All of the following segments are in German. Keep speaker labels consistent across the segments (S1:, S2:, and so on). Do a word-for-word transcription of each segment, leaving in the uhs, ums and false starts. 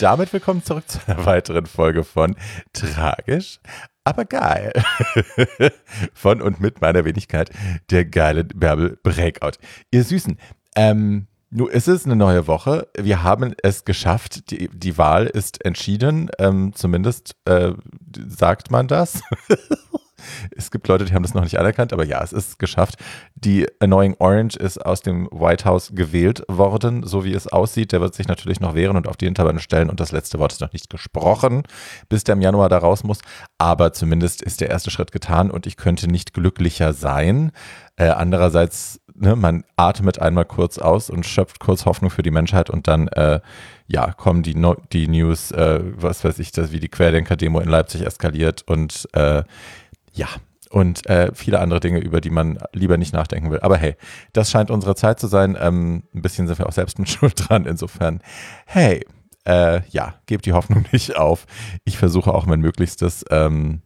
S1: damit willkommen zurück zu einer weiteren Folge von Tragisch, aber geil. Von und mit meiner Wenigkeit, der geile Bärbel Breakout. Ihr Süßen, ähm, nun ist es eine neue Woche. Wir haben es geschafft. Die, die Wahl ist entschieden. Ähm, zumindest äh, sagt man das. Es gibt Leute, die haben das noch nicht anerkannt, aber ja, es ist geschafft. Die Annoying Orange ist aus dem White House gewählt worden, so wie es aussieht. Der wird sich natürlich noch wehren und auf die Hinterbeine stellen und das letzte Wort ist noch nicht gesprochen, bis der im Januar da raus muss. Aber zumindest ist der erste Schritt getan und ich könnte nicht glücklicher sein. Äh, andererseits, ne, man atmet einmal kurz aus und schöpft kurz Hoffnung für die Menschheit und dann, äh, ja, kommen die, no- die News, äh, was weiß ich, das, wie die Querdenker-Demo in Leipzig eskaliert und äh, ja, und äh, viele andere Dinge, über die man lieber nicht nachdenken will. Aber hey, das scheint unsere Zeit zu sein. Ähm, ein bisschen sind wir auch selbst mit Schuld dran. Insofern, hey, äh, ja, gebt die Hoffnung nicht auf. Ich versuche auch mein Möglichstes, ähm,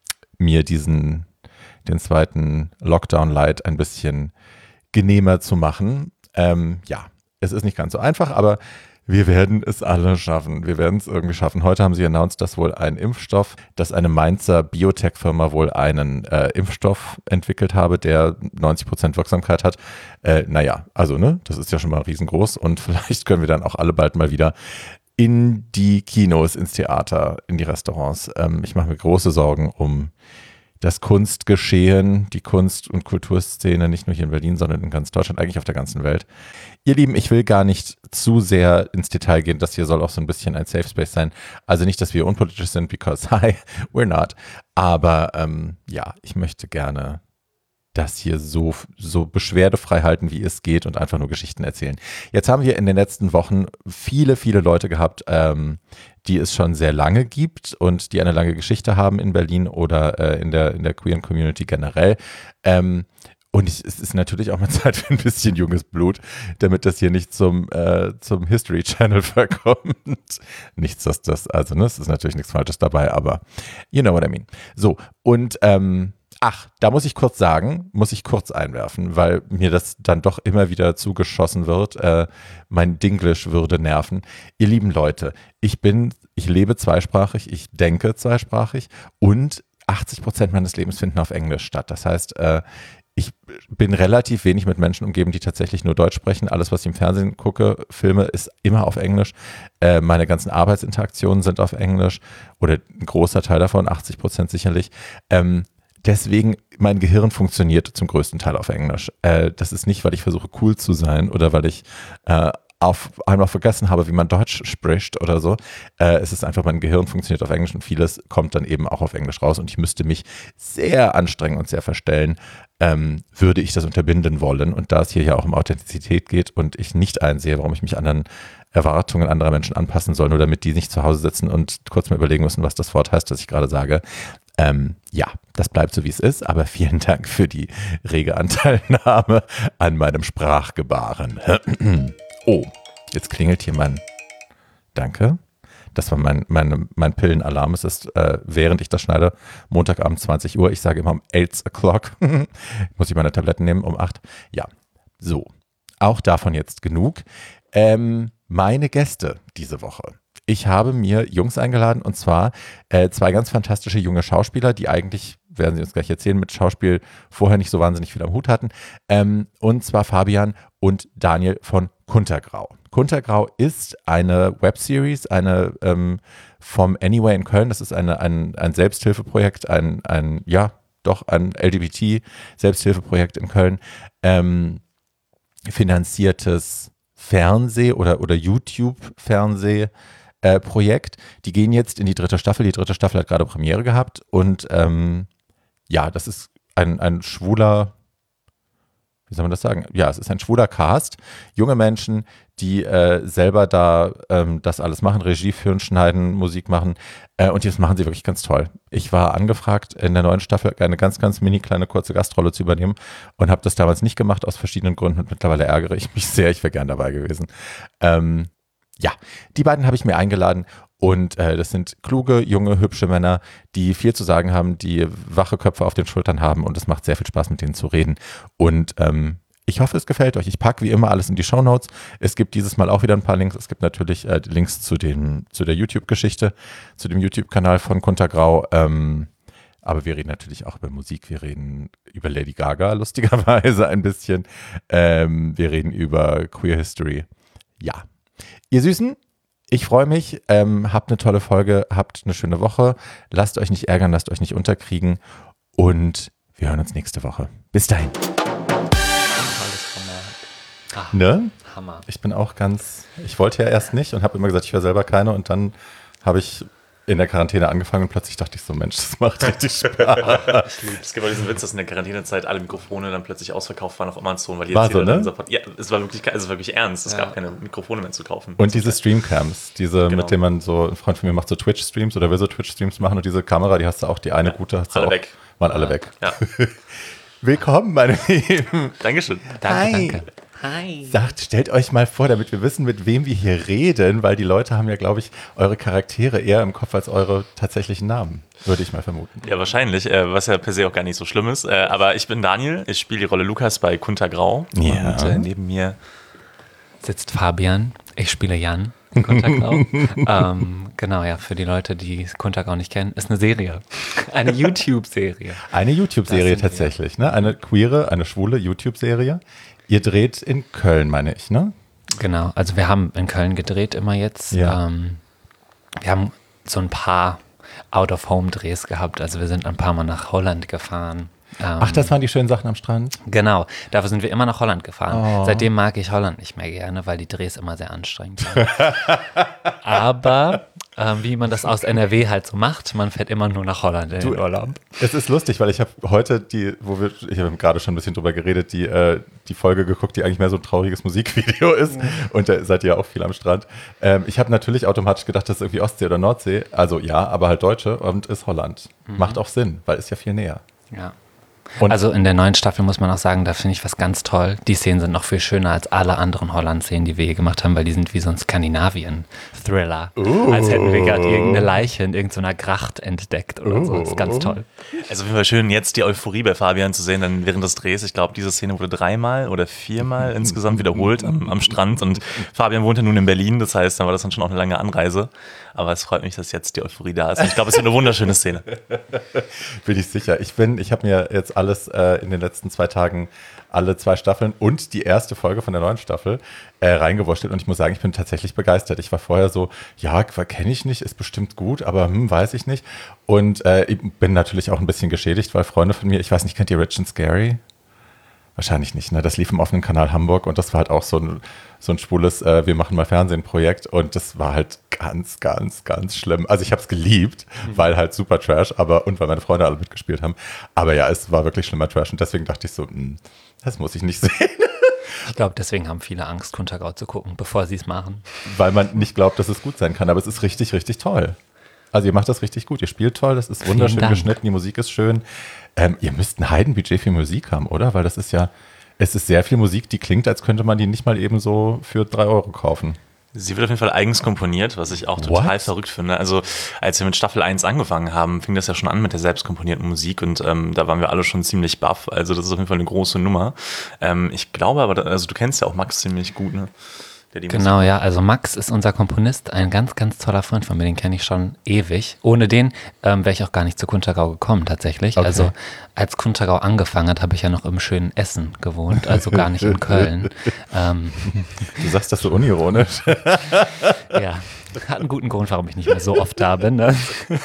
S1: mir diesen, den zweiten Lockdown-Light ein bisschen genehmer zu machen. Ähm, ja, es ist nicht ganz so einfach, aber wir werden es alle schaffen. Wir werden es irgendwie schaffen. Heute haben sie announced, dass wohl ein Impfstoff, dass eine Mainzer Biotech-Firma wohl einen äh, Impfstoff entwickelt habe, der neunzig Prozent Wirksamkeit hat. Äh, naja, also ne, das ist ja schon mal riesengroß und vielleicht können wir dann auch alle bald mal wieder in die Kinos, ins Theater, in die Restaurants. Ähm, ich mache mir große Sorgen um das Kunstgeschehen, die Kunst- und Kulturszene, nicht nur hier in Berlin, sondern in ganz Deutschland, eigentlich auf der ganzen Welt. Ihr Lieben, ich will gar nicht zu sehr ins Detail gehen, das hier soll auch so ein bisschen ein Safe Space sein. Also nicht, dass wir unpolitisch sind, because hi, we're not. Aber ähm, ja, ich möchte gerne das hier so, so beschwerdefrei halten, wie es geht und einfach nur Geschichten erzählen. Jetzt haben wir in den letzten Wochen viele, viele Leute gehabt, ähm, die es schon sehr lange gibt und die eine lange Geschichte haben in Berlin oder äh, in der, in der queeren Community generell. Ähm, und ich, es ist natürlich auch mal Zeit für ein bisschen junges Blut, damit das hier nicht zum, äh, zum History Channel verkommt. Nichts, dass das, also ne, es ist natürlich nichts Falsches dabei, aber you know what I mean. So, und ähm, ach, da muss ich kurz sagen, muss ich kurz einwerfen, weil mir das dann doch immer wieder zugeschossen wird. Äh, mein Dinglish würde nerven. Ihr lieben Leute, ich bin, ich lebe zweisprachig, ich denke zweisprachig und achtzig Prozent meines Lebens finden auf Englisch statt. Das heißt, äh, ich bin relativ wenig mit Menschen umgeben, die tatsächlich nur Deutsch sprechen. Alles, was ich im Fernsehen gucke, Filme, ist immer auf Englisch. Äh, meine ganzen Arbeitsinteraktionen sind auf Englisch oder ein großer Teil davon, achtzig Prozent sicherlich. Ähm, Deswegen, mein Gehirn funktioniert zum größten Teil auf Englisch. Äh, das ist nicht, weil ich versuche cool zu sein oder weil ich äh, auf einmal vergessen habe, wie man Deutsch spricht oder so. Äh, es ist einfach, mein Gehirn funktioniert auf Englisch und vieles kommt dann eben auch auf Englisch raus und ich müsste mich sehr anstrengen und sehr verstellen, ähm, würde ich das unterbinden wollen. Und da es hier ja auch um Authentizität geht und ich nicht einsehe, warum ich mich anderen Erwartungen anderer Menschen anpassen soll, nur damit die nicht zu Hause sitzen und kurz mal überlegen müssen, was das Wort heißt, das ich gerade sage. Ähm, ja, das bleibt so, wie es ist, aber vielen Dank für die rege Anteilnahme an meinem Sprachgebaren. Oh, jetzt klingelt hier mein, danke, das war mein, mein, mein Pillenalarm. Es ist, äh, während ich das schneide, Montagabend zwanzig Uhr, ich sage immer um eight o'clock, muss ich meine Tabletten nehmen, um acht. Ja, so, auch davon jetzt genug. Ähm, meine Gäste diese Woche. Ich habe mir Jungs eingeladen und zwar äh, zwei ganz fantastische junge Schauspieler, die eigentlich, werden sie uns gleich erzählen, mit Schauspiel vorher nicht so wahnsinnig viel am Hut hatten. Ähm, und zwar Fabian und Daniel von Kuntergrau. Kuntergrau ist eine Webseries, eine ähm, vom Anyway in Köln. Das ist eine, ein, ein Selbsthilfeprojekt, ein, ein, ja, doch ein L G B T-Selbsthilfeprojekt in Köln. Ähm, finanziertes Fernseh- oder, oder YouTube-Fernseh. Äh, Projekt. Die gehen jetzt in die dritte Staffel. Die dritte Staffel hat gerade Premiere gehabt und ähm, ja, das ist ein, ein schwuler, wie soll man das sagen? Ja, es ist ein schwuler Cast. Junge Menschen, die äh, selber da ähm, das alles machen, Regie führen, schneiden, Musik machen äh, und das machen sie wirklich ganz toll. Ich war angefragt, in der neuen Staffel eine ganz, ganz mini kleine kurze Gastrolle zu übernehmen und habe das damals nicht gemacht aus verschiedenen Gründen und mittlerweile ärgere ich mich sehr. Ich wäre gern dabei gewesen. Ähm, Ja, die beiden habe ich mir eingeladen und äh, das sind kluge, junge, hübsche Männer, die viel zu sagen haben, die wache Köpfe auf den Schultern haben und es macht sehr viel Spaß, mit denen zu reden. Und ähm, Ich hoffe, es gefällt euch. Ich packe wie immer alles in die Shownotes. Es gibt dieses Mal auch wieder ein paar Links. Es gibt natürlich äh, die Links zu, den, zu der YouTube-Geschichte, zu dem YouTube-Kanal von Kunter Grau. Ähm, aber wir reden natürlich auch über Musik. Wir reden über Lady Gaga, lustigerweise ein bisschen. Ähm, wir reden über Queer History. Ja. Ihr Süßen, ich freue mich. Ähm, habt eine tolle Folge. Habt eine schöne Woche. Lasst euch nicht ärgern, lasst euch nicht unterkriegen. Und wir hören uns nächste Woche. Bis dahin.
S2: Ach,
S1: Ne?
S2: Hammer.
S1: Ich bin auch ganz, ich wollte ja erst nicht und habe immer gesagt, ich wäre selber keine und dann habe ich in der Quarantäne angefangen und plötzlich dachte ich so, Mensch, das macht richtig Spaß.
S2: Es gibt auch diesen Witz, dass in der Quarantänezeit alle Mikrofone dann plötzlich ausverkauft waren auf Amazon, weil
S1: War
S2: jetzt
S1: so,
S2: jeder
S1: ne?
S2: dann sofort, ja, es war wirklich, es war wirklich ernst, es
S3: Ja.
S2: gab keine Mikrofone mehr zu kaufen.
S1: Und diese Streamcams, diese,
S2: Genau.
S1: mit denen man so, ein Freund von mir macht so Twitch-Streams oder will so Twitch-Streams machen und diese Kamera, die hast du auch, die eine
S2: Ja,
S1: gute hast du
S2: alle
S1: auch.
S2: weg.
S1: Waren alle
S2: Ja.
S1: weg.
S2: Ja,
S1: Willkommen, meine Lieben.
S2: Dankeschön.
S3: Danke,
S1: Hi.
S3: danke. Hi.
S1: Sagt, stellt euch mal vor, damit wir wissen, mit wem wir hier reden, weil die Leute haben ja, glaube ich, eure Charaktere eher im Kopf als eure tatsächlichen Namen, würde ich mal vermuten.
S2: Ja, wahrscheinlich, äh, was ja per se auch gar nicht so schlimm ist. Äh, aber ich bin Daniel, ich spiele die Rolle Lukas bei Kunter Grau.
S1: Ja.
S2: Und äh, neben mir
S3: Sitzt Fabian, ich spiele Jan, Kuntergrau. ähm, genau, ja, für die Leute, die Kuntergrau nicht kennen, ist eine Serie. Eine YouTube-Serie.
S1: Eine
S3: Das
S1: YouTube-Serie
S3: sind wir.
S1: tatsächlich, ne? Eine queere, eine schwule YouTube-Serie. Ihr dreht in Köln, meine ich, ne?
S3: Genau, also wir haben in Köln gedreht immer jetzt.
S1: Ja.
S3: Ähm, wir haben so ein paar Out-of-Home-Drehs gehabt. Also wir sind ein paar Mal nach Holland gefahren. Ähm,
S1: Ach, das waren die schönen Sachen am Strand?
S3: Genau, dafür sind wir immer nach Holland gefahren.
S1: Oh.
S3: Seitdem mag ich Holland nicht mehr gerne, weil die Drehs immer sehr anstrengend sind. Aber ähm, wie man das aus N R W halt so macht, man fährt immer nur nach Holland in den Urlaub.
S1: Es ist lustig, weil ich habe heute die, wo wir, ich habe gerade schon ein bisschen drüber geredet, die, äh, die Folge geguckt, die eigentlich mehr so ein trauriges Musikvideo ist. Und da seid ihr ja auch viel am Strand. Ähm, ich habe natürlich automatisch gedacht, das ist irgendwie Ostsee oder Nordsee. Also ja, aber halt Deutsche und ist Holland. Macht auch Sinn, weil ist ja viel näher.
S3: Ja.
S1: Und
S3: Also in der neuen Staffel muss man auch sagen, da finde ich was ganz toll. Die Szenen sind noch viel schöner als alle anderen Holland-Szenen, die wir hier gemacht haben, weil die sind wie so ein Skandinavien-Thriller.
S1: Uh.
S3: Als hätten wir gerade irgendeine Leiche in irgendeiner Gracht entdeckt oder so. Das ist ganz toll.
S2: Also auf jeden Fall schön, jetzt die Euphorie bei Fabian zu sehen, dann während des Drehs. Ich glaube, diese Szene wurde dreimal oder viermal insgesamt wiederholt am, am Strand. Und Fabian wohnt ja nun in Berlin, das heißt, dann war das dann schon auch eine lange Anreise. Aber es freut mich, dass jetzt die Euphorie da ist. Und ich glaube, es wird eine wunderschöne Szene.
S1: Bin ich sicher. Ich bin, ich habe mir jetzt alles äh, in den letzten zwei Tagen alle zwei Staffeln und die erste Folge von der neuen Staffel äh, reingewurschtelt und ich muss sagen, ich bin tatsächlich begeistert. Ich war vorher so, ja, kenne ich nicht, ist bestimmt gut, aber hm, weiß ich nicht. Und äh, ich bin natürlich auch ein bisschen geschädigt, weil Freunde von mir, ich weiß nicht, kennt ihr Rich and Scary? Wahrscheinlich nicht, ne? Das lief im offenen Kanal Hamburg und das war halt auch so ein, so ein schwules äh, Wir machen mal Fernsehen-Projekt und das war halt ganz, ganz, ganz schlimm. Also ich habe es geliebt, mhm. weil halt super Trash, aber und weil meine Freunde alle mitgespielt haben. Aber ja, es war wirklich schlimmer Trash und deswegen dachte ich so, mh, das muss ich nicht sehen.
S3: Ich glaube, deswegen haben viele Angst, Kuntergrau zu gucken, bevor sie es machen.
S1: Weil man nicht glaubt, dass es gut sein kann, aber es ist richtig, richtig toll. Also ihr macht das richtig gut, ihr spielt toll, das ist wunderschön
S3: Dank.
S1: geschnitten, die Musik ist schön. Ähm, ihr müsst ein Heidenbudget für Musik haben, oder? Weil das ist ja, es ist sehr viel Musik, die klingt, als könnte man die nicht mal eben so für drei Euro kaufen.
S2: Sie wird auf jeden Fall eigens komponiert, was ich auch total
S1: What?
S2: verrückt finde. Also als wir mit Staffel eins angefangen haben, fing das ja schon an mit der selbst komponierten Musik und ähm, da waren wir alle schon ziemlich baff. Also das ist auf jeden Fall eine große Nummer. Ähm, ich glaube aber, da, also du kennst ja auch Max ziemlich gut, ne? Der die
S3: Genau, ja. Also Max ist unser Komponist, ein ganz, ganz toller Freund von mir, den kenne ich schon ewig. Ohne den ähm, wäre ich auch gar nicht zu Kuntergrau gekommen tatsächlich.
S1: Okay.
S3: Also als Kuntergrau angefangen hat, habe ich ja noch im schönen Essen gewohnt, also gar nicht in Köln. ähm,
S1: Du sagst das so unironisch.
S3: ja, hat einen guten Grund, warum ich nicht mehr so oft da bin. Ne?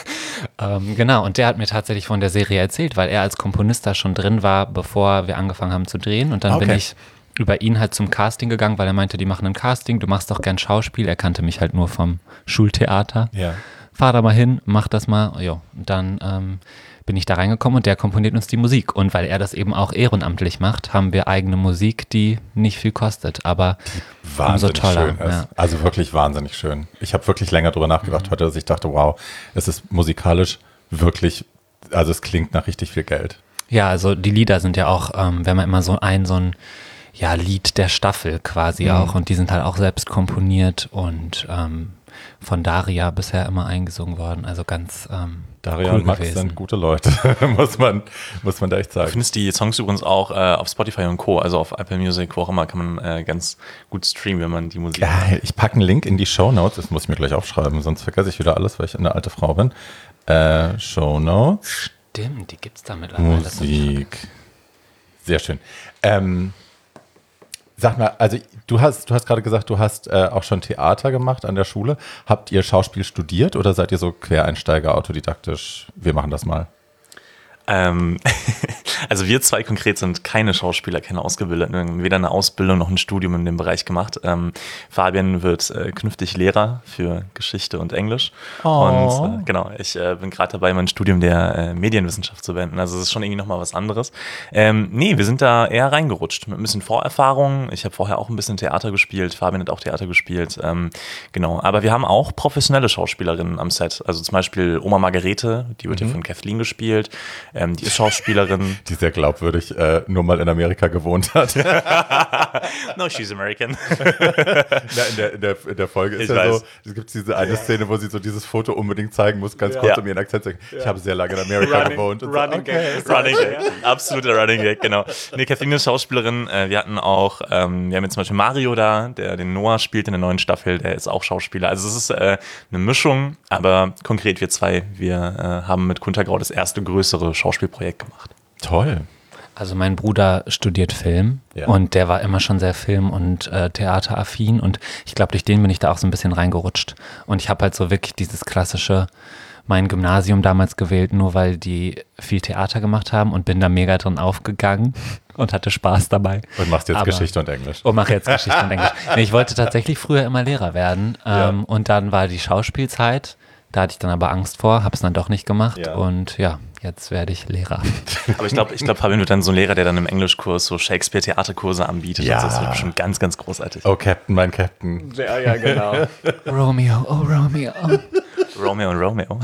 S3: ähm, genau, und der hat mir tatsächlich von der Serie erzählt, weil er als Komponist da schon drin war, bevor wir angefangen haben zu drehen. Und dann
S1: Okay.
S3: bin ich über ihn halt zum Casting gegangen, weil er meinte, die machen ein Casting, du machst doch gern Schauspiel. Er kannte mich halt nur vom Schultheater.
S1: Ja.
S3: Fahr da mal hin, mach das mal. Jo, dann ähm, bin ich da reingekommen und der komponiert uns die Musik. Und weil er das eben auch ehrenamtlich macht, haben wir eigene Musik, die nicht viel kostet, aber umso
S1: Wahnsinnig
S3: toller.
S1: schön ist.
S3: Ja.
S1: Also wirklich wahnsinnig schön. Ich habe wirklich länger drüber nachgedacht
S3: Mhm.
S1: heute, dass ich dachte, wow, es ist musikalisch wirklich, also es klingt nach richtig viel Geld.
S3: Ja, also die Lieder sind ja auch, ähm, wenn man immer so ein, so ein ja, Lied der Staffel quasi
S1: Mhm.
S3: auch und die sind halt auch selbst komponiert und ähm, von Daria bisher immer eingesungen worden. Also ganz ähm,
S1: Daria
S3: cool
S1: und Max
S3: gewesen.
S1: sind gute Leute, muss man, muss man da echt
S2: Du
S1: sagen.
S2: findest die Songs übrigens auch äh, auf Spotify und Co., also auf Apple Music, wo auch immer, kann man äh, ganz gut streamen, wenn man die Musik
S1: Geil, ich packe einen Link in die Shownotes, das muss ich mir gleich aufschreiben, sonst vergesse ich wieder alles, weil ich eine alte Frau bin. Äh, Shownotes,
S3: Stimmt, die gibt's da mittlerweile. Das hab ich
S1: Musik. Sehr schön. Ähm, sag mal, also du hast, du hast gerade gesagt, du hast äh, auch schon Theater gemacht an der Schule. Habt ihr Schauspiel studiert oder seid ihr so Quereinsteiger, autodidaktisch? Wir machen das mal.
S2: Ähm, also wir zwei konkret sind keine Schauspieler, keine Ausgebildeten, weder eine Ausbildung noch ein Studium in dem Bereich gemacht. Ähm, Fabian wird äh, künftig Lehrer für Geschichte und Englisch.
S1: Oh.
S2: Und äh, genau, ich äh, bin gerade dabei, mein Studium der äh, Medienwissenschaft zu beenden. Also es ist schon irgendwie nochmal was anderes. Ähm, nee, wir sind da eher reingerutscht mit ein bisschen Vorerfahrung. Ich habe vorher auch ein bisschen Theater gespielt, Fabian hat auch Theater gespielt. Ähm, genau, aber wir haben auch professionelle Schauspielerinnen am Set. Also zum Beispiel Oma Margarete, die wird ja von Kathleen gespielt. Ähm, die ist Schauspielerin.
S1: Die sehr glaubwürdig äh, nur mal in Amerika gewohnt hat.
S2: No, she's American.
S1: Na, in, der, in, der, in der Folge ist
S2: Ich
S1: ja
S2: weiß.
S1: so, es gibt diese eine Szene, wo sie so dieses Foto unbedingt zeigen muss, ganz
S2: Ja.
S1: kurz,
S2: Ja.
S1: um ihren Akzent zu sagen. Ich habe sehr lange in Amerika
S2: Running-
S1: gewohnt. Und
S2: Running
S1: so, okay.
S2: Gag. Running Gag. Absoluter Running Gag, genau. Nee, Kathleen ist Schauspielerin. Äh, Wir hatten auch, ähm, wir haben jetzt zum Beispiel Mario da, der den Noah spielt in der neuen Staffel, der ist auch Schauspieler. Also es ist äh, eine Mischung, aber konkret wir zwei, wir äh, haben mit Kuntergrau das erste größere Schauspielprojekt gemacht.
S1: Toll.
S3: Also mein Bruder studiert Film
S1: Ja.
S3: und der war immer schon sehr Film- und äh, Theateraffin und ich glaube, durch den bin ich da auch so ein bisschen reingerutscht. Und ich habe halt so wirklich dieses klassische, mein Gymnasium damals gewählt, nur weil die viel Theater gemacht haben und bin da mega drin aufgegangen und hatte Spaß dabei.
S1: Und machst jetzt
S3: Aber-
S1: Geschichte und Englisch.
S3: Und mache jetzt Geschichte und Englisch. Nee, ich wollte tatsächlich früher immer Lehrer werden ähm,
S1: Ja.
S3: und dann war die Schauspielzeit, da hatte ich dann aber Angst vor, habe es dann doch nicht gemacht
S1: Ja.
S3: und ja, jetzt werde ich Lehrer.
S2: Aber ich glaube, ich glaub, Fabian wird dann so ein Lehrer, der dann im Englischkurs so Shakespeare-Theaterkurse anbietet.
S1: Ja.
S2: Also das wird bestimmt ganz, ganz großartig.
S1: Oh, Captain, mein Captain.
S2: Ja, ja, genau.
S3: Romeo, oh Romeo.
S2: Romeo und Romeo.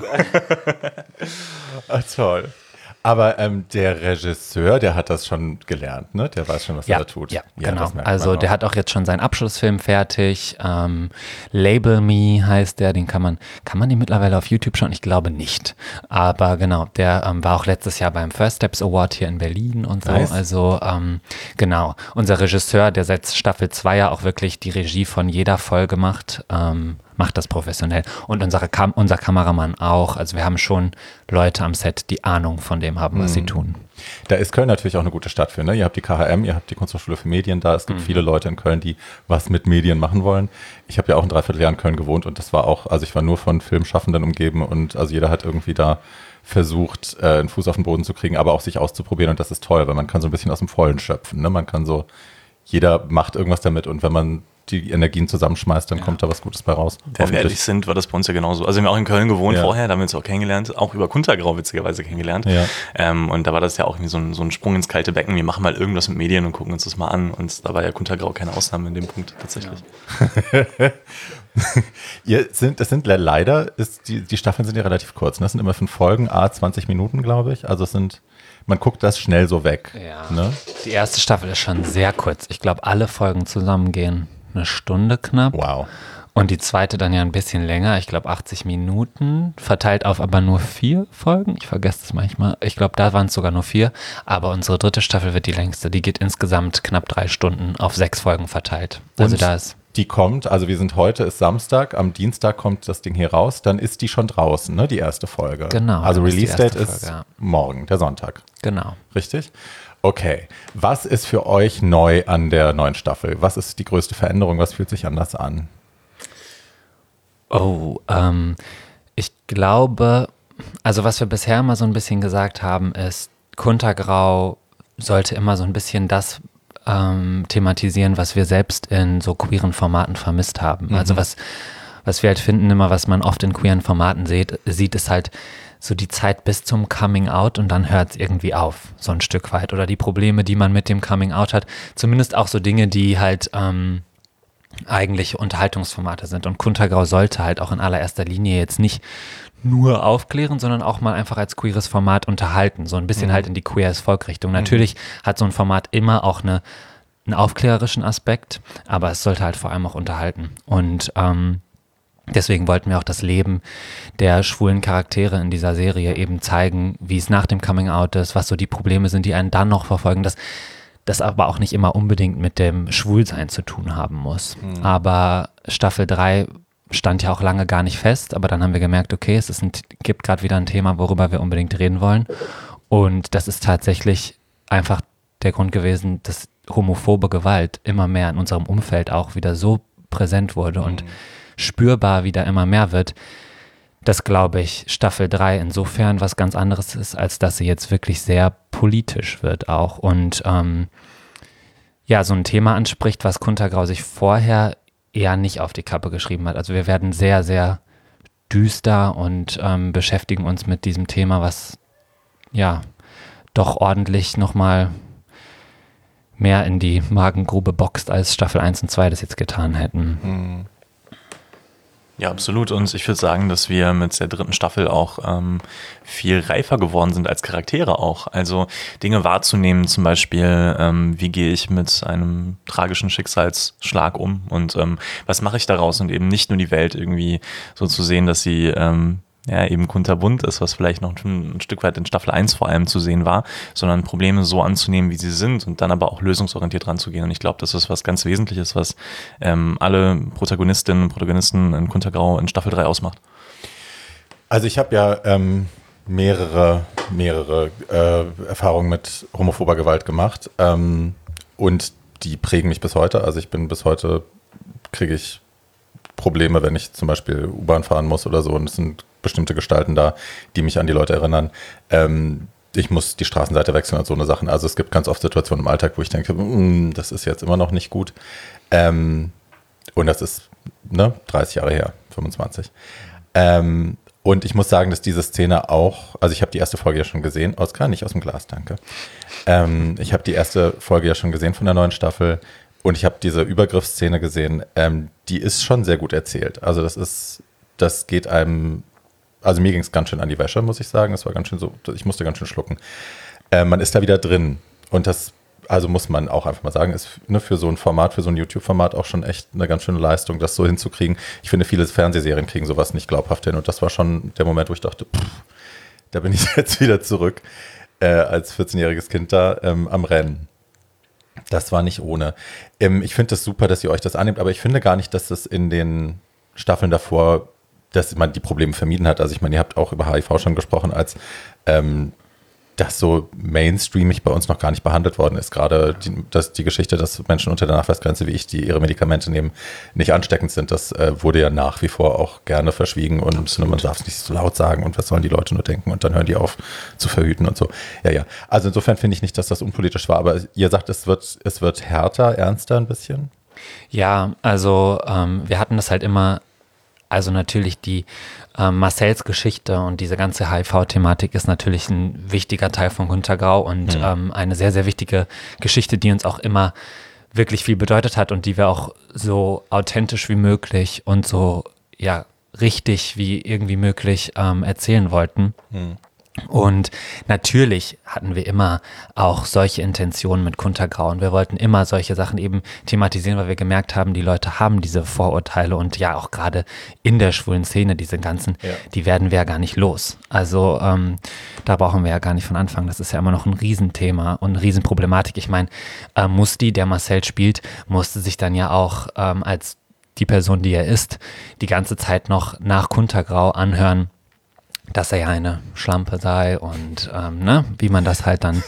S1: Ah, toll. Aber ähm, der Regisseur, der hat das schon gelernt, ne? Der weiß schon, was
S3: Ja,
S1: er da tut.
S3: ja,
S1: das
S3: genau.
S1: merkt
S3: Also
S1: man
S3: der
S1: auch.
S3: hat auch jetzt schon seinen Abschlussfilm fertig. Ähm, Label Me heißt der, den kann man, kann man den mittlerweile auf YouTube schauen? Ich glaube nicht. Aber genau, der ähm, war auch letztes Jahr beim First Steps Award hier in Berlin und so.
S1: Nice.
S3: Also ähm, genau, unser Regisseur, der seit Staffel zwei ja auch wirklich die Regie von jeder Folge macht, ähm, macht das professionell. Und unsere Kam unser Kameramann auch. Also wir haben schon Leute am Set, die Ahnung von dem haben, was
S1: Mhm.
S3: sie tun.
S1: Da ist Köln natürlich auch eine gute Stadt für. Ne? Ihr habt die K H M, ihr habt die Kunsthochschule für Medien da. Es gibt viele Leute in Köln, die was mit Medien machen wollen. Ich habe ja auch ein Dreivierteljahr in Köln gewohnt und das war auch, also ich war nur von Filmschaffenden umgeben und also jeder hat irgendwie da versucht, äh, einen Fuß auf den Boden zu kriegen, aber auch sich auszuprobieren und das ist toll, weil man kann so ein bisschen aus dem Vollen schöpfen. Ne? Man kann so, jeder macht irgendwas damit und wenn man die Energien zusammenschmeißt, dann kommt da was Gutes bei raus.
S2: Wenn wir ehrlich sind, war das bei uns ja genauso. Also wir haben auch in Köln gewohnt
S1: Ja.
S2: vorher, da haben wir uns auch kennengelernt, auch über Kuntergrau witzigerweise kennengelernt.
S1: Ja.
S2: Ähm, und da war das ja auch irgendwie so ein, so ein Sprung ins kalte Becken. Wir machen mal irgendwas mit Medien und gucken uns das mal an. Und da war ja Kuntergrau keine Ausnahme in dem Punkt tatsächlich.
S1: Ihr sind, das sind le- leider, ist die, die Staffeln sind ja relativ kurz. Ne? Das sind immer fünf Folgen, a zwanzig Minuten, glaube ich. Also es sind, man guckt das schnell so weg.
S3: Ja.
S1: Ne?
S3: Die erste Staffel ist schon sehr kurz. Ich glaube, alle Folgen zusammen gehen eine Stunde knapp.
S1: Wow.
S3: Und die zweite dann ja ein bisschen länger. Ich glaube, achtzig Minuten. Verteilt auf aber nur vier Folgen. Ich vergesse das manchmal. Ich glaube, da waren es sogar nur vier. Aber unsere dritte Staffel wird die längste. Die geht insgesamt knapp drei Stunden auf sechs Folgen verteilt. Also
S1: Und
S3: da ist.
S1: die kommt, also wir sind heute, ist Samstag, am Dienstag kommt das Ding hier raus, dann ist die schon draußen, ne, die erste Folge.
S3: Genau,
S1: Also
S3: dann ist die
S1: Release-Date
S3: erste
S1: ist
S3: Folge, ja.
S1: morgen, der Sonntag.
S3: Genau.
S1: Richtig? Okay. Was ist für euch neu an der neuen Staffel? Was ist die größte Veränderung? Was fühlt sich anders an?
S3: Oh, ähm, ich glaube, also was wir bisher immer so ein bisschen gesagt haben, ist, Kuntergrau sollte immer so ein bisschen das ähm, thematisieren, was wir selbst in so queeren Formaten vermisst haben.
S1: Mhm.
S3: Also was, was wir halt finden, immer was man oft in queeren Formaten sieht, sieht, ist halt so die Zeit bis zum Coming Out und dann hört es irgendwie auf, so ein Stück weit. Oder die Probleme, die man mit dem Coming Out hat. Zumindest auch so Dinge, die halt ähm, eigentliche Unterhaltungsformate sind. Und Kuntergrau sollte halt auch in allererster Linie jetzt nicht nur aufklären, sondern auch mal einfach als queeres Format unterhalten. So ein bisschen
S1: Mhm.
S3: halt in die Queer as Folk-Richtung. Natürlich hat so ein Format immer auch eine, einen aufklärerischen Aspekt, aber es sollte halt vor allem auch unterhalten. Und ähm, Deswegen wollten wir auch das Leben der schwulen Charaktere in dieser Serie eben zeigen, wie es nach dem Coming-out ist, was so die Probleme sind, die einen dann noch verfolgen, dass das aber auch nicht immer unbedingt mit dem Schwulsein zu tun haben muss. Mhm. Aber Staffel drei stand ja auch lange gar nicht fest, aber dann haben wir gemerkt, okay, es ist ein, gibt gerade wieder ein Thema, worüber wir unbedingt reden wollen. Und das ist tatsächlich einfach der Grund gewesen, dass homophobe Gewalt immer mehr in unserem Umfeld auch wieder so präsent wurde und mhm. spürbar wieder immer mehr wird, dass, glaube ich, Staffel drei insofern was ganz anderes ist, als dass sie jetzt wirklich sehr politisch wird auch und ähm, ja, so ein Thema anspricht, was Kuntergrau sich vorher eher nicht auf die Kappe geschrieben hat. Also wir werden sehr, sehr düster und ähm, beschäftigen uns mit diesem Thema, was ja doch ordentlich nochmal mehr in die Magengrube boxt, als Staffel eins und zwei das jetzt getan hätten.
S2: Mhm. Ja, absolut. Und ich würde sagen, dass wir mit der dritten Staffel auch ähm, viel reifer geworden sind als Charaktere auch. Also Dinge wahrzunehmen, zum Beispiel, ähm, wie gehe ich mit einem tragischen Schicksalsschlag um und ähm, was mache ich daraus und eben nicht nur die Welt irgendwie so zu sehen, dass sie ähm, ja, eben kunterbunt ist, was vielleicht noch ein Stück weit in Staffel eins vor allem zu sehen war, sondern Probleme so anzunehmen, wie sie sind und dann aber auch lösungsorientiert ranzugehen. Und ich glaube, das ist was ganz Wesentliches, was ähm, alle Protagonistinnen und Protagonisten in Kuntergrau in Staffel drei ausmacht.
S1: Also ich habe ja ähm, mehrere, mehrere äh, Erfahrungen mit homophober Gewalt gemacht ähm, und die prägen mich bis heute. Also ich bin bis heute, kriege ich Probleme, wenn ich zum Beispiel U-Bahn fahren muss oder so und es sind bestimmte Gestalten da, die mich an die Leute erinnern. Ähm, ich muss die Straßenseite wechseln und so eine Sachen. Also es gibt ganz oft Situationen im Alltag, wo ich denke, mm, das ist jetzt immer noch nicht gut. Ähm, und das ist ne, dreißig Jahre her, fünfundzwanzig. Ähm, und ich muss sagen, dass diese Szene auch, also ich habe die erste Folge ja schon gesehen, Oskar, nicht aus dem Glas, danke. Ähm, ich habe die erste Folge ja schon gesehen von der neuen Staffel und ich habe diese Übergriffsszene gesehen. Ähm, die ist schon sehr gut erzählt. Also das ist, das geht einem Also mir ging es ganz schön an die Wäsche, muss ich sagen. Es war ganz schön so, ich musste ganz schön schlucken. Äh, man ist da wieder drin. Und das, also muss man auch einfach mal sagen, ist ne, für so ein Format, für so ein YouTube-Format auch schon echt eine ganz schöne Leistung, das so hinzukriegen. Ich finde, viele Fernsehserien kriegen sowas nicht glaubhaft hin. Und das war schon der Moment, wo ich dachte, pff, da bin ich jetzt wieder zurück äh, als vierzehnjähriges Kind da ähm, am Rennen. Das war nicht ohne. Ähm, ich finde es das super, dass ihr euch das annehmt, aber ich finde gar nicht, dass das in den Staffeln davor dass man die Probleme vermieden hat. Also ich meine, ihr habt auch über H I V schon gesprochen, als ähm, das so mainstreamig bei uns noch gar nicht behandelt worden ist. Gerade die, dass die Geschichte, dass Menschen unter der Nachweisgrenze wie ich, die ihre Medikamente nehmen, nicht ansteckend sind, das äh, wurde ja nach wie vor auch gerne verschwiegen und man darf es nicht so laut sagen und was sollen die Leute nur denken und dann hören die auf zu verhüten und so. Ja, ja. Also insofern finde ich nicht, dass das unpolitisch war, aber ihr sagt, es wird, es wird härter, ernster ein bisschen?
S3: Ja, also ähm, wir hatten das halt immer. Also natürlich die äh, Marcells Geschichte und diese ganze H I V-Thematik ist natürlich ein wichtiger Teil von Kuntergrau und mhm. ähm, eine sehr, sehr wichtige Geschichte, die uns auch immer wirklich viel bedeutet hat und die wir auch so authentisch wie möglich und so ja richtig wie irgendwie möglich ähm, erzählen wollten. Mhm. Und natürlich hatten wir immer auch solche Intentionen mit Kuntergrau und wir wollten immer solche Sachen eben thematisieren, weil wir gemerkt haben, die Leute haben diese Vorurteile und ja auch gerade in der schwulen Szene, diese ganzen, ja. die werden wir ja gar nicht los. Also ähm, da brauchen wir ja gar nicht von anfangen. Das ist ja immer noch ein Riesenthema und eine Riesenproblematik. Ich meine, äh, Musti, der Marcel spielt, musste sich dann ja auch ähm, als die Person, die er ist, die ganze Zeit noch nach Kuntergrau anhören, dass er ja eine Schlampe sei und ähm, ne, wie man das halt dann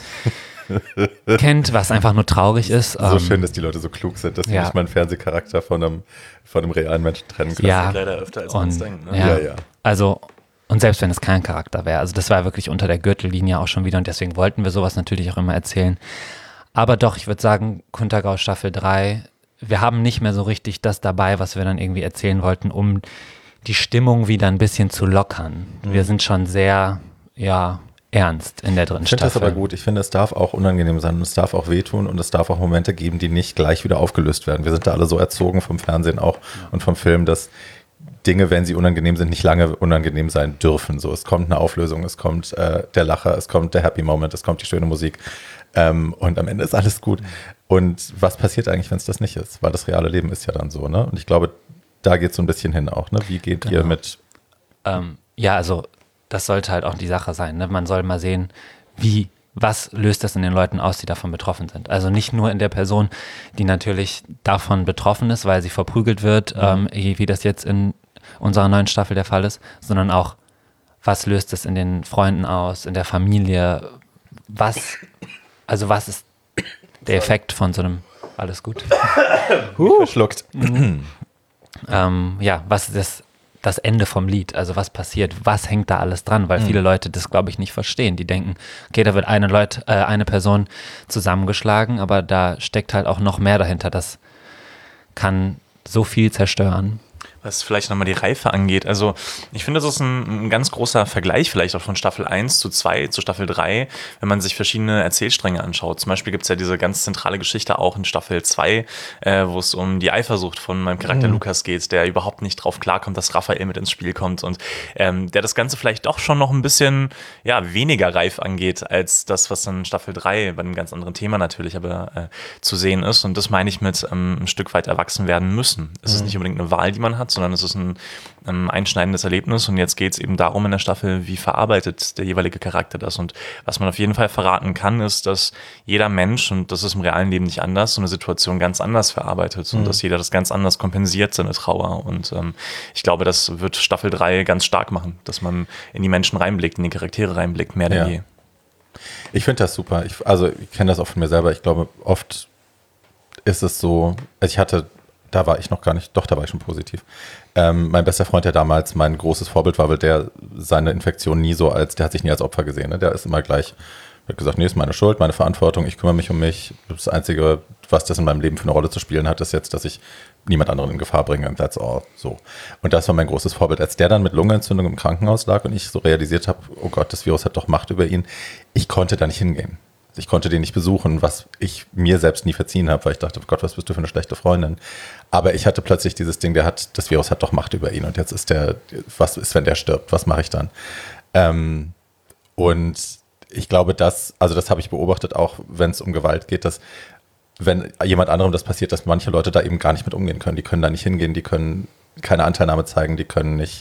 S3: kennt, was einfach nur traurig ist.
S1: So ähm, schön, dass die Leute so klug sind, dass sie
S3: ja.
S1: nicht mal einen Fernsehcharakter von einem, von einem realen Menschen trennen können.
S3: Ja,
S2: das ist leider öfter als man es denkt. Ne?
S3: Ja,
S1: ja, ja.
S3: Also, und selbst wenn es kein Charakter wäre, also das war wirklich unter der Gürtellinie auch schon wieder und deswegen wollten wir sowas natürlich auch immer erzählen. Aber doch, ich würde sagen, Kuntergrau Staffel drei, wir haben nicht mehr so richtig das dabei, was wir dann irgendwie erzählen wollten, um die Stimmung wieder ein bisschen zu lockern. Mhm. Wir sind schon sehr, ja, ernst in der dritten
S1: Ich finde
S3: Staffel.
S1: das aber gut. Ich finde, es darf auch unangenehm sein und es darf auch wehtun und es darf auch Momente geben, die nicht gleich wieder aufgelöst werden. Wir sind da alle so erzogen vom Fernsehen auch ja. und vom Film, dass Dinge, wenn sie unangenehm sind, nicht lange unangenehm sein dürfen. So, es kommt eine Auflösung, es kommt äh, der Lacher, es kommt der Happy Moment, es kommt die schöne Musik ähm, und am Ende ist alles gut. Und was passiert eigentlich, wenn es das nicht ist? Weil das reale Leben ist ja dann so, ne? Und ich glaube, da geht es so ein bisschen hin auch, ne? Wie geht
S3: Genau.
S1: ihr mit...
S3: Ähm, ja, also das sollte halt auch die Sache sein. Ne? Man soll mal sehen, wie, was löst das in den Leuten aus, die davon betroffen sind. Also nicht nur in der Person, die natürlich davon betroffen ist, weil sie verprügelt wird, mhm. ähm, wie das jetzt in unserer neuen Staffel der Fall ist, sondern auch, was löst es in den Freunden aus, in der Familie, was, also was ist der Effekt von so einem, alles gut?
S1: Huh. Verschluckt.
S3: ähm, ja, was ist das, das Ende vom Lied, also was passiert, was hängt da alles dran, weil mhm. viele Leute das, glaube ich, nicht verstehen. Die denken, okay, da wird eine Leute, äh, eine Person zusammengeschlagen, aber da steckt halt auch noch mehr dahinter. Das kann so viel zerstören.
S2: Was vielleicht nochmal die Reife angeht. Also ich finde, das ist ein, ein ganz großer Vergleich vielleicht auch von Staffel eins zu zwei zu Staffel drei, wenn man sich verschiedene Erzählstränge anschaut. Zum Beispiel gibt es ja diese ganz zentrale Geschichte auch in Staffel zwei, äh, wo es um die Eifersucht von meinem Charakter mhm. Lukas geht, der überhaupt nicht drauf klarkommt, dass Raphael mit ins Spiel kommt und ähm, der das Ganze vielleicht doch schon noch ein bisschen ja, weniger reif angeht, als das, was in Staffel drei bei einem ganz anderen Thema natürlich aber äh, zu sehen ist. Und das meine ich mit ähm, ein Stück weit erwachsen werden müssen. Es mhm. ist nicht unbedingt eine Wahl, die man hat, sondern es ist ein, ein einschneidendes Erlebnis und jetzt geht es eben darum in der Staffel, wie verarbeitet der jeweilige Charakter das und was man auf jeden Fall verraten kann, ist, dass jeder Mensch, und das ist im realen Leben nicht anders, so eine Situation ganz anders verarbeitet mhm. und dass jeder das ganz anders kompensiert, seine Trauer und ähm, ich glaube, das wird Staffel drei ganz stark machen, dass man in die Menschen reinblickt, in die Charaktere reinblickt, mehr denn
S1: ja.
S2: je.
S1: Ich finde das super, ich, also ich kenne das auch von mir selber, ich glaube, oft ist es so, also ich hatte Da war ich noch gar nicht, doch, da war ich schon positiv. Ähm, mein bester Freund, der damals mein großes Vorbild war, weil der seine Infektion nie so als, der hat sich nie als Opfer gesehen. Ne? Der ist immer gleich, hat gesagt, nee, ist meine Schuld, meine Verantwortung, ich kümmere mich um mich. Das Einzige, was das in meinem Leben für eine Rolle zu spielen hat, ist jetzt, dass ich niemand anderen in Gefahr bringe and that's all. So. Und das war mein großes Vorbild. Als der dann mit Lungenentzündung im Krankenhaus lag und ich so realisiert habe, oh Gott, das Virus hat doch Macht über ihn, ich konnte da nicht hingehen. Ich konnte den nicht besuchen, was ich mir selbst nie verziehen habe, weil ich dachte, oh Gott, was bist du für eine schlechte Freundin. Aber ich hatte plötzlich dieses Ding, der hat, das Virus hat doch Macht über ihn und jetzt ist der, was ist, wenn der stirbt, was mache ich dann? Ähm, und ich glaube, das, also das habe ich beobachtet, auch wenn es um Gewalt geht, dass wenn jemand anderem das passiert, dass manche Leute da eben gar nicht mit umgehen können. Die können da nicht hingehen, die können keine Anteilnahme zeigen, die können nicht,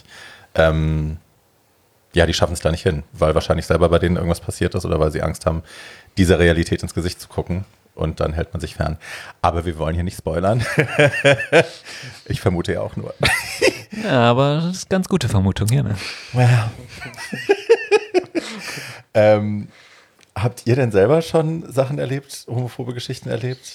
S1: ähm, ja, die schaffen es da nicht hin, weil wahrscheinlich selber bei denen irgendwas passiert ist oder weil sie Angst haben, dieser Realität ins Gesicht zu gucken und dann hält man sich fern. Aber wir wollen hier nicht spoilern. Ich vermute ja auch nur.
S3: Ja, aber das ist eine ganz gute Vermutung hier, ne?
S1: Wow. ähm, habt ihr denn selber schon Sachen erlebt, homophobe Geschichten erlebt?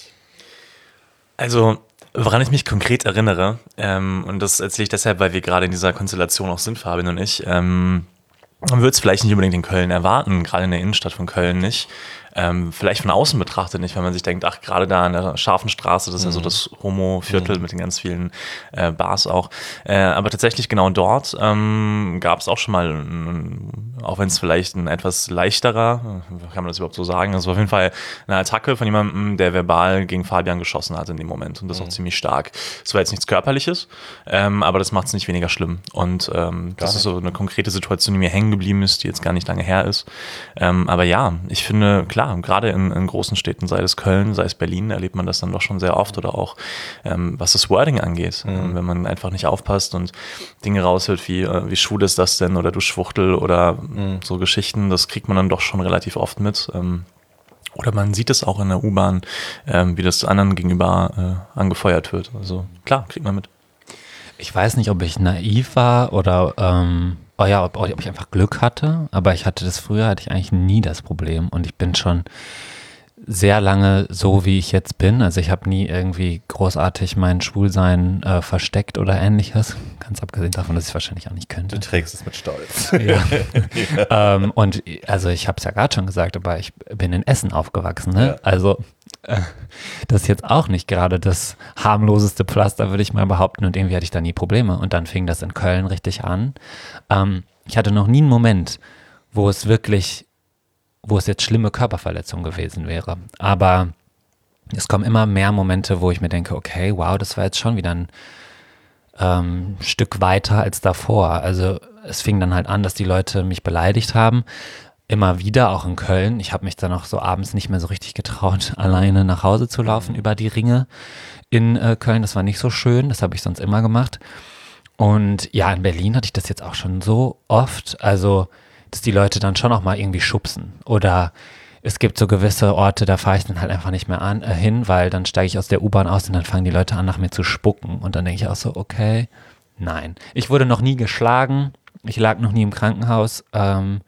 S2: Also, woran ich mich konkret erinnere, ähm, und das erzähle ich deshalb, weil wir gerade in dieser Konstellation auch sind, Fabian und ich, ähm, man würde es vielleicht nicht unbedingt in Köln erwarten, gerade in der Innenstadt von Köln nicht. Ähm, vielleicht von außen betrachtet nicht, wenn man sich denkt, ach, gerade da an der scharfen Straße, das ist mhm. ja so das Homo-Viertel mhm. mit den ganz vielen äh, Bars auch. Äh, aber tatsächlich genau dort ähm, gab es auch schon mal, ein, auch wenn es vielleicht ein etwas leichterer, kann man das überhaupt so sagen, also auf jeden Fall eine Attacke von jemandem, der verbal gegen Fabian geschossen hat in dem Moment und das mhm. auch ziemlich stark. Es war jetzt nichts Körperliches, ähm, aber das macht es nicht weniger schlimm und ähm, das ist so eine konkrete Situation, die mir hängen geblieben ist, die jetzt gar nicht lange her ist. Ähm, aber ja, ich finde, klar, gerade in, in großen Städten, sei es Köln, sei es Berlin, erlebt man das dann doch schon sehr oft oder auch, ähm, was das Wording angeht. Mhm. Ähm, wenn man einfach nicht aufpasst und Dinge raushört wie, äh, wie schwul ist das denn oder du Schwuchtel oder mhm. so Geschichten, das kriegt man dann doch schon relativ oft mit. Ähm, oder man sieht es auch in der U-Bahn, ähm, wie das anderen gegenüber äh, angefeuert wird. Also klar, kriegt man mit.
S3: Ich weiß nicht, ob ich naiv war oder ähm Oh ja, ob, ob ich einfach Glück hatte, aber ich hatte das früher, hatte ich eigentlich nie das Problem und ich bin schon sehr lange so, wie ich jetzt bin. Also ich habe nie irgendwie großartig mein Schwulsein äh, versteckt oder ähnliches, ganz abgesehen davon, dass ich es wahrscheinlich auch nicht könnte.
S1: Du trägst es mit Stolz.
S3: Ja. ähm, und also ich habe es ja gerade schon gesagt, aber ich bin in Essen aufgewachsen, ne? Ja. Also äh, das ist jetzt auch nicht gerade das harmloseste Pflaster, würde ich mal behaupten, und irgendwie hatte ich da nie Probleme und dann fing das in Köln richtig an. Ähm, ich hatte noch nie einen Moment, wo es wirklich wo es jetzt schlimme Körperverletzung gewesen wäre. Aber es kommen immer mehr Momente, wo ich mir denke, okay, wow, das war jetzt schon wieder ein ähm, Stück weiter als davor. Also es fing dann halt an, dass die Leute mich beleidigt haben. immer wieder, auch in Köln. Ich habe mich dann auch so abends nicht mehr so richtig getraut, alleine nach Hause zu laufen über die Ringe in äh, Köln. Das war nicht so schön, das habe ich sonst immer gemacht. Und ja, in Berlin hatte ich das jetzt auch schon so oft, also dass die Leute dann schon auch mal irgendwie schubsen. Oder es gibt so gewisse Orte, da fahre ich dann halt einfach nicht mehr an, äh, hin, weil dann steige ich aus der U-Bahn aus und dann fangen die Leute an, nach mir zu spucken. Und dann denke ich auch so, okay, nein. Ich wurde noch nie geschlagen, ich lag noch nie im Krankenhaus, ähm,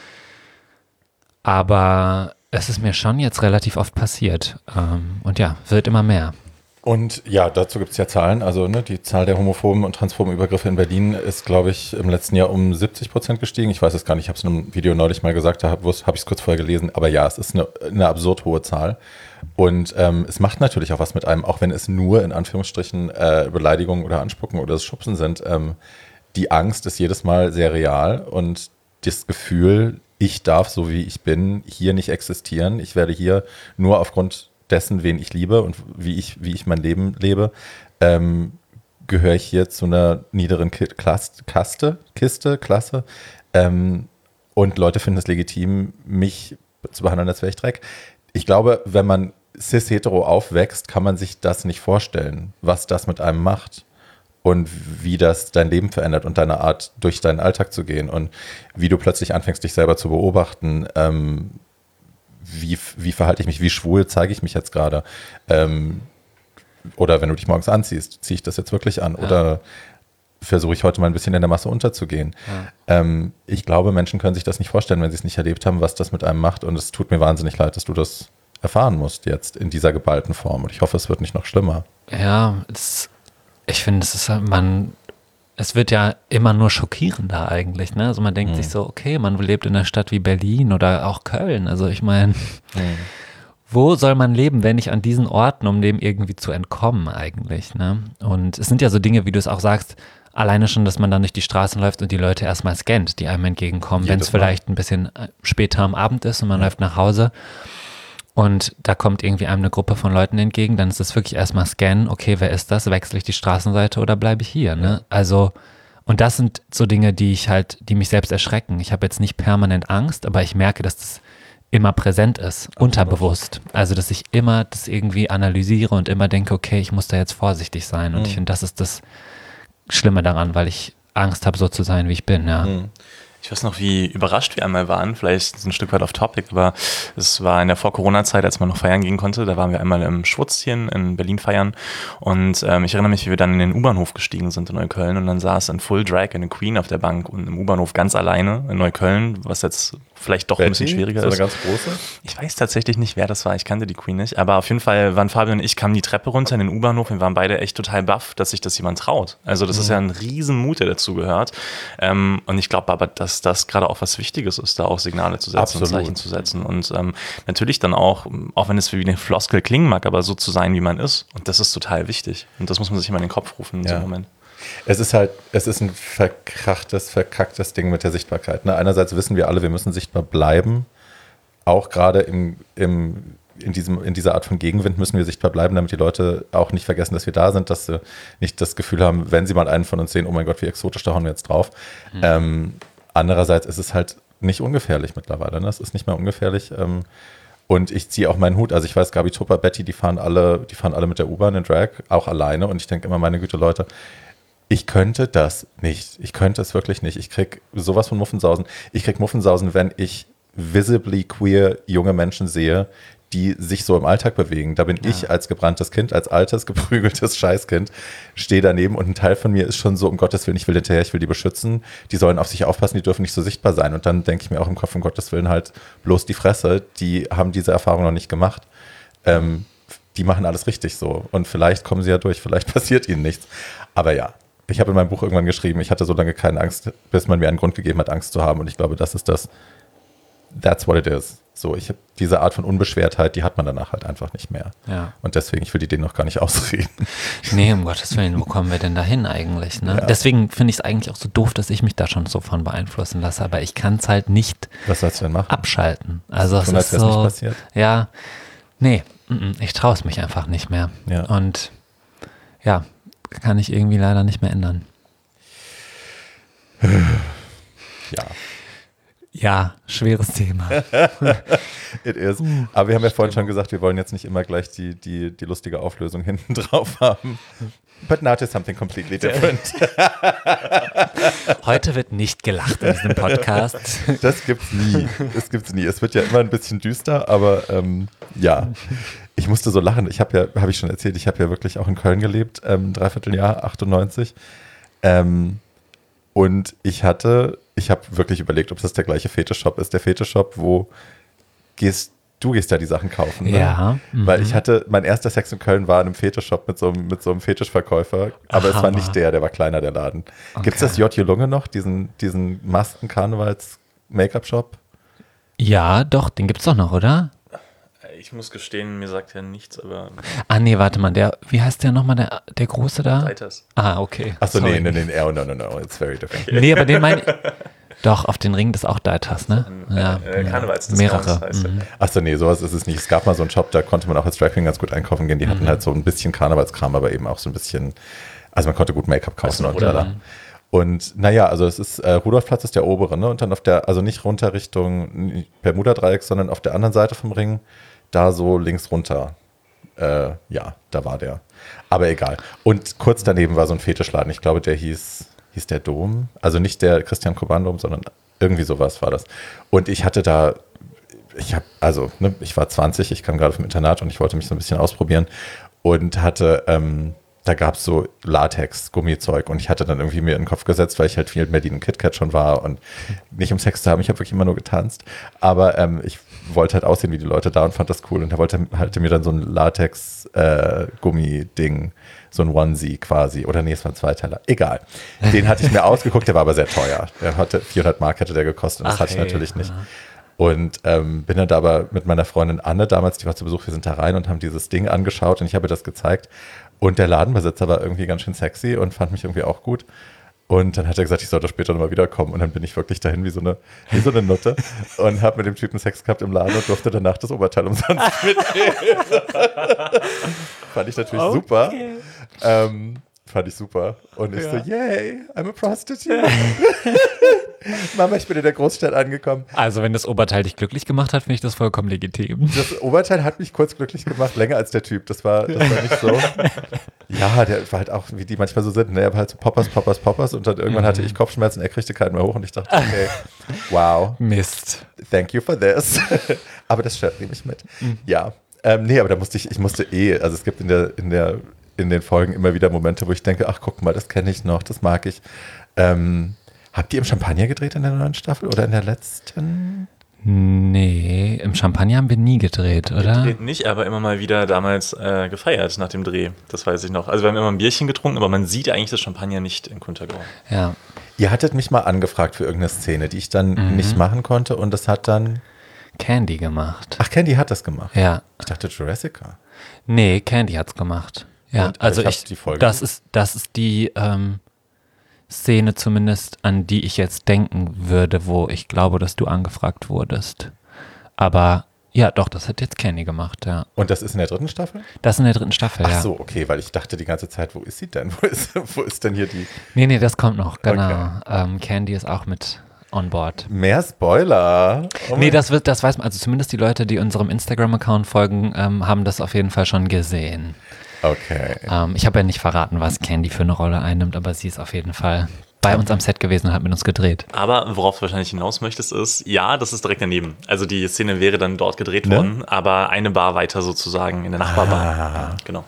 S3: aber es ist mir schon jetzt relativ oft passiert. Ähm, und ja, wird immer mehr.
S1: Und ja, dazu gibt es ja Zahlen. Also ne, die Zahl der homophoben und transphoben Übergriffe in Berlin ist, glaube ich, im letzten Jahr um siebzig Prozent gestiegen. Ich weiß es gar nicht, ich habe es in einem Video neulich mal gesagt, da habe hab ich es kurz vorher gelesen. Aber ja, es ist eine, eine absurd hohe Zahl. Und ähm, es macht natürlich auch was mit einem, auch wenn es nur in Anführungsstrichen äh, Beleidigungen oder Anspucken oder das Schubsen sind. Ähm, die Angst ist jedes Mal sehr real und das Gefühl, ich darf, so wie ich bin, hier nicht existieren. Ich werde hier nur aufgrund dessen, wen ich liebe und wie ich, wie ich mein Leben lebe, ähm, gehöre ich hier zu einer niederen Ki- Klasse, Kaste, Kiste, Klasse. Ähm, und Leute finden es legitim, mich zu behandeln, als wäre ich Dreck. Ich glaube, wenn man cis-hetero aufwächst, kann man sich das nicht vorstellen, was das mit einem macht und wie das dein Leben verändert und deine Art, durch deinen Alltag zu gehen und wie du plötzlich anfängst, dich selber zu beobachten. Ähm, Wie, wie verhalte ich mich, wie schwul zeige ich mich jetzt gerade? Ähm, oder wenn du dich morgens anziehst, ziehe ich das jetzt wirklich an? Ja. Oder versuche ich heute mal ein bisschen in der Masse unterzugehen? Ja. Ähm, ich glaube, Menschen können sich das nicht vorstellen, wenn sie es nicht erlebt haben, was das mit einem macht. Und es tut mir wahnsinnig leid, dass du das erfahren musst jetzt in dieser geballten Form. Und ich hoffe, es wird nicht noch schlimmer.
S3: Ja, es, ich finde, es ist halt, man... Es wird ja immer nur schockierender eigentlich, ne? Also man denkt mhm. sich so, okay, man lebt in einer Stadt wie Berlin oder auch Köln. Also ich meine, mhm. wo soll man leben, wenn nicht an diesen Orten, um dem irgendwie zu entkommen eigentlich, ne? Und es sind ja so Dinge, wie du es auch sagst, alleine schon, dass man dann durch die Straßen läuft und die Leute erstmal scannt, die einem entgegenkommen, wenn es vielleicht ein bisschen später am Abend ist und man ja. läuft nach Hause. Und da kommt irgendwie einem eine Gruppe von Leuten entgegen, dann ist es wirklich erstmal scannen, okay, wer ist das? Wechsle ich die Straßenseite oder bleibe ich hier? Ne? Also, und das sind so Dinge, die ich halt, die mich selbst erschrecken. Ich habe jetzt nicht permanent Angst, aber ich merke, dass das immer präsent ist, Absolut. unterbewusst. Also, dass ich immer das irgendwie analysiere und immer denke, okay, ich muss da jetzt vorsichtig sein. Und mhm. ich finde, das ist das Schlimme daran, weil ich Angst habe, so zu sein, wie ich bin, ja.
S2: Mhm. Ich weiß noch, wie überrascht wir einmal waren, vielleicht ein Stück weit off topic, aber es war in der Vor-Corona-Zeit, als man noch feiern gehen konnte, da waren wir einmal im Schwutzchen in Berlin feiern und ähm, ich erinnere mich, wie wir dann in den U-Bahnhof gestiegen sind in Neukölln und dann saß in Full Drag eine Queen auf der Bank und im U-Bahnhof ganz alleine in Neukölln, was jetzt vielleicht doch Betty? ein bisschen schwieriger
S1: so
S2: ist.
S1: Eine ganz große?
S2: Ich weiß tatsächlich nicht, wer das war, ich kannte die Queen nicht, aber auf jeden Fall waren Fabian und ich, kamen die Treppe runter in den U-Bahnhof und waren beide echt total baff, dass sich das jemand traut. Also das mhm. ist ja ein riesen Mut, der dazu gehört ähm, und ich glaube aber, dass das gerade auch was Wichtiges ist, da auch Signale zu setzen
S1: Absolut.
S2: und Zeichen zu setzen und ähm, natürlich dann auch, auch wenn es wie eine Floskel klingen mag, aber so zu sein, wie man ist und das ist total wichtig und das muss man sich immer in den Kopf rufen in
S1: ja.
S2: so einem Moment.
S1: Es ist halt, es ist ein verkrachtes, verkacktes Ding mit der Sichtbarkeit. Ne? Einerseits wissen wir alle, wir müssen sichtbar bleiben, auch gerade im, im, in, diesem, in dieser Art von Gegenwind müssen wir sichtbar bleiben, damit die Leute auch nicht vergessen, dass wir da sind, dass sie nicht das Gefühl haben, wenn sie mal einen von uns sehen, oh mein Gott, wie exotisch, da hauen wir jetzt drauf. Mhm. Ähm, Andererseits ist es halt nicht ungefährlich mittlerweile. Ne? Es ist nicht mehr ungefährlich. Ähm, und ich ziehe auch meinen Hut. Also ich weiß, Gabi Tupper, Betty, die fahren alle, die fahren alle mit der U-Bahn in Drag, auch alleine. Und ich denke immer, meine Güte, Leute, ich könnte das nicht. Ich könnte es wirklich nicht. Ich krieg sowas von Muffensausen. Ich krieg Muffensausen, wenn ich visibly queer junge Menschen sehe, die sich so im Alltag bewegen. Da bin ja. ich als gebranntes Kind, als altes, geprügeltes Scheißkind, stehe daneben und ein Teil von mir ist schon so, um Gottes Willen, ich will hinterher, ich will die beschützen, die sollen auf sich aufpassen, die dürfen nicht so sichtbar sein. Und dann denke ich mir auch im Kopf, um Gottes Willen halt bloß die Fresse, die haben diese Erfahrung noch nicht gemacht. Ähm, die machen alles richtig so. Und vielleicht kommen sie ja durch, vielleicht passiert ihnen nichts. Aber ja, ich habe in meinem Buch irgendwann geschrieben, ich hatte so lange keine Angst, bis man mir einen Grund gegeben hat, Angst zu haben. Und ich glaube, das ist das, that's what it is. So, ich habe diese Art von Unbeschwertheit, die hat man danach halt einfach nicht mehr.
S3: Ja.
S1: Und deswegen, ich will die denen noch gar nicht ausreden.
S3: Nee, um Gottes Willen, wo kommen wir denn dahin eigentlich? Ne? Ja. Deswegen finde ich es eigentlich auch so doof, dass ich mich da schon so von beeinflussen lasse, aber ich kann es halt nicht
S1: Was sollst du denn machen?
S3: abschalten. Also es
S1: Tun,
S3: ist
S1: als
S3: so,
S1: nicht passiert.
S3: Ja, nee, ich traue es mich einfach nicht mehr.
S1: Ja.
S3: Und ja, kann ich irgendwie leider nicht mehr ändern.
S1: Ja.
S3: Ja, schweres Thema.
S1: It is. Aber wir haben ja vorhin schon gesagt, wir wollen jetzt nicht immer gleich die, die, die lustige Auflösung hinten drauf haben. But now to something completely different.
S3: Heute wird nicht gelacht in diesem Podcast.
S1: Das gibt's nie. Das gibt's nie. Es wird ja immer ein bisschen düster, aber ähm, ja. Ich musste so lachen. Ich habe ja, habe ich schon erzählt, ich habe ja wirklich auch in Köln gelebt, ähm, dreiviertel Jahr, achtundneunzig. Ähm, und ich hatte, ich habe wirklich überlegt, ob das der gleiche Fetischshop ist. Der Fetischshop, wo gehst du gehst da die Sachen kaufen. Ne?
S3: Ja. Mhm.
S1: Weil ich hatte, mein erster Sex in Köln war in einem Fetischshop mit so, einem- mit so einem Fetischverkäufer. Aber
S3: Ach,
S1: es war nicht
S3: Hammer.
S1: der, der war kleiner, der Laden. Gibt es
S3: Okay.
S1: das J. Junge noch, diesen, diesen Masken-Karnevals-Make-up-Shop?
S3: Ja, doch, den gibt's doch noch, oder?
S2: Ich muss gestehen, mir sagt ja nichts, aber
S3: Ah, nee, warte mal, der, wie heißt der nochmal, der, der Große da?
S2: Reiters.
S3: Ah, okay.
S1: Achso, nee,
S3: Sorry.
S1: nee, nee, oh, no, no, no, it's very different.
S3: Nee, aber den meine Doch, auf den Ring des auch Deitas, ne? Ja.
S2: Äh, Karnevalsdiskons
S3: Mehrere.
S2: heißt der.
S3: Mhm.
S1: Achso, nee, sowas ist es nicht. Es gab mal so einen Shop, da konnte man auch als Drag Queen ganz gut einkaufen gehen. Die hatten halt so ein bisschen Karnevalskram, aber eben auch so ein bisschen, also man konnte gut Make-up kaufen und
S2: oder?
S1: lala. Und naja, also es ist, äh, Rudolfplatz ist der obere, ne? Und dann auf der, also nicht runter Richtung Bermuda-Dreieck, sondern auf der anderen Seite vom Ring, da so links runter. Äh, ja, da war der. Aber egal. Und kurz daneben war so ein Fetischladen. Ich glaube, der hieß, hieß der Dom. Also nicht der Christian Koban-Dom, sondern irgendwie sowas war das. Und ich hatte da, ich habe, also, ne, ich war zwanzig, ich kam gerade vom Internat und ich wollte mich so ein bisschen ausprobieren und hatte, ähm, da gab es so Latex-Gummizeug und ich hatte dann irgendwie mir in den Kopf gesetzt, weil ich halt viel mit Berlin und KitKat schon war und nicht um Sex zu haben, ich habe wirklich immer nur getanzt, aber ähm, ich wollte halt aussehen wie die Leute da und fand das cool und da wollte halt mir dann so ein Latex-Gummi-Ding, so ein Onesie quasi, oder nee, es war ein Zweiteiler, egal. Den hatte ich mir ausgeguckt, der war aber sehr teuer, der hatte vierhundert Mark hätte der gekostet und das
S3: Ach,
S1: hatte ich
S3: ey,
S1: natürlich nicht.
S3: ja.
S1: Und ähm, bin dann da aber mit meiner Freundin Anne damals, die war zu Besuch, wir sind da rein und haben dieses Ding angeschaut und ich habe ihr das gezeigt. Und der Ladenbesitzer war irgendwie ganz schön sexy und fand mich irgendwie auch gut. Und dann hat er gesagt, ich sollte später nochmal wiederkommen. Und dann bin ich wirklich dahin wie so eine, wie so eine Nutte und habe mit dem Typen Sex gehabt im Laden und durfte danach das Oberteil umsonst mitnehmen. Fand ich natürlich super. Ähm, fand ich super. Und ich so, yay, I'm a prostitute. Mama, ich bin in der Großstadt angekommen.
S3: Also, wenn das Oberteil dich glücklich gemacht hat, finde ich das vollkommen legitim.
S1: Das Oberteil hat mich kurz glücklich gemacht, länger als der Typ. Das war, das war nicht so. Ja, der war halt auch, wie die manchmal so sind. Ne? Er war halt so Poppers, Poppers, Poppers. Und dann irgendwann hatte ich Kopfschmerzen, er kriegte keinen mehr hoch. Und ich dachte, okay, wow,
S3: Mist.
S1: thank you for this. Aber das stört mich mit. Ja, ähm, nee, aber da musste ich, ich musste eh, also es gibt in der, in der, in den Folgen immer wieder Momente, wo ich denke, ach, guck mal, das kenne ich noch, das mag ich. Ähm, habt ihr im Champagner gedreht in der neuen Staffel oder in der letzten?
S3: Nee, im Champagner haben wir nie gedreht, oder?
S2: Dreht nicht, aber immer mal wieder damals äh, gefeiert nach dem Dreh. Das weiß ich noch. Also wir haben immer ein Bierchen getrunken, aber man sieht eigentlich das Champagner nicht in Kuntergau.
S3: Ja.
S1: Ihr hattet mich mal angefragt für irgendeine Szene, die ich dann
S3: Mhm.
S1: nicht machen konnte und das hat dann,
S3: Candy gemacht.
S1: ach, Candy hat das gemacht.
S3: Ja.
S1: Ich dachte Jurassica.
S3: Nee, Candy hat's gemacht. Ja,
S1: Und?
S3: also
S1: Ich hab
S3: ich,
S1: die Folge
S3: das ist, das ist die ähm, Szene zumindest, an die ich jetzt denken würde, wo ich glaube, dass du angefragt wurdest. Aber ja, doch, das hat jetzt Candy gemacht, ja.
S1: Und das ist in der dritten Staffel?
S3: Das ist in der dritten Staffel,
S1: Ach
S3: ja.
S1: so, okay, weil ich dachte die ganze Zeit, wo ist sie denn? Wo ist, wo ist denn hier die?
S3: Nee, nee, das kommt noch, genau.
S1: Okay.
S3: Ähm, Candy ist auch mit on board.
S1: Mehr Spoiler. Oh
S3: Nee,
S1: mein-
S3: das wird, das weiß man, also zumindest die Leute, die unserem Instagram-Account folgen, ähm, haben das auf jeden Fall schon gesehen.
S1: Okay.
S3: Ähm, ich habe ja nicht verraten, was Candy für eine Rolle einnimmt, aber sie ist auf jeden Fall bei uns am Set gewesen und hat mit uns gedreht.
S2: Aber worauf du wahrscheinlich hinaus möchtest, ist, ja, das ist direkt daneben. Also die Szene wäre dann dort gedreht
S1: Ne?
S2: worden, aber eine Bar weiter sozusagen in der Nachbarbar.
S1: Ah.
S2: Genau.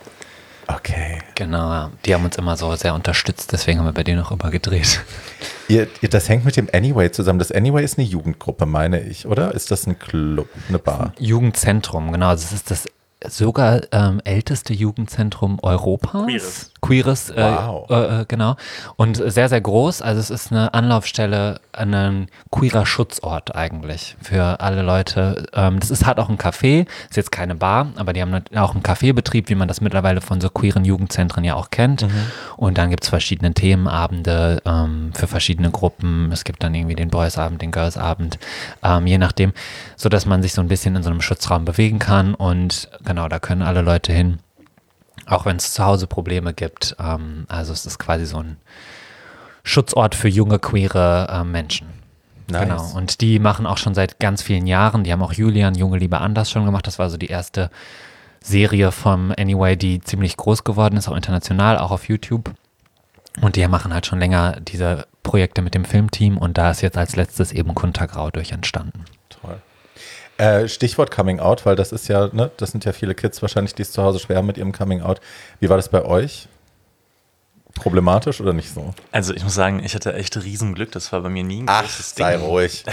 S1: Okay.
S3: Genau, ja. Die haben uns immer so sehr unterstützt, deswegen haben wir bei denen auch immer gedreht.
S1: Ihr, ihr, das hängt mit dem Anyway zusammen. Das Anyway ist eine Jugendgruppe, meine ich, oder? Ist das ein Club, eine Bar?
S3: Jugendzentrum, genau. Das ist das sogar ähm, älteste Jugendzentrum Europas.
S2: Queeres.
S3: Queeres, äh,
S1: Wow.
S3: äh, genau. Und sehr, sehr groß. Also es ist eine Anlaufstelle, ein queerer Schutzort eigentlich für alle Leute. Ähm, das ist, hat auch ein Café, ist jetzt keine Bar, aber die haben auch einen Kaffeebetrieb, wie man das mittlerweile von so queeren Jugendzentren ja auch kennt. Und dann gibt es verschiedene Themenabende ähm, für verschiedene Gruppen. Es gibt dann irgendwie den Boys-Abend, den Girls-Abend, ähm, je nachdem, sodass man sich so ein bisschen in so einem Schutzraum bewegen kann. Und genau, da können alle Leute hin. Auch wenn es zu Hause Probleme gibt. Ähm, also es ist quasi so ein Schutzort für junge, queere äh, Menschen.
S1: Nice.
S3: Genau, und die machen auch schon seit ganz vielen Jahren, die haben auch Julian, Junge, Liebe, Anders schon gemacht, das war so die erste Serie vom Anyway, die ziemlich groß geworden ist, auch international, auch auf YouTube. Und die machen halt schon länger diese Projekte mit dem Filmteam und da ist jetzt als letztes eben Kuntergrau durch entstanden.
S1: Toll. Äh, Stichwort Coming Out, weil das ist ja, ne, das sind ja viele Kids wahrscheinlich, die es zu Hause schwer haben mit ihrem Coming Out. Wie war das bei euch? Problematisch oder nicht so?
S2: Also ich muss sagen, ich hatte echt Riesenglück. Das war bei mir nie ein
S1: Ach,
S2: großes Ding.
S1: sei ruhig.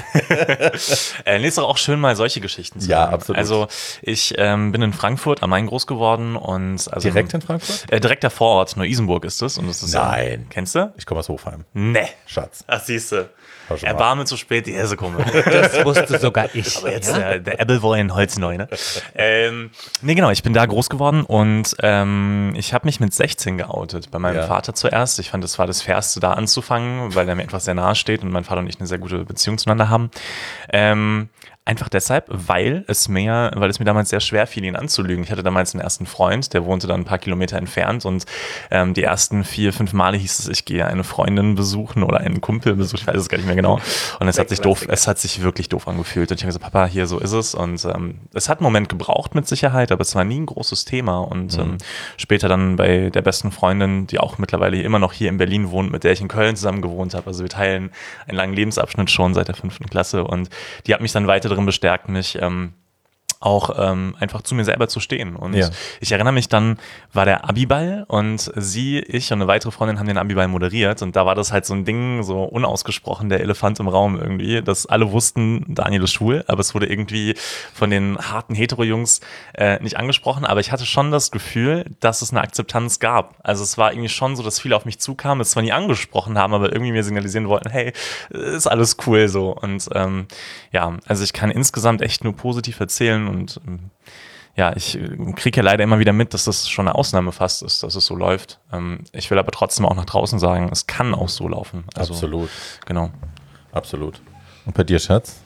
S2: äh, nee, ist doch auch schön, mal solche Geschichten zu
S1: Ja,
S2: hören.
S1: absolut.
S2: Also ich ähm, bin in Frankfurt am Main groß geworden. und also
S1: Direkt in Frankfurt?
S2: Äh, direkt der Vorort, Neu-Isenburg ist es. Und das ist
S1: Nein.
S2: Ja, kennst du?
S1: Ich komme aus Hofheim.
S2: Nee.
S1: Schatz.
S2: Ach, siehst du.
S1: War schon mal.
S2: Erbarme zu spät, die Hesse komme.
S3: Das wusste sogar ich.
S2: Aber jetzt der, der Ebbelwoin Holzneu, ne? ähm, nee, genau, ich bin da groß geworden und ähm, ich habe mich mit sechzehn geoutet. Bei meinem
S1: Ja.
S2: Vater zuerst. Ich fand, das war das Fairste, da anzufangen, weil er mir etwas sehr nahe steht und mein Vater und ich eine sehr gute Beziehung zueinander haben. Ähm, Einfach deshalb, weil es mir, weil es mir damals sehr schwer fiel, ihn anzulügen. Ich hatte damals einen ersten Freund, der wohnte dann ein paar Kilometer entfernt und ähm, die ersten vier, fünf Male hieß es, ich gehe eine Freundin besuchen oder einen Kumpel besuchen, ich weiß es gar nicht mehr genau. Und es hat sich doof, es hat sich wirklich doof angefühlt. Und ich habe gesagt, Papa, hier, so ist es. Und ähm, es hat einen Moment gebraucht mit Sicherheit, aber es war nie ein großes Thema. Und
S1: Mhm.
S2: ähm, später dann bei der besten Freundin, die auch mittlerweile immer noch hier in Berlin wohnt, mit der ich in Köln zusammen gewohnt habe. Also wir teilen einen langen Lebensabschnitt schon seit der fünften Klasse und die hat mich dann weiter darin bestärkt, mich ähm, auch ähm, einfach zu mir selber zu stehen. Und
S1: Ja.
S2: ich erinnere mich, dann war der Abiball und sie, ich und eine weitere Freundin haben den Abiball moderiert und da war das halt so ein Ding, so unausgesprochen, der Elefant im Raum irgendwie, dass alle wussten, Daniel ist schwul, aber es wurde irgendwie von den harten Hetero-Jungs äh, nicht angesprochen, aber ich hatte schon das Gefühl, dass es eine Akzeptanz gab. Also es war irgendwie schon so, dass viele auf mich zukamen, es zwar nie angesprochen haben, aber irgendwie mir signalisieren wollten, hey, ist alles cool so. Und ähm, ja, also ich kann insgesamt echt nur positiv erzählen und ähm, ja, ich äh, kriege ja leider immer wieder mit, dass das schon eine Ausnahme fast ist, dass es so läuft. Ähm, ich will aber trotzdem auch nach draußen sagen, es kann auch so laufen. Also,
S1: Absolut.
S2: Genau.
S1: Absolut. Und bei dir, Schatz?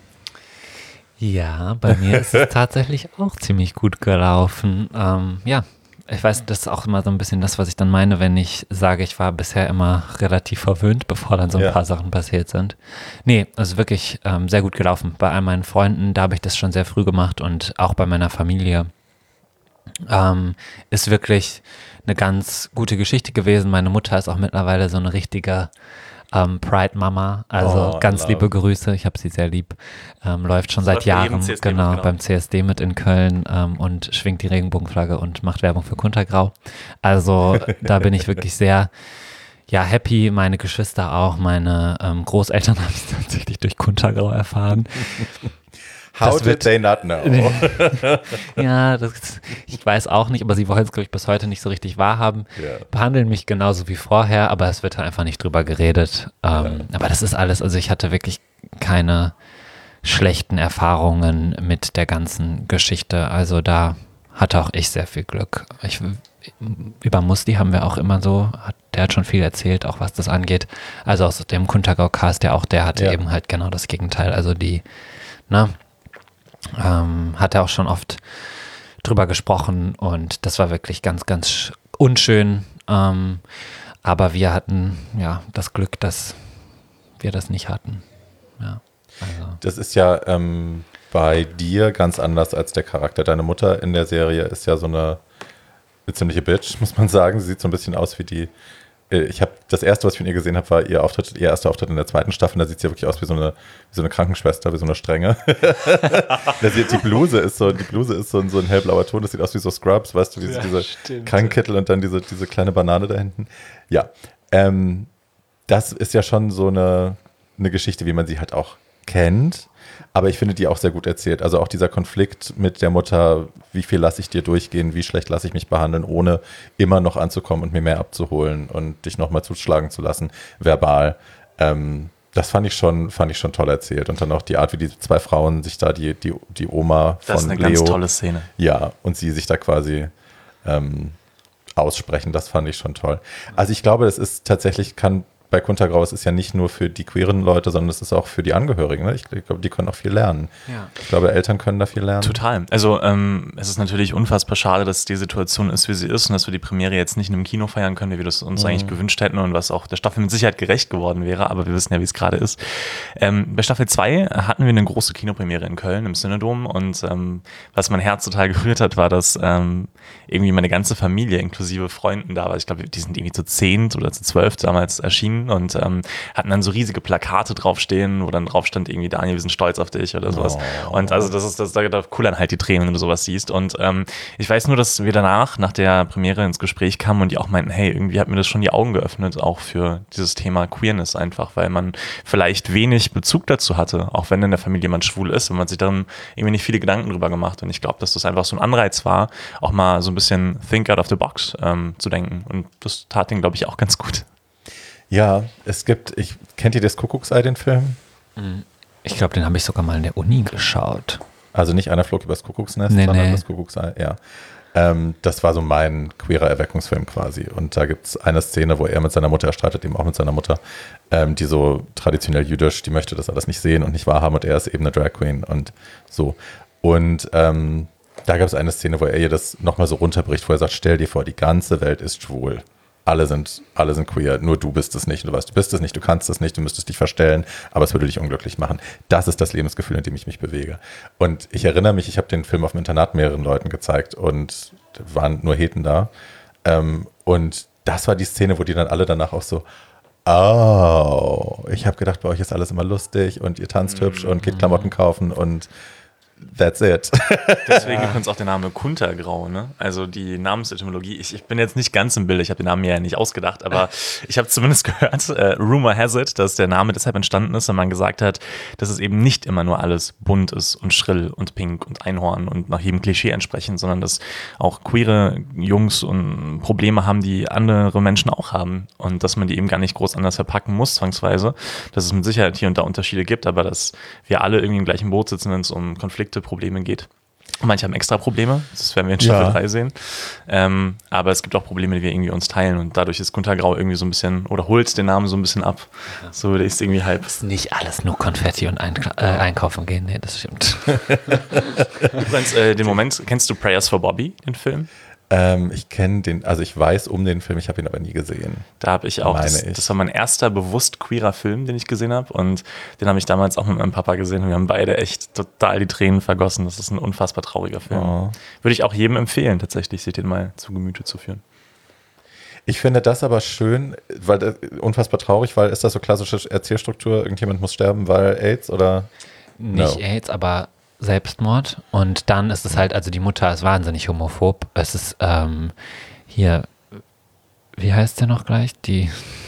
S3: Ja, bei mir ist es tatsächlich auch ziemlich gut gelaufen. Ähm, ja, ich weiß, das ist auch immer so ein bisschen das, was ich dann meine, wenn ich sage, ich war bisher immer relativ verwöhnt, bevor dann so ein
S1: Ja.
S3: paar Sachen passiert sind. Nee, also wirklich ähm, sehr gut gelaufen. Bei all meinen Freunden, da habe ich das schon sehr früh gemacht und auch bei meiner Familie ähm, ist wirklich eine ganz gute Geschichte gewesen. Meine Mutter ist auch mittlerweile so eine richtige ähm, Pride-Mama, also
S1: Oh,
S3: ganz
S1: love.
S3: liebe Grüße, ich habe sie sehr lieb, ähm, läuft schon seit
S2: läuft bei jedem
S3: Jahren,
S2: C S D mit,
S3: genau,
S2: genau.
S3: beim C S D mit in Köln ähm, und schwingt die Regenbogenflagge und macht Werbung für Kuntergrau. Also da bin ich wirklich sehr, ja, happy, meine Geschwister auch, meine ähm, Großeltern haben es tatsächlich durch Kuntergrau erfahren.
S1: How
S3: Das
S1: did
S3: wird-
S1: they not know?
S3: Ja, das, ich weiß auch nicht, aber sie wollen es, glaube ich, bis heute nicht so richtig wahrhaben.
S1: Ja.
S3: Behandeln mich genauso wie vorher, aber es wird halt einfach nicht drüber geredet. Ähm, aber das ist alles, also ich hatte wirklich keine schlechten Erfahrungen mit der ganzen Geschichte. Also da hatte auch ich sehr viel Glück. Ich, über Musti haben wir auch immer so, hat, der hat schon viel erzählt, auch was das angeht. Also aus dem Kuntergau-Cast, der auch, der hatte
S1: Ja.
S3: eben halt genau das Gegenteil. Also die, na, ähm, hat er auch schon oft drüber gesprochen und das war wirklich ganz, ganz sch- unschön. Ähm, aber wir hatten ja das Glück, dass wir das nicht hatten. Ja, also.
S1: Das ist ja ähm, bei dir ganz anders als der Charakter. Deine Mutter in der Serie ist ja so eine, eine ziemliche Bitch, muss man sagen. Sie sieht so ein bisschen aus wie die. äh, Ich habe das erste, was ich von ihr gesehen habe, war ihr Auftritt, ihr erster Auftritt in der zweiten Staffel. Da sieht sie ja wirklich aus wie so eine, wie so eine Krankenschwester, wie so eine Strenge. Da sieht, die Bluse ist so, die Bluse ist so ein, so ein hellblauer Ton. Das sieht aus wie so Scrubs, weißt du, wie so
S2: Ja,
S1: diese
S2: stimmt.
S1: Krankenkittel und dann diese, diese kleine Banane da hinten. Ja, ähm, das ist ja schon so eine, eine Geschichte, wie man sie halt auch kennt. Aber ich finde die auch sehr gut erzählt. Also auch dieser Konflikt mit der Mutter, wie viel lasse ich dir durchgehen, wie schlecht lasse ich mich behandeln, ohne immer noch anzukommen und mir mehr abzuholen und dich nochmal zuschlagen zu lassen, verbal. Ähm, das fand ich schon, fand ich schon toll erzählt. Und dann auch die Art, wie die zwei Frauen sich da, die, die, die Oma von
S2: Das ist eine
S1: Leo,
S2: ganz tolle Szene.
S1: ja, und sie sich da quasi ähm, aussprechen, das fand ich schon toll. Also ich glaube, das ist tatsächlich, kann bei Kunter Grau, es ist ja nicht nur für die queeren Leute, sondern es ist auch für die Angehörigen. Ne? Ich, ich glaube, die können auch viel lernen.
S3: Ja.
S1: Ich glaube, Eltern können da viel lernen.
S2: Total. Also ähm, es ist natürlich unfassbar schade, dass die Situation ist, wie sie ist und dass wir die Premiere jetzt nicht in einem Kino feiern können, wie wir das uns mhm. eigentlich gewünscht hätten und was auch der Staffel mit Sicherheit gerecht geworden wäre, aber wir wissen ja, wie es gerade ist. Ähm, bei Staffel zwei hatten wir eine große Kinopremiere in Köln im Synodom und ähm, was mein Herz total gerührt hat, war, dass ähm, irgendwie meine ganze Familie inklusive Freunden da war. Ich glaube, die sind irgendwie zu zehn oder zu zwölf damals erschienen und ähm, hatten dann so riesige Plakate draufstehen, wo dann drauf stand irgendwie, Daniel, wir sind stolz auf dich oder sowas. Oh. Und also das ist, das, da, da kullern halt die Tränen, wenn du sowas siehst. Und ähm, ich weiß nur, dass wir danach, nach der Premiere ins Gespräch kamen und die auch meinten, hey, irgendwie hat mir das schon die Augen geöffnet, auch für dieses Thema Queerness einfach, weil man vielleicht wenig Bezug dazu hatte, auch wenn in der Familie jemand schwul ist, wenn man sich dann irgendwie nicht viele Gedanken drüber gemacht. Und ich glaube, dass das einfach so ein Anreiz war, auch mal so ein bisschen think out of the box ähm, zu denken. Und das tat den, glaube ich, auch ganz gut.
S1: Ja, es gibt, ich kennt ihr das Kuckucksei, den Film?
S3: Ich glaube, den habe ich sogar mal in der Uni geschaut.
S1: Also nicht Einer flog übers Kuckucksnest,
S3: nee,
S1: sondern
S3: nee.
S1: das Kuckucksei, ja. Ähm, das war so mein queerer Erweckungsfilm quasi. Und da gibt es eine Szene, wo er mit seiner Mutter, er streitet eben auch mit seiner Mutter, ähm, die so traditionell jüdisch, die möchte das alles nicht sehen und nicht wahrhaben und er ist eben eine Drag Queen und so. Und ähm, da gab es eine Szene, wo er ihr das nochmal so runterbricht, wo er sagt, stell dir vor, die ganze Welt ist schwul. Alle sind, alle sind queer, nur du bist es nicht. Du weißt, du bist es nicht, du kannst es nicht, du müsstest dich verstellen, aber es würde dich unglücklich machen. Das ist das Lebensgefühl, in dem ich mich bewege. Und ich erinnere mich, ich habe den Film auf dem Internat mehreren Leuten gezeigt und waren nur Heten da. Ähm, und das war die Szene, wo die dann alle danach auch so, oh, ich habe gedacht, bei euch ist alles immer lustig und ihr tanzt mm-hmm. hübsch und geht Klamotten kaufen und that's it.
S2: Deswegen übrigens auch der Name Kuntergrau, ne? Also die Namensetymologie. Ich, ich bin jetzt nicht ganz im Bild, ich habe den Namen mir ja nicht ausgedacht, aber ich habe zumindest gehört, äh, Rumor has it, dass der Name deshalb entstanden ist, wenn man gesagt hat, dass es eben nicht immer nur alles bunt ist und schrill und pink und Einhorn und nach jedem Klischee entsprechend, sondern dass auch queere Jungs und Probleme haben, die andere Menschen auch haben und dass man die eben gar nicht groß anders verpacken muss, zwangsweise. Dass es mit Sicherheit hier und da Unterschiede gibt, aber dass wir alle irgendwie im gleichen Boot sitzen, wenn es um Konflikte Probleme geht. Manche haben extra Probleme, das werden wir in Staffel drei sehen. Ähm, aber es gibt auch Probleme, die wir irgendwie uns teilen und dadurch ist Kuntergrau irgendwie so ein bisschen, oder holt den Namen so ein bisschen ab. So würde ich es irgendwie halb.
S3: Es ist nicht alles nur Konfetti und ein, äh, einkaufen gehen, nee, das stimmt.
S2: Übrigens, äh, den Moment, kennst du Prayers for Bobby, den Film?
S1: Ähm, ich kenne den, also ich weiß um den Film, ich habe ihn aber nie gesehen.
S2: Da habe ich auch, das,
S1: ich.
S2: das war mein erster bewusst queerer Film, den ich gesehen habe und den habe ich damals auch mit meinem Papa gesehen und wir haben beide echt total die Tränen vergossen. Das ist ein unfassbar trauriger Film. Oh. Würde ich auch jedem empfehlen, tatsächlich, sich den mal zu Gemüte zu führen.
S1: Ich finde das aber schön, weil das, unfassbar traurig, weil ist das so klassische Erzählstruktur, irgendjemand muss sterben, weil AIDS oder?
S3: Nicht no. AIDS, aber Selbstmord und dann ist es halt, also die Mutter ist wahnsinnig homophob. Es ist ähm, hier, wie heißt der noch gleich? Die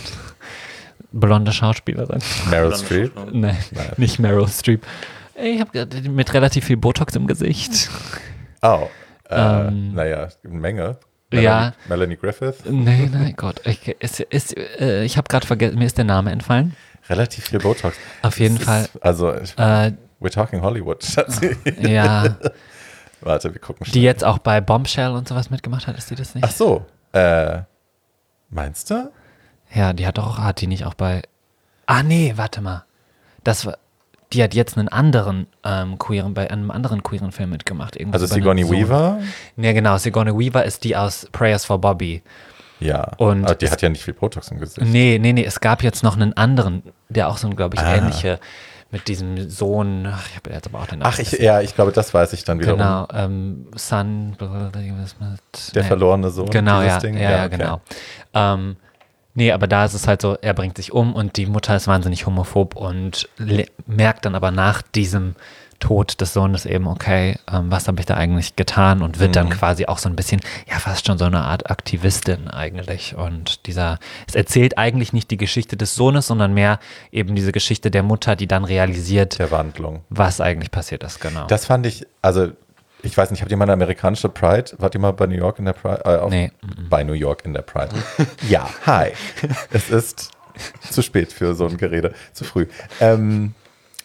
S3: blonde Schauspielerin.
S1: Meryl Streep?
S3: Nein, Nein, nicht Meryl Streep. Ich habe mit relativ viel Botox im Gesicht.
S1: Oh, äh, ähm, naja, eine Menge. Melanie,
S3: ja.
S1: Melanie Griffith?
S3: Nein, nein, Gott. Ich, ist, ist, äh, ich habe gerade vergessen, mir ist der Name entfallen.
S1: Relativ viel Botox.
S3: Auf jeden
S1: das
S3: Fall.
S1: Ist, also, ich, äh, we're talking Hollywood, Schatzi.
S3: Ja.
S1: Warte, wir gucken schnell.
S3: Die jetzt auch bei Bombshell und sowas mitgemacht hat, ist die das nicht?
S1: Ach so. Äh, meinst du?
S3: Ja, die hat doch, hat die nicht auch bei. Ah, nee, warte mal. Das war. Die hat jetzt einen anderen ähm, queeren, bei einem anderen queeren Film mitgemacht. Irgendwie
S1: also Sigourney Weaver?
S3: Ja, genau. Sigourney Weaver ist die aus Prayers for Bobby.
S1: Ja,
S3: und
S1: aber die hat ja nicht viel Botox im Gesicht.
S3: Nee, nee, nee. Es gab jetzt noch einen anderen, der auch so ein, glaube ich,
S1: ah.
S3: ähnliche, mit diesem Sohn, ach, ich habe jetzt aber auch den Namen.
S1: Ach, ich, ja, ich glaube, das weiß ich dann wiederum.
S3: Genau, ähm, Son,
S1: der
S3: nee.
S1: verlorene Sohn.
S3: Genau, ja,
S1: Ding.
S3: ja, ja, okay. genau. Ähm, Nee, aber da ist es halt so, er bringt sich um und die Mutter ist wahnsinnig homophob und le- merkt dann aber nach diesem Tod des Sohnes eben, okay, ähm, was habe ich da eigentlich getan und wird mhm. dann quasi auch so ein bisschen, ja, fast schon so eine Art Aktivistin eigentlich. Und dieser, es erzählt eigentlich nicht die Geschichte des Sohnes, sondern mehr eben diese Geschichte der Mutter, die dann realisiert,
S1: der Wandlung,
S3: was eigentlich passiert ist, genau.
S1: Das fand ich, also ich weiß nicht, habt ihr mal eine amerikanische Pride? Wart ihr mal bei New York in der Pride? Äh, auf,
S3: nee.
S1: Bei New York in der Pride. Ja, hi. Es ist zu spät für so ein Gerede, zu früh. Ähm,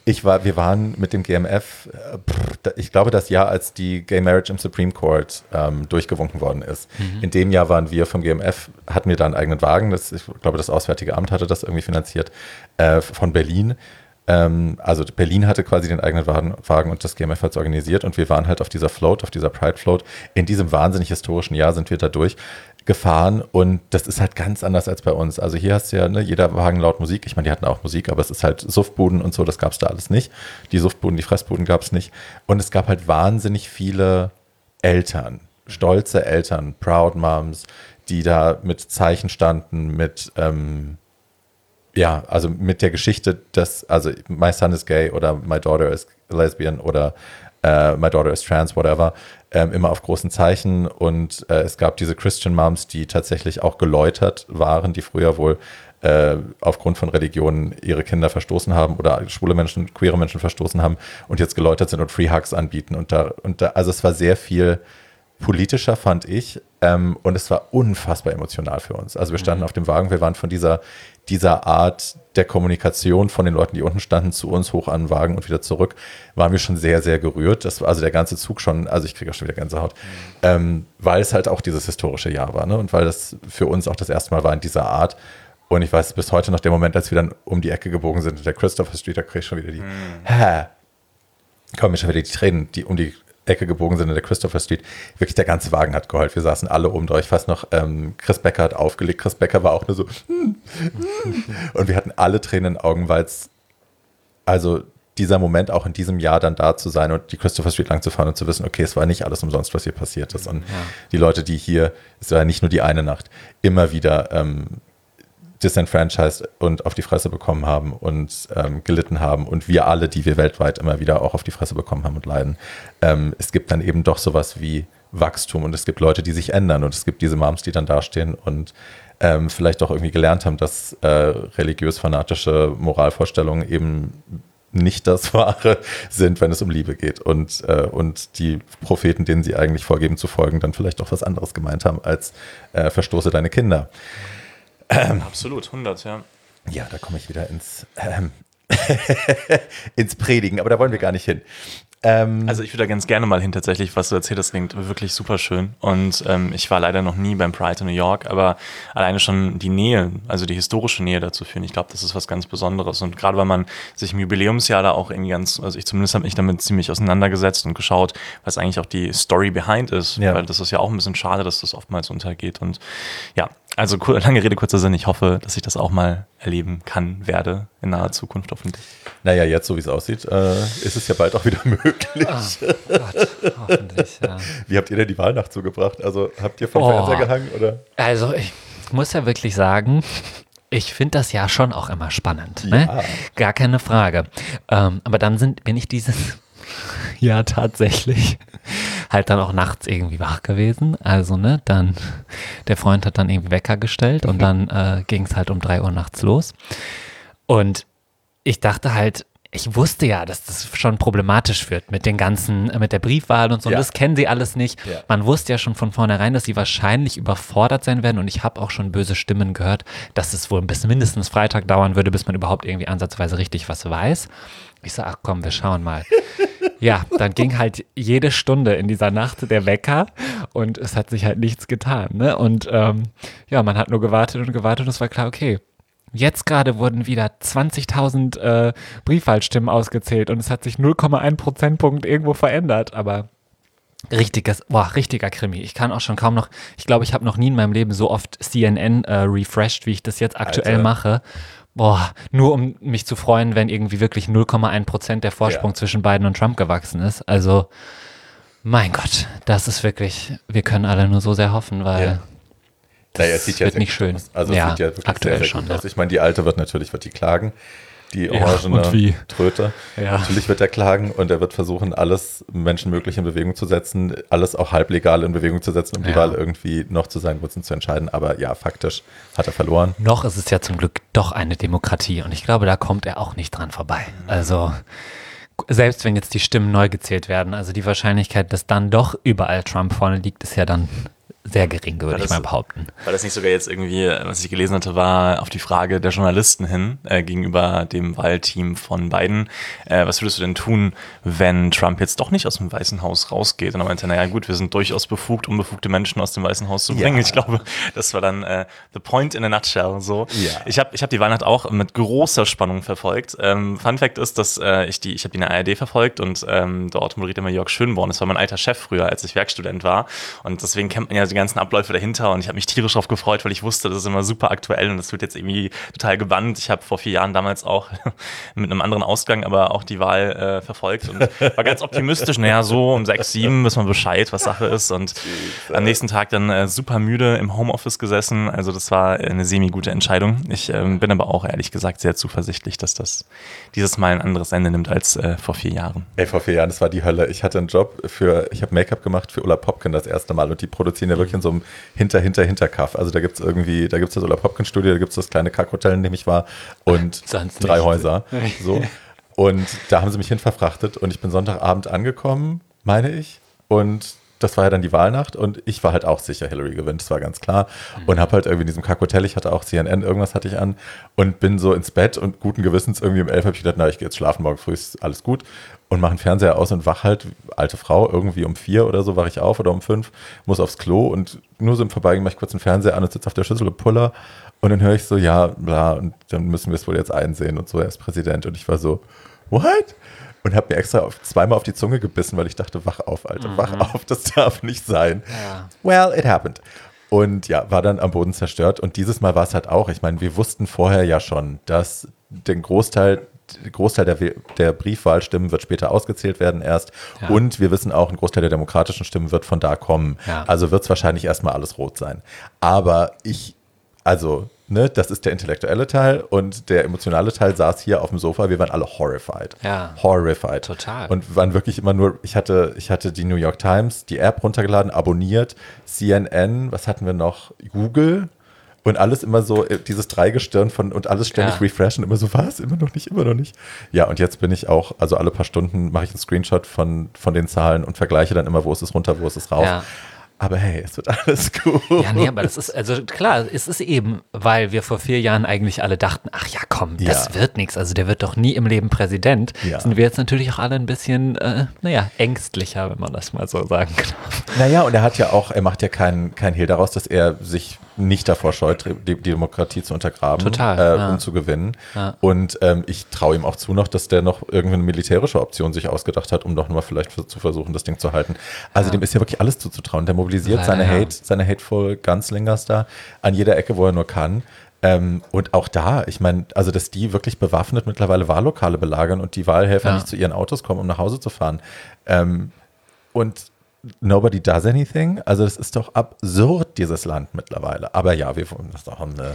S1: Ich war, wir waren mit dem G M F, äh, ich glaube das Jahr, als die Gay Marriage im Supreme Court ähm, durchgewunken worden ist. Mhm. In dem Jahr waren wir vom G M F, hatten wir da einen eigenen Wagen, das, ich glaube das Auswärtige Amt hatte das irgendwie finanziert, äh, von Berlin. Ähm, also Berlin hatte quasi den eigenen Wagen, Wagen und das G M F hat es organisiert und wir waren halt auf dieser Float, auf dieser Pride Float. In diesem wahnsinnig historischen Jahr sind wir da durchgefahren und das ist halt ganz anders als bei uns. Also hier hast du ja, ne, jeder Wagen laut Musik. Ich meine, die hatten auch Musik, aber es ist halt Suftbuden und so, das gab es da alles nicht. Die Suftbuden, die Fressbuden gab es nicht. Und es gab halt wahnsinnig viele Eltern, stolze Eltern, Proud Moms, die da mit Zeichen standen, mit ähm, ja, also mit der Geschichte, dass, also my son is gay oder my daughter is lesbian oder uh, my daughter is trans, whatever, ähm, immer auf großen Zeichen und äh, es gab diese Christian Moms, die tatsächlich auch geläutert waren, die früher wohl äh, aufgrund von Religionen ihre Kinder verstoßen haben oder schwule Menschen, queere Menschen verstoßen haben und jetzt geläutert sind und Free Hugs anbieten und da, und da, also es war sehr viel politischer, fand ich, ähm, und es war unfassbar emotional für uns. Also wir standen mhm. auf dem Wagen, wir waren von dieser, dieser Art der Kommunikation von den Leuten, die unten standen, zu uns hoch an den Wagen und wieder zurück, waren wir schon sehr, sehr gerührt. Das war also der ganze Zug schon, also ich kriege auch schon wieder Gänsehaut, mhm. ähm, weil es halt auch dieses historische Jahr war, ne? Und weil das für uns auch das erste Mal war in dieser Art. Und ich weiß bis heute noch der Moment, als wir dann um die Ecke gebogen sind, der Christopher Street, da kriege ich schon wieder die, mhm. hä, kommen mir schon wieder die Tränen, die um die Ecke gebogen sind in der Christopher Street. Wirklich, der ganze Wagen hat geheult. Wir saßen alle oben durch. Ich weiß noch, ähm, Chris Becker hat aufgelegt. Chris Becker war auch nur so und wir hatten alle Tränen in den Augen, weil es, also dieser Moment auch in diesem Jahr dann da zu sein und die Christopher Street lang zu fahren und zu wissen, okay, es war nicht alles umsonst, was hier passiert ist. Und ja. die Leute, die hier, es war ja nicht nur die eine Nacht, immer wieder ähm, disenfranchised und auf die Fresse bekommen haben und ähm, gelitten haben und wir alle, die wir weltweit immer wieder auch auf die Fresse bekommen haben und leiden. Ähm, es gibt dann eben doch sowas wie Wachstum und es gibt Leute, die sich ändern und es gibt diese Moms, die dann dastehen und ähm, vielleicht auch irgendwie gelernt haben, dass äh, religiös-fanatische Moralvorstellungen eben nicht das Wahre sind, wenn es um Liebe geht und, äh, und die Propheten, denen sie eigentlich vorgeben zu folgen, dann vielleicht auch was anderes gemeint haben als äh, verstoße deine Kinder.
S2: Ähm, Absolut, hundert, ja.
S1: Ja, da komme ich wieder ins, ähm, ins Predigen, aber da wollen wir gar nicht hin. Ähm,
S2: also ich würde da ganz gerne mal hin tatsächlich, was du erzählt hast, klingt wirklich super schön und ähm, ich war leider noch nie beim Pride in New York, aber alleine schon die Nähe, also die historische Nähe dazu führen, ich glaube, das ist was ganz Besonderes und gerade weil man sich im Jubiläumsjahr da auch irgendwie ganz, also ich zumindest habe mich damit ziemlich auseinandergesetzt und geschaut, was eigentlich auch die Story behind ist, ja. weil das ist ja auch ein bisschen schade, dass das oftmals untergeht und ja, also lange Rede, kurzer Sinn, ich hoffe, dass ich das auch mal erleben kann, werde in naher Zukunft hoffentlich.
S1: Naja, jetzt, so wie es aussieht, äh, ist es ja bald auch wieder möglich.
S3: Oh Gott, hoffentlich, ja.
S1: Wie habt ihr denn die Wahlnacht zugebracht? Also habt ihr vom oh. Fernseher gehangen, oder?
S3: Also ich muss ja wirklich sagen, ich finde das ja schon auch immer spannend.
S1: Ja.
S3: Ne? Gar keine Frage. Ähm, aber dann sind, bin ich dieses Jahr tatsächlich halt dann auch nachts irgendwie wach gewesen. Also, ne, dann, der Freund hat dann irgendwie Wecker gestellt und dann äh, ging es halt um drei Uhr nachts los. Und ich dachte halt, ich wusste ja, dass das schon problematisch wird mit den ganzen, mit der Briefwahl und so. Ja. Und das kennen sie alles nicht. Ja. Man wusste ja schon von vornherein, dass sie wahrscheinlich überfordert sein werden. Und ich habe auch schon böse Stimmen gehört, dass es wohl bis mindestens Freitag dauern würde, bis man überhaupt irgendwie ansatzweise richtig was weiß. Ich sage, ach komm, wir schauen mal. Ja, dann ging halt jede Stunde in dieser Nacht der Wecker und es hat sich halt nichts getan. Ne? Und ähm, ja, man hat nur gewartet und gewartet und es war klar, okay, jetzt gerade wurden wieder zwanzigtausend äh, Briefwahlstimmen ausgezählt und es hat sich null Komma eins Prozentpunkt irgendwo verändert, aber richtiges, boah, richtiger Krimi. Ich kann auch schon kaum noch, ich glaube, ich habe noch nie in meinem Leben so oft C N N äh, refreshed, wie ich das jetzt aktuell Alter. mache. Boah, nur um mich zu freuen, wenn irgendwie wirklich null Komma eins Prozent der Vorsprung ja. zwischen Biden und Trump gewachsen ist. Also, mein Gott, das ist wirklich, wir können alle nur so sehr hoffen, weil
S1: ja.
S3: das
S1: naja, es sieht ja
S3: wird nicht schön.
S1: Aus. Also,
S3: ja,
S1: es sieht ja wirklich
S3: aktuell
S1: sehr, sehr
S3: schon.
S1: gut
S3: ja.
S1: aus. Ich meine, die Alte wird natürlich, wird die klagen. Die
S3: Ja,
S1: orangene
S3: und wie?
S1: Tröte.
S3: Ja.
S1: Natürlich wird er klagen und er wird versuchen, alles menschenmöglich in Bewegung zu setzen, alles auch halblegal in Bewegung zu setzen, um die
S3: Ja.
S1: Wahl irgendwie noch zu seinen Gunsten zu entscheiden. Aber ja, faktisch hat er verloren.
S3: Noch ist es ja zum Glück doch eine Demokratie und ich glaube, da kommt er auch nicht dran vorbei. Also selbst wenn jetzt die Stimmen neu gezählt werden, also die Wahrscheinlichkeit, dass dann doch überall Trump vorne liegt, ist ja dann sehr gering, würde
S2: War
S3: ich
S2: das-
S3: mal behaupten.
S2: Weil das nicht sogar jetzt irgendwie, was ich gelesen hatte, war auf die Frage der Journalisten hin äh, gegenüber dem Wahlteam von Biden. Äh, was würdest du denn tun, wenn Trump jetzt doch nicht aus dem Weißen Haus rausgeht? Und er meinte, naja gut, wir sind durchaus befugt, unbefugte Menschen aus dem Weißen Haus zu bringen.
S1: Ja.
S2: Ich glaube, das war dann äh, the point in a nutshell. So.
S1: Ja.
S2: Ich habe ich hab die Weihnacht auch mit großer Spannung verfolgt. Ähm, Fun Fact ist, dass äh, ich die, ich habe die in der A R D verfolgt und ähm, dort moderiert immer Jörg Schönborn. Das war mein alter Chef früher, als ich Werkstudent war. Und deswegen kennt man ja die ganzen Abläufe dahinter und ich habe mich tierisch drauf gefreut, weil ich wusste, das ist immer super aktuell und das wird jetzt irgendwie total gebannt. Ich habe vor vier Jahren damals auch mit einem anderen Ausgang aber auch die Wahl äh, verfolgt und war ganz optimistisch. Naja, so um sechs, sieben wissen wir Bescheid, was Sache ist und am nächsten Tag dann äh, super müde im Homeoffice gesessen. Also das war eine semi-gute Entscheidung. Ich ähm, bin aber auch ehrlich gesagt sehr zuversichtlich, dass das dieses Mal ein anderes Ende nimmt als äh, vor vier Jahren.
S1: Ey, vor vier Jahren, das war die Hölle. Ich hatte einen Job für, ich habe Make-up gemacht für Ulla Popken das erste Mal und die produzieren ja wirklich in so einem hinter, hinter, hinter-Kaff. Also da gibt es irgendwie, da gibt es das Ulla Popken-Studio, da gibt es das kleine Kackhotel, in dem ich war und
S3: Sonst
S1: drei
S3: nicht.
S1: Häuser. So. Und da haben sie mich hin verfrachtet und ich bin Sonntagabend angekommen, meine ich. Und das war ja dann die Wahlnacht und ich war halt auch sicher, Hillary gewinnt, das war ganz klar. Und habe halt irgendwie in diesem Kackhotel, ich hatte auch C N N, irgendwas hatte ich an und bin so ins Bett und guten Gewissens irgendwie um elf habe ich gedacht, na, ich gehe jetzt schlafen, morgen früh ist alles gut. Und mache einen Fernseher aus und wach halt, alte Frau, irgendwie um vier oder so wache ich auf oder um fünf, muss aufs Klo und nur so im Vorbeigehen mache ich kurz den Fernseher an und sitze auf der Schüssel und puller. Und dann höre ich so, ja, bla, und dann müssen wir es wohl jetzt einsehen und so, er ist Präsident. Und ich war so, what? Und habe mir extra auf, zweimal auf die Zunge gebissen, weil ich dachte, wach auf, Alter, mhm. wach auf, das darf nicht sein.
S3: Ja.
S1: Well, it happened. Und ja, war dann am Boden zerstört. Und dieses Mal war es halt auch, ich meine, wir wussten vorher ja schon, dass den Großteil, der Großteil der, der Briefwahlstimmen wird später ausgezählt werden erst.
S3: Ja.
S1: Und wir wissen auch, ein Großteil der demokratischen Stimmen wird von da kommen.
S3: Ja.
S1: Also wird es wahrscheinlich erstmal alles rot sein. Aber ich, also, ne, das ist der intellektuelle Teil und der emotionale Teil saß hier auf dem Sofa. Wir waren alle horrified.
S3: Ja.
S1: Horrified.
S3: Total.
S1: Und waren wirklich immer nur, ich hatte, ich hatte die New York Times, die App runtergeladen, abonniert, C N N, was hatten wir noch? Google und alles immer so, dieses Dreigestirn von und alles ständig
S3: Ja.
S1: refreshen, immer so, was? Immer noch nicht, immer noch nicht. Ja, und jetzt bin ich auch, also alle paar Stunden mache ich einen Screenshot von, von den Zahlen und vergleiche dann immer, wo ist es runter, wo ist es rauf.
S3: Ja.
S1: Aber hey, es wird alles gut.
S3: Ja, nee, aber das ist, also klar, es ist eben, weil wir vor vier Jahren eigentlich alle dachten, ach ja, komm, das
S1: Ja.
S3: wird nichts, also der wird doch nie im Leben Präsident.
S1: Ja.
S3: Sind wir jetzt natürlich auch alle ein bisschen, äh, naja, ängstlicher, wenn man das mal so sagen kann.
S1: Naja, und er hat ja auch, er macht ja keinen kein Hehl daraus, dass er sich nicht davor scheut, die, die Demokratie zu untergraben,
S3: Total,
S1: äh,
S3: ja.
S1: um zu gewinnen.
S3: Ja.
S1: Und ähm, ich traue ihm auch zu noch, dass der noch irgendwie eine militärische Option sich ausgedacht hat, um doch nochmal vielleicht für, zu versuchen, das Ding zu halten. Also
S3: Ja.
S1: dem ist ja wirklich alles zuzutrauen. Der mobilisiert
S3: Leider,
S1: seine
S3: ja.
S1: Hate, seine Hateful Gunslingers da an jeder Ecke, wo er nur kann. Ähm, und auch da, ich meine, also dass die wirklich bewaffnet mittlerweile Wahllokale belagern und die Wahlhelfer
S3: Ja.
S1: nicht zu ihren Autos kommen, um nach Hause zu fahren. Ähm, und nobody does anything. Also das ist doch absurd, dieses Land mittlerweile. Aber ja, wir das ist auch eine,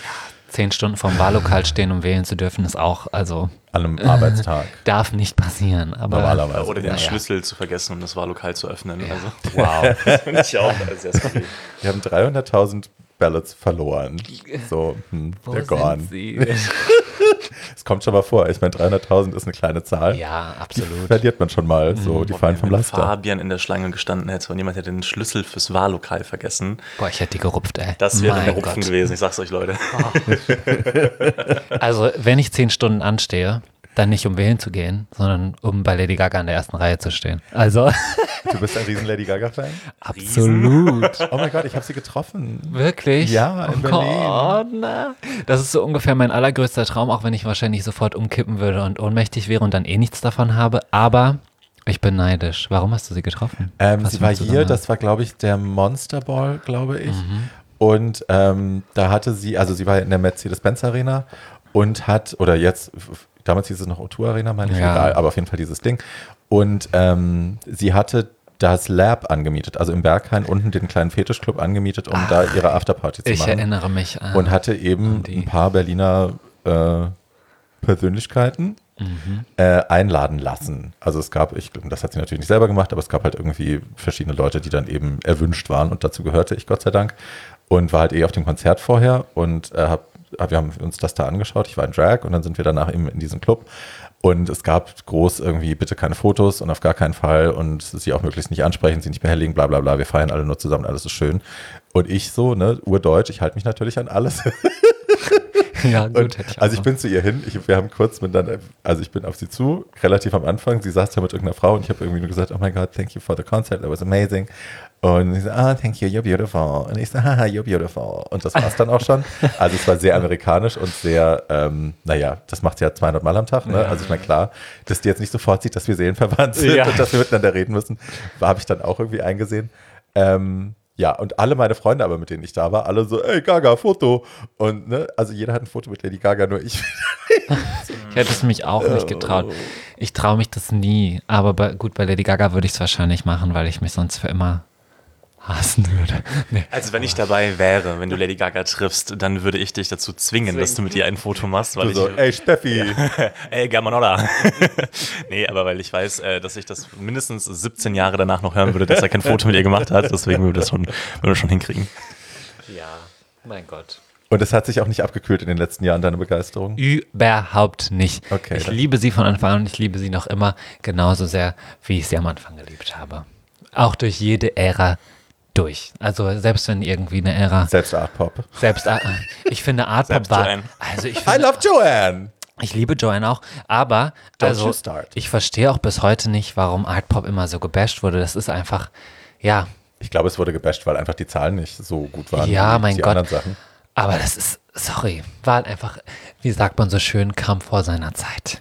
S3: Zehn Stunden vorm Wahllokal stehen, um wählen zu dürfen, ist auch, also
S1: an einem Arbeitstag.
S3: darf nicht passieren. Aber
S1: Normalerweise.
S2: Oder den
S1: ja.
S2: Schlüssel zu vergessen, um das Wahllokal zu öffnen. Also,
S3: wow.
S2: das finde ich auch sehr skurril.
S1: Wir haben dreihunderttausend Ballots verloren. So, hm,
S3: Wo
S1: they're
S3: sind
S1: gone.
S3: sie?
S1: Es kommt schon mal vor. Ich meine, dreihunderttausend ist eine kleine Zahl.
S3: Ja,
S1: Die
S3: absolut.
S1: verliert man schon mal. So, die fallen vom
S2: Wenn
S1: Laster.
S2: Fabian in der Schlange gestanden hätte und jemand hätte den Schlüssel fürs Wahllokal vergessen,
S3: Boah, ich hätte die gerupft, ey.
S2: das wäre
S3: Mein
S2: der Rupfen
S3: Gott.
S2: gewesen. Ich sag's euch, Leute.
S3: Also, wenn ich zehn Stunden anstehe, dann nicht um wählen zu gehen, sondern um bei Lady Gaga in der ersten Reihe zu stehen. Also,
S1: Du bist ein riesen Lady Gaga-Fan?
S3: absolut.
S1: Oh mein Gott, ich habe sie getroffen.
S3: Wirklich?
S1: Ja, in
S3: oh
S1: Berlin.
S3: Gott, na. Das ist so ungefähr mein allergrößter Traum, auch wenn ich wahrscheinlich sofort umkippen würde und ohnmächtig wäre und dann eh nichts davon habe. Aber ich bin neidisch. Warum hast du sie getroffen?
S1: Ähm,
S3: Was
S1: sie war
S3: willst du
S1: hier,
S3: sagen?
S1: das war, glaube ich, der Monster Ball, glaube ich. Und ähm, da hatte sie, also sie war in der Mercedes-Benz Arena und hat, oder jetzt, damals hieß es noch O zwei Arena, meine ich,
S3: Ja.
S1: egal, aber auf jeden Fall dieses Ding. Und ähm, sie hatte das Lab angemietet, also im Berghain unten den kleinen Fetischclub angemietet, um da ihre Afterparty zu
S3: Ich
S1: machen.
S3: erinnere mich an.
S1: Und hatte eben
S3: an die.
S1: ein paar Berliner äh, Persönlichkeiten
S3: Mhm.
S1: äh, einladen lassen. Also es gab, ich, das hat sie natürlich nicht selber gemacht, aber es gab halt irgendwie verschiedene Leute, die dann eben erwünscht waren und dazu gehörte ich, Gott sei Dank. Und war halt eh auf dem Konzert vorher und äh, habe wir haben uns das da angeschaut, ich war in Drag und dann sind wir danach eben in diesem Club und es gab groß irgendwie bitte keine Fotos und auf gar keinen Fall und sie auch möglichst nicht ansprechen, sie nicht behelligen, bla bla bla, wir feiern alle nur zusammen, alles ist schön. Und ich so, ne, urdeutsch, ich halte mich natürlich an alles.
S3: Ja, gut,
S1: und,
S3: hätte ich auch
S1: also ich
S3: noch.
S1: bin zu ihr hin, ich, wir haben kurz miteinander, also ich bin auf sie zu, relativ am Anfang, sie saß da mit irgendeiner Frau und ich habe irgendwie nur gesagt, oh my God, thank you for the concert, that was amazing. Und sie so, ah, thank you, you're beautiful. Und ich so, haha, you're beautiful. Und das war es dann auch schon. Also es war sehr amerikanisch und sehr, ähm, naja, das macht sie ja zweihundert Mal am Tag. Ne?
S3: Ja.
S1: Also ich meine, klar, dass die jetzt nicht sofort sieht, dass wir seelenverwandt sind
S3: Ja.
S1: und dass wir miteinander reden müssen, habe ich dann auch irgendwie eingesehen. Ähm, ja, und alle meine Freunde aber, mit denen ich da war, alle so, ey, Gaga, Foto. Und, ne, also jeder hat ein Foto mit Lady Gaga, nur ich.
S3: Ich hätte es mich auch nicht getraut. Ich traue mich das nie. Aber bei, gut, bei Lady Gaga würde ich es wahrscheinlich machen, weil ich mich sonst für immer hassen würde. Nee.
S2: Also wenn ich dabei wäre, wenn du Lady Gaga triffst, dann würde ich dich dazu zwingen, dass du mit ihr ein Foto machst. Weil
S1: Du
S2: ich,
S1: so, ey, Steffi.
S2: ey, Gamanola. Nee, aber weil ich weiß, äh, dass ich das mindestens siebzehn Jahre danach noch hören würde, dass er kein Foto mit ihr gemacht hat. Deswegen würde das schon, würde das schon hinkriegen.
S3: Ja, mein Gott.
S1: Und es hat sich auch nicht abgekühlt in den letzten Jahren, deine Begeisterung?
S3: Überhaupt nicht.
S1: Okay,
S3: ich
S1: dann-
S3: liebe sie von Anfang an und ich liebe sie noch immer genauso sehr, wie ich sie am Anfang geliebt habe. Auch durch jede Ära durch. Also selbst wenn irgendwie eine Ära,
S1: Selbst Art Pop.
S3: selbst, äh, ich finde Art Pop
S2: Selbst
S3: war,
S2: Joanne.
S3: also ich
S1: I
S3: finde,
S1: love Joanne.
S3: ich liebe Joanne auch, aber
S1: Don't
S3: also
S1: you start.
S3: ich verstehe auch bis heute nicht, warum Art Pop immer so gebasht wurde. Das ist einfach, ja,
S1: Ich glaube, es wurde gebasht, weil einfach die Zahlen nicht so gut waren
S3: Ja,
S1: wie
S3: mein
S1: die
S3: Gott.
S1: anderen Sachen.
S3: aber das ist, sorry, war halt einfach, wie sagt man so schön, kam vor seiner Zeit.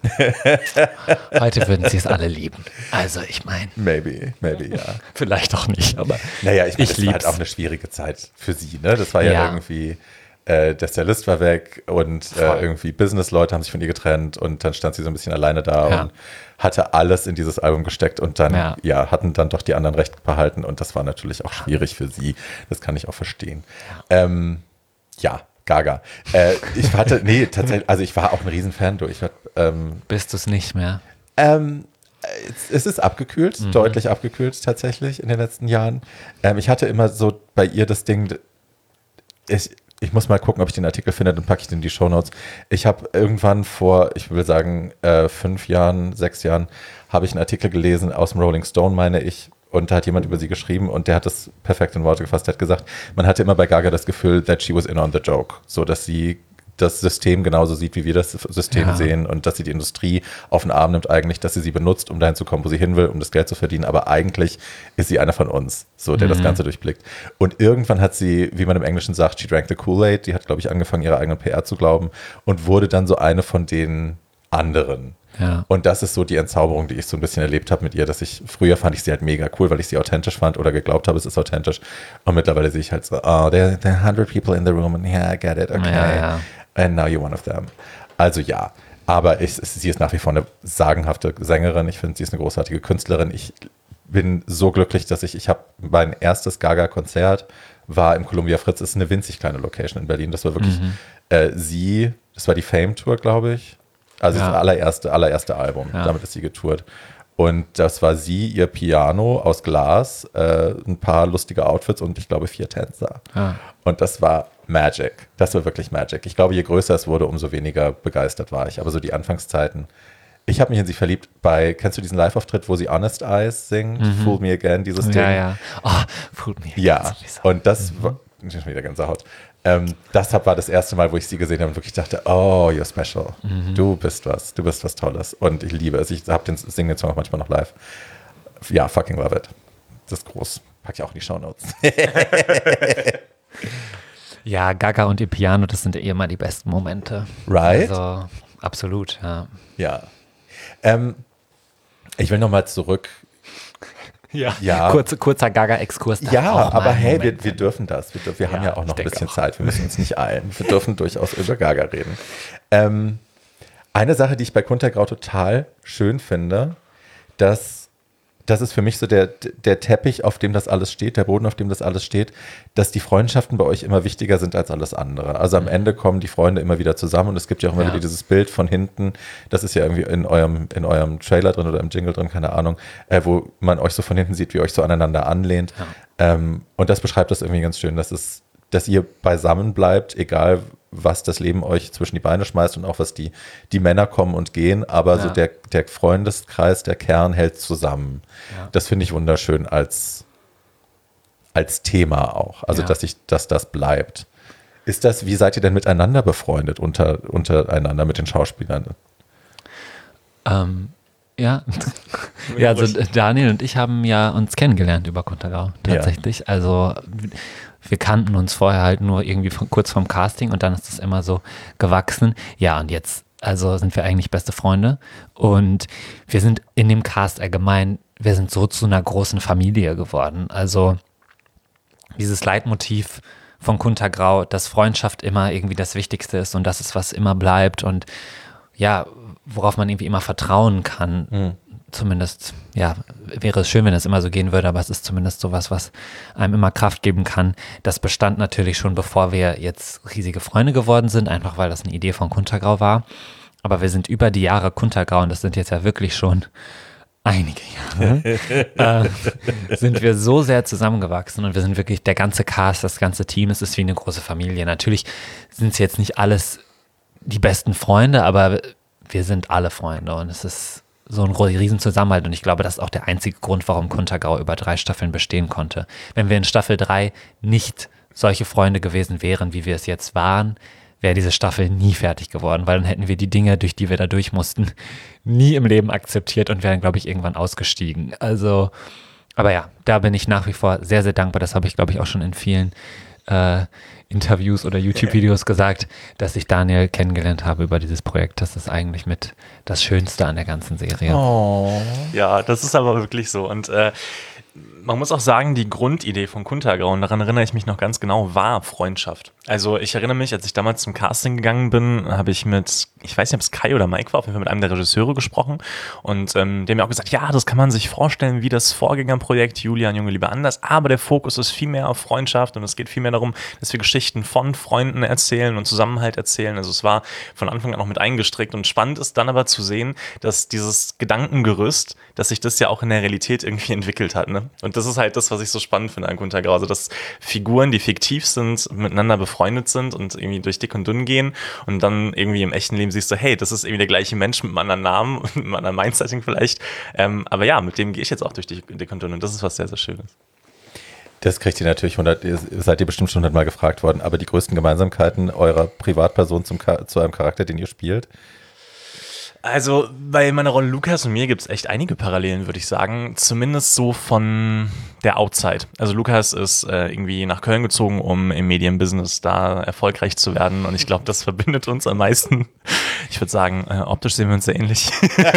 S3: Heute würden sie es alle lieben. Also ich meine,
S1: Maybe, maybe, ja.
S3: vielleicht auch nicht, aber
S1: Naja, ich meine,
S3: Ich
S1: das war halt
S3: lieb's.
S1: auch eine schwierige Zeit für sie, ne? Das war ja,
S3: Ja.
S1: irgendwie, äh, der Stylist war weg und
S3: Voll.
S1: äh, irgendwie Business-Leute haben sich von ihr getrennt und dann stand sie so ein bisschen alleine da
S3: Ja.
S1: und hatte alles in dieses Album gesteckt und dann, ja.
S3: Ja.
S1: hatten dann doch die anderen Recht behalten und das war natürlich auch schwierig für sie. Das kann ich auch verstehen. Ja, ähm, ja Gaga. Äh, ich hatte, nee, tatsächlich, also ich war auch ein Riesenfan durch. Ähm,
S3: bist du es nicht mehr?
S1: Ähm, es, es ist abgekühlt,
S3: Mhm.
S1: deutlich abgekühlt tatsächlich in den letzten Jahren. Ähm, ich hatte immer so bei ihr das Ding, ich, ich muss mal gucken, ob ich den Artikel finde, dann packe ich den in die Shownotes. Ich habe irgendwann vor, ich will sagen, äh, fünf Jahren, sechs Jahren, habe ich einen Artikel gelesen aus dem Rolling Stone, meine ich, und da hat jemand über sie geschrieben und der hat das perfekt in Worte gefasst. Der hat gesagt, man hatte immer bei Gaga das Gefühl, that she was in on the joke. So, dass sie das System genauso sieht, wie wir das System
S3: Ja.
S1: sehen und dass sie die Industrie auf den Arm nimmt eigentlich, dass sie sie benutzt, um dahin zu kommen, wo sie hin will, um das Geld zu verdienen. Aber eigentlich ist sie einer von uns, so der das Ganze durchblickt. Und irgendwann hat sie, wie man im Englischen sagt, she drank the Kool-Aid. Die hat, glaube ich, angefangen, ihre eigene P R zu glauben und wurde dann so eine von den anderen.
S3: Ja.
S1: Und das ist so die Entzauberung, die ich so ein bisschen erlebt habe mit ihr, dass ich, früher fand ich sie halt mega cool, weil ich sie authentisch fand oder geglaubt habe, es ist authentisch. Und mittlerweile sehe ich halt so, oh, there, there are one hundred people in the room and yeah, I get it, okay.
S3: Ja, ja.
S1: And now you're one of them. Also ja, aber ich, sie ist nach wie vor eine sagenhafte Sängerin. Ich finde, sie ist eine großartige Künstlerin. Ich bin so glücklich, dass ich, ich habe mein erstes Gaga-Konzert war im Columbia Fritz, ist eine winzig kleine Location in Berlin. Das war wirklich
S3: Mhm.
S1: äh, sie, das war die Fame-Tour, glaube ich. Also
S3: Ja.
S1: das allererste, allererste Album,
S3: Ja.
S1: damit ist sie getourt. Und das war sie, ihr Piano aus Glas, äh, ein paar lustige Outfits und ich glaube vier Tänzer.
S3: Ja.
S1: Und das war Magic. Das war wirklich Magic. Ich glaube, je größer es wurde, umso weniger begeistert war ich. Aber so die Anfangszeiten. Ich habe mich in sie verliebt bei, kennst du diesen Live-Auftritt, wo sie Honest Eyes singt? Fool Me Again, dieses Ding.
S3: Ja, ja. Oh, food me.
S1: Ja,
S3: Sowieso.
S1: und das war, ich bin schon wieder Gänsehaut. Ähm, das war das erste Mal, wo ich sie gesehen habe und wirklich dachte, oh, you're special. Du bist was, du bist was Tolles. Und ich liebe es. Ich habe den singe den Song auch manchmal noch live. Ja, fucking love it. Das ist groß. Pack ich auch in die Shownotes.
S3: Ja, Gaga und ihr Piano, das sind ja immer die besten Momente.
S1: Right?
S3: Also, absolut, ja.
S1: Ja. Ähm, ich will nochmal zurück.
S3: Ja.
S1: Ja.
S3: Kurz, kurzer Gaga-Exkurs. darf
S1: Ja,
S3: auch mal
S1: aber
S3: ein
S1: hey,
S3: Moment
S1: wir, wir dürfen das. Wir, dür- wir haben
S3: Ja,
S1: ja auch
S3: ich
S1: noch ein
S3: denke
S1: bisschen
S3: auch.
S1: Zeit. Wir müssen uns nicht eilen. Wir dürfen durchaus über Gaga reden. Ähm, eine Sache, die ich bei Kuntergrau total schön finde, dass das ist für mich so der, der Teppich, auf dem das alles steht, der Boden, auf dem das alles steht, dass die Freundschaften bei euch immer wichtiger sind als alles andere. Also am Ende kommen die Freunde immer wieder zusammen und es gibt ja auch immer
S3: Ja.
S1: wieder dieses Bild von hinten, das ist ja irgendwie in eurem, in eurem Trailer drin oder im Jingle drin, keine Ahnung, äh, wo man euch so von hinten sieht, wie ihr euch so aneinander anlehnt. Ähm, und das beschreibt das irgendwie ganz schön, dass es, dass ihr beisammen bleibt, egal was das Leben euch zwischen die Beine schmeißt und auch was die, die Männer kommen und gehen, aber
S3: Ja.
S1: so der, der Freundeskreis, der Kern hält zusammen.
S3: Ja.
S1: Das finde ich wunderschön als, als Thema auch, also
S3: Ja.
S1: dass, ich, dass das bleibt. Ist das, wie seid ihr denn miteinander befreundet, unter, untereinander mit den Schauspielern?
S3: Ähm, ja. ja, also Daniel und ich haben ja uns kennengelernt über Kuntergau, tatsächlich. Ja. Also wir kannten uns vorher halt nur irgendwie von, kurz vorm Casting und dann ist das immer so gewachsen. Ja, und jetzt, also sind wir eigentlich beste Freunde und wir sind in dem Cast allgemein, wir sind so zu einer großen Familie geworden. Also dieses Leitmotiv von Kuntergau, dass Freundschaft immer irgendwie das Wichtigste ist und das ist, was immer bleibt und ja, worauf man irgendwie immer vertrauen kann. Mhm. Zumindest, ja, wäre es schön, wenn es immer so gehen würde, aber es ist zumindest sowas, was einem immer Kraft geben kann. Das bestand natürlich schon, bevor wir jetzt riesige Freunde geworden sind, einfach weil das eine Idee von Kuntergau war. Aber wir sind über die Jahre Kuntergau und das sind jetzt ja wirklich schon einige Jahre, äh, sind wir so sehr zusammengewachsen und wir sind wirklich der ganze Cast, das ganze Team, es ist wie eine große Familie. Natürlich sind es jetzt nicht alles die besten Freunde, aber wir sind alle Freunde und es ist so ein riesen Zusammenhalt und ich glaube, das ist auch der einzige Grund, warum Kuntergau über drei Staffeln bestehen konnte. Wenn wir in Staffel drei nicht solche Freunde gewesen wären, wie wir es jetzt waren, wäre diese Staffel nie fertig geworden, weil dann hätten wir die Dinge, durch die wir da durch mussten, nie im Leben akzeptiert und wären, glaube ich, irgendwann ausgestiegen. Also, aber ja, da bin ich nach wie vor sehr, sehr dankbar. Das habe ich, glaube ich, auch schon in vielen äh, Interviews oder YouTube-Videos gesagt, dass ich Daniel kennengelernt habe über dieses Projekt. Das ist eigentlich mit das Schönste an der ganzen Serie.
S2: Oh. Ja, das ist aber wirklich so. Und äh, man muss auch sagen, die Grundidee von Kuntergau, und daran erinnere ich mich noch ganz genau, war Freundschaft. Also ich erinnere mich, als ich damals zum Casting gegangen bin, habe ich mit, ich weiß nicht, ob es Kai oder Mike war, auf jeden Fall mit einem der Regisseure gesprochen und ähm, der mir auch gesagt, ja, das kann man sich vorstellen wie das Vorgängerprojekt Julian, Junge, Liebe, anders, aber der Fokus ist viel mehr auf Freundschaft und es geht viel mehr darum, dass wir Geschichten von Freunden erzählen und Zusammenhalt erzählen. Also es war von Anfang an auch mit eingestrickt und spannend ist dann aber zu sehen, dass dieses Gedankengerüst, dass sich das ja auch in der Realität irgendwie entwickelt hat, ne? Und das ist halt das, was ich so spannend finde an Kuntergau, also dass Figuren, die fiktiv sind, miteinander befreundet sind und irgendwie durch dick und dünn gehen und dann irgendwie im echten Leben siehst du, hey, das ist irgendwie der gleiche Mensch mit einem anderen Namen und einem anderen Mindsetting vielleicht, ähm, aber ja, mit dem gehe ich jetzt auch durch dick und dünn und das ist was sehr, sehr Schönes.
S1: Das kriegt ihr natürlich hundert, seid ihr bestimmt schon hundertmal gefragt worden, aber die größten Gemeinsamkeiten eurer Privatperson zum, zu einem Charakter, den ihr spielt?
S2: Also bei meiner Rolle Lukas und mir gibt es echt einige Parallelen, würde ich sagen. Zumindest so von der Outside. Also Lukas ist äh, irgendwie nach Köln gezogen, um im Medienbusiness da erfolgreich zu werden. Und ich glaube, das verbindet uns am meisten. Ich würde sagen, äh, optisch sehen wir uns sehr ähnlich.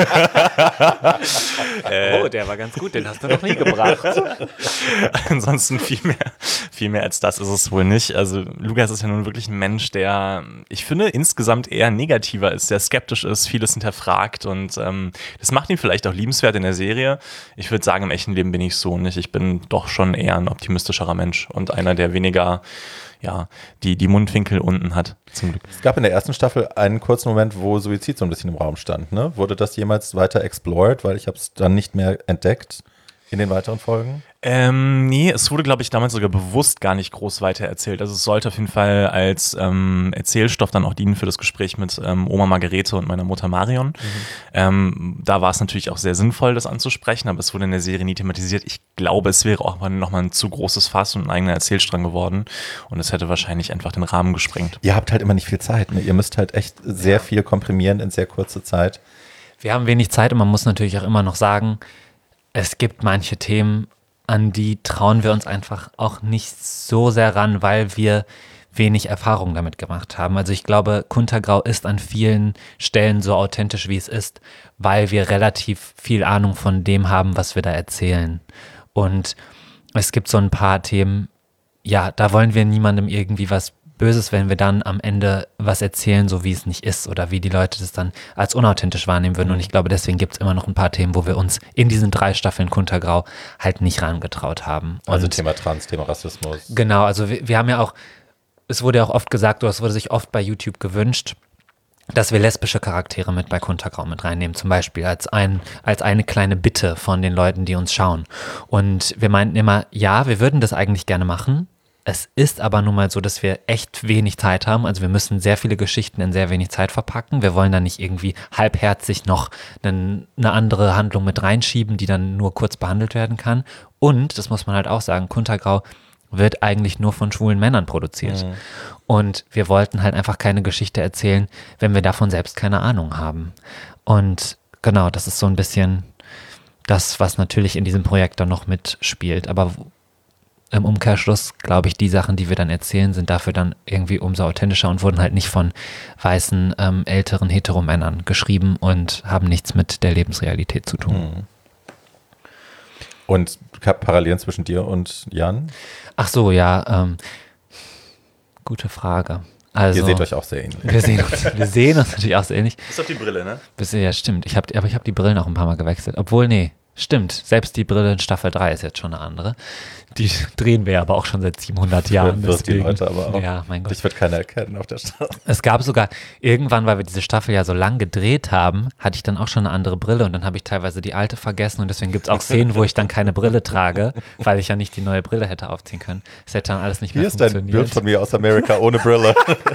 S3: äh, oh, der war ganz gut, den hast du noch nie gebracht.
S2: Ansonsten viel mehr, viel mehr als das ist es wohl nicht. Also Lukas ist ja nun wirklich ein Mensch, der, ich finde, insgesamt eher negativer ist, der skeptisch ist, vieles hinterfragt und ähm, das macht ihn vielleicht auch liebenswert in der Serie. Ich würde sagen, im echten Leben bin ich so nicht. Ich bin doch schon eher ein optimistischerer Mensch und einer, der weniger ja, die, die Mundwinkel unten hat, zum Glück.
S1: Es gab in der ersten Staffel einen kurzen Moment, wo Suizid so ein bisschen im Raum stand. Ne? Wurde das jemals weiter explored? Weil ich habe es dann nicht mehr entdeckt in den weiteren Folgen.
S2: Ähm, nee, es wurde, glaube ich, damals sogar bewusst gar nicht groß weiter erzählt. Also es sollte auf jeden Fall als ähm, Erzählstoff dann auch dienen für das Gespräch mit ähm, Oma Margarete und meiner Mutter Marion. Mhm. Ähm, da war es natürlich auch sehr sinnvoll, das anzusprechen, aber es wurde in der Serie nie thematisiert. Ich glaube, es wäre auch nochmal ein zu großes Fass und ein eigener Erzählstrang geworden und es hätte wahrscheinlich einfach den Rahmen gesprengt.
S1: Ihr habt halt immer nicht viel Zeit, ne? Ihr müsst halt echt sehr ja. viel komprimieren in sehr kurzer Zeit.
S3: Wir haben wenig Zeit und man muss natürlich auch immer noch sagen, es gibt manche Themen, an die trauen wir uns einfach auch nicht so sehr ran, weil wir wenig Erfahrung damit gemacht haben. Also ich glaube, Kuntergau ist an vielen Stellen so authentisch, wie es ist, weil wir relativ viel Ahnung von dem haben, was wir da erzählen. Und es gibt so ein paar Themen, ja, da wollen wir niemandem irgendwie was Böses, wenn wir dann am Ende was erzählen, so wie es nicht ist oder wie die Leute das dann als unauthentisch wahrnehmen würden. Und ich glaube, deswegen gibt es immer noch ein paar Themen, wo wir uns in diesen drei Staffeln Kuntergau halt nicht rangetraut haben.
S1: Also
S3: und
S1: Thema Trans, Thema Rassismus.
S3: Genau, also wir, wir haben ja auch, es wurde ja auch oft gesagt, oder es wurde sich oft bei YouTube gewünscht, dass wir lesbische Charaktere mit bei Kuntergau mit reinnehmen, zum Beispiel als, ein, als eine kleine Bitte von den Leuten, die uns schauen. Und wir meinten immer, ja, wir würden das eigentlich gerne machen, Es ist aber nun mal so, dass wir echt wenig Zeit haben. Also wir müssen sehr viele Geschichten in sehr wenig Zeit verpacken. Wir wollen da nicht irgendwie halbherzig noch einen, eine andere Handlung mit reinschieben, die dann nur kurz behandelt werden kann. Und, das muss man halt auch sagen, Kuntergrau wird eigentlich nur von schwulen Männern produziert. Mhm. Und wir wollten halt einfach keine Geschichte erzählen, wenn wir davon selbst keine Ahnung haben. Und genau, das ist so ein bisschen das, was natürlich in diesem Projekt dann noch mitspielt. Aber im Umkehrschluss, glaube ich, die Sachen, die wir dann erzählen, sind dafür dann irgendwie umso authentischer und wurden halt nicht von weißen, ähm, älteren Heteromännern geschrieben und haben nichts mit der Lebensrealität zu tun.
S1: Mhm. Und Parallelen zwischen dir und Jan?
S3: Ach so, ja, ähm, gute Frage. Also,
S1: ihr seht euch auch sehr ähnlich.
S3: Wir sehen uns, wir sehen uns natürlich auch sehr ähnlich.
S2: Das ist doch die Brille, ne?
S3: Ja, stimmt. Ich hab, aber ich habe die Brillen auch ein paar Mal gewechselt. Obwohl, nee, stimmt. Selbst die Brille in Staffel drei ist jetzt schon eine andere. Die drehen wir aber auch schon seit siebenhundert Jahren.
S1: Wird die Leute aber auch.
S3: Ja, mein Gott.
S1: Dich wird keiner erkennen auf der Straße.
S3: Es gab sogar irgendwann, weil wir diese Staffel ja so lang gedreht haben, hatte ich dann auch schon eine andere Brille und dann habe ich teilweise die alte vergessen und deswegen gibt es auch Szenen, wo ich dann keine Brille trage, weil ich ja nicht die neue Brille hätte aufziehen können. Das hätte dann alles nicht mehr
S1: Hier
S3: funktioniert.
S1: Hier ist ein Bild von mir aus Amerika ohne Brille.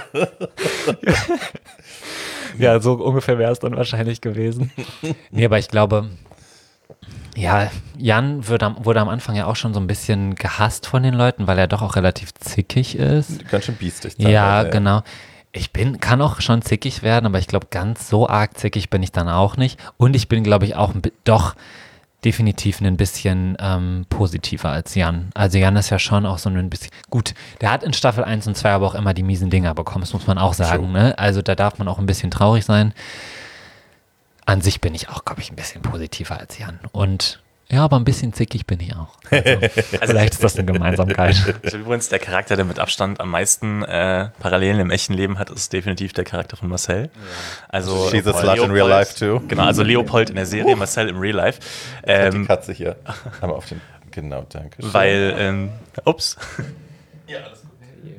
S3: Ja, so ungefähr wäre es dann wahrscheinlich gewesen. Nee, aber ich glaube, ja, Jan wurde am, wurde am Anfang ja auch schon so ein bisschen gehasst von den Leuten, weil er doch auch relativ zickig ist.
S1: Ganz schön biestig.
S3: Ja, ja, genau. Ich bin, kann auch schon zickig werden, aber ich glaube, ganz so arg zickig bin ich dann auch nicht. Und ich bin, glaube ich, auch doch definitiv ein bisschen ähm, positiver als Jan. Also Jan ist ja schon auch so ein bisschen, gut, der hat in Staffel eins und zwei aber auch immer die miesen Dinger bekommen, das muss man auch sagen. Ne? Also da darf man auch ein bisschen traurig sein. An sich bin ich auch, glaube ich, ein bisschen positiver als Jan. Und ja, aber ein bisschen zickig bin ich auch. Also, vielleicht ist das eine Gemeinsamkeit.
S2: Also übrigens, der Charakter, der mit Abstand am meisten äh, Parallelen im echten Leben hat, ist definitiv der Charakter von Marcel. Also
S1: She's a slut in real life too.
S2: Genau, also Leopold in der Serie, Marcel im Real Life.
S1: Ähm, die Katze hier. Aber auf den, genau, danke schön.
S2: Weil, ähm, ups.
S1: Ja, alles gut.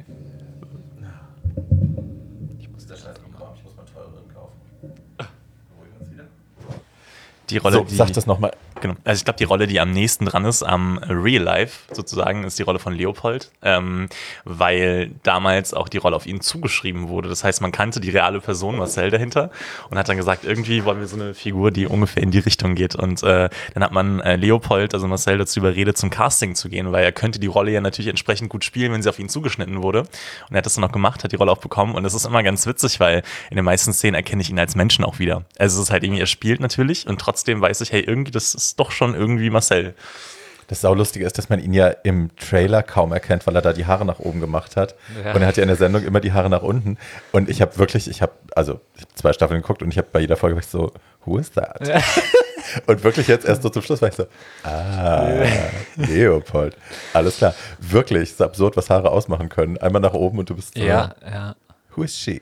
S1: Ich muss das halt noch kaufen, ich muss mal teureren kaufen. Beruhigen wir uns wieder.
S2: Die Rolle,
S1: so,
S2: die,
S1: sag das nochmal.
S2: Genau. Also ich glaube, die Rolle, die am nächsten dran ist am Real Life sozusagen, ist die Rolle von Leopold, ähm, weil damals auch die Rolle auf ihn zugeschrieben wurde. Das heißt, man kannte die reale Person Marcel dahinter und hat dann gesagt, irgendwie wollen wir so eine Figur, die ungefähr in die Richtung geht. Und äh, dann hat man äh, Leopold, also Marcel, dazu überredet, zum Casting zu gehen, weil er könnte die Rolle ja natürlich entsprechend gut spielen, wenn sie auf ihn zugeschnitten wurde. Und er hat das dann auch gemacht, hat die Rolle auch bekommen. Und das ist immer ganz witzig, weil in den meisten Szenen erkenne ich ihn als Menschen auch wieder. Also es ist halt irgendwie, er spielt natürlich und trotzdem weiß ich, hey, irgendwie, das ist doch schon irgendwie Marcel.
S1: Das Saulustige ist, dass man ihn ja im Trailer kaum erkennt, weil er da die Haare nach oben gemacht hat. Ja. Und er hat ja in der Sendung immer die Haare nach unten. Und ich habe wirklich, ich habe, also ich habe zwei Staffeln geguckt und ich habe bei jeder Folge so, who is that? Ja. Und wirklich jetzt erst so zum Schluss war ich so, ah, Leopold. Alles klar. Wirklich, ist absurd, was Haare ausmachen können. Einmal nach oben und du bist so,
S3: ja, ja.
S1: Who is she?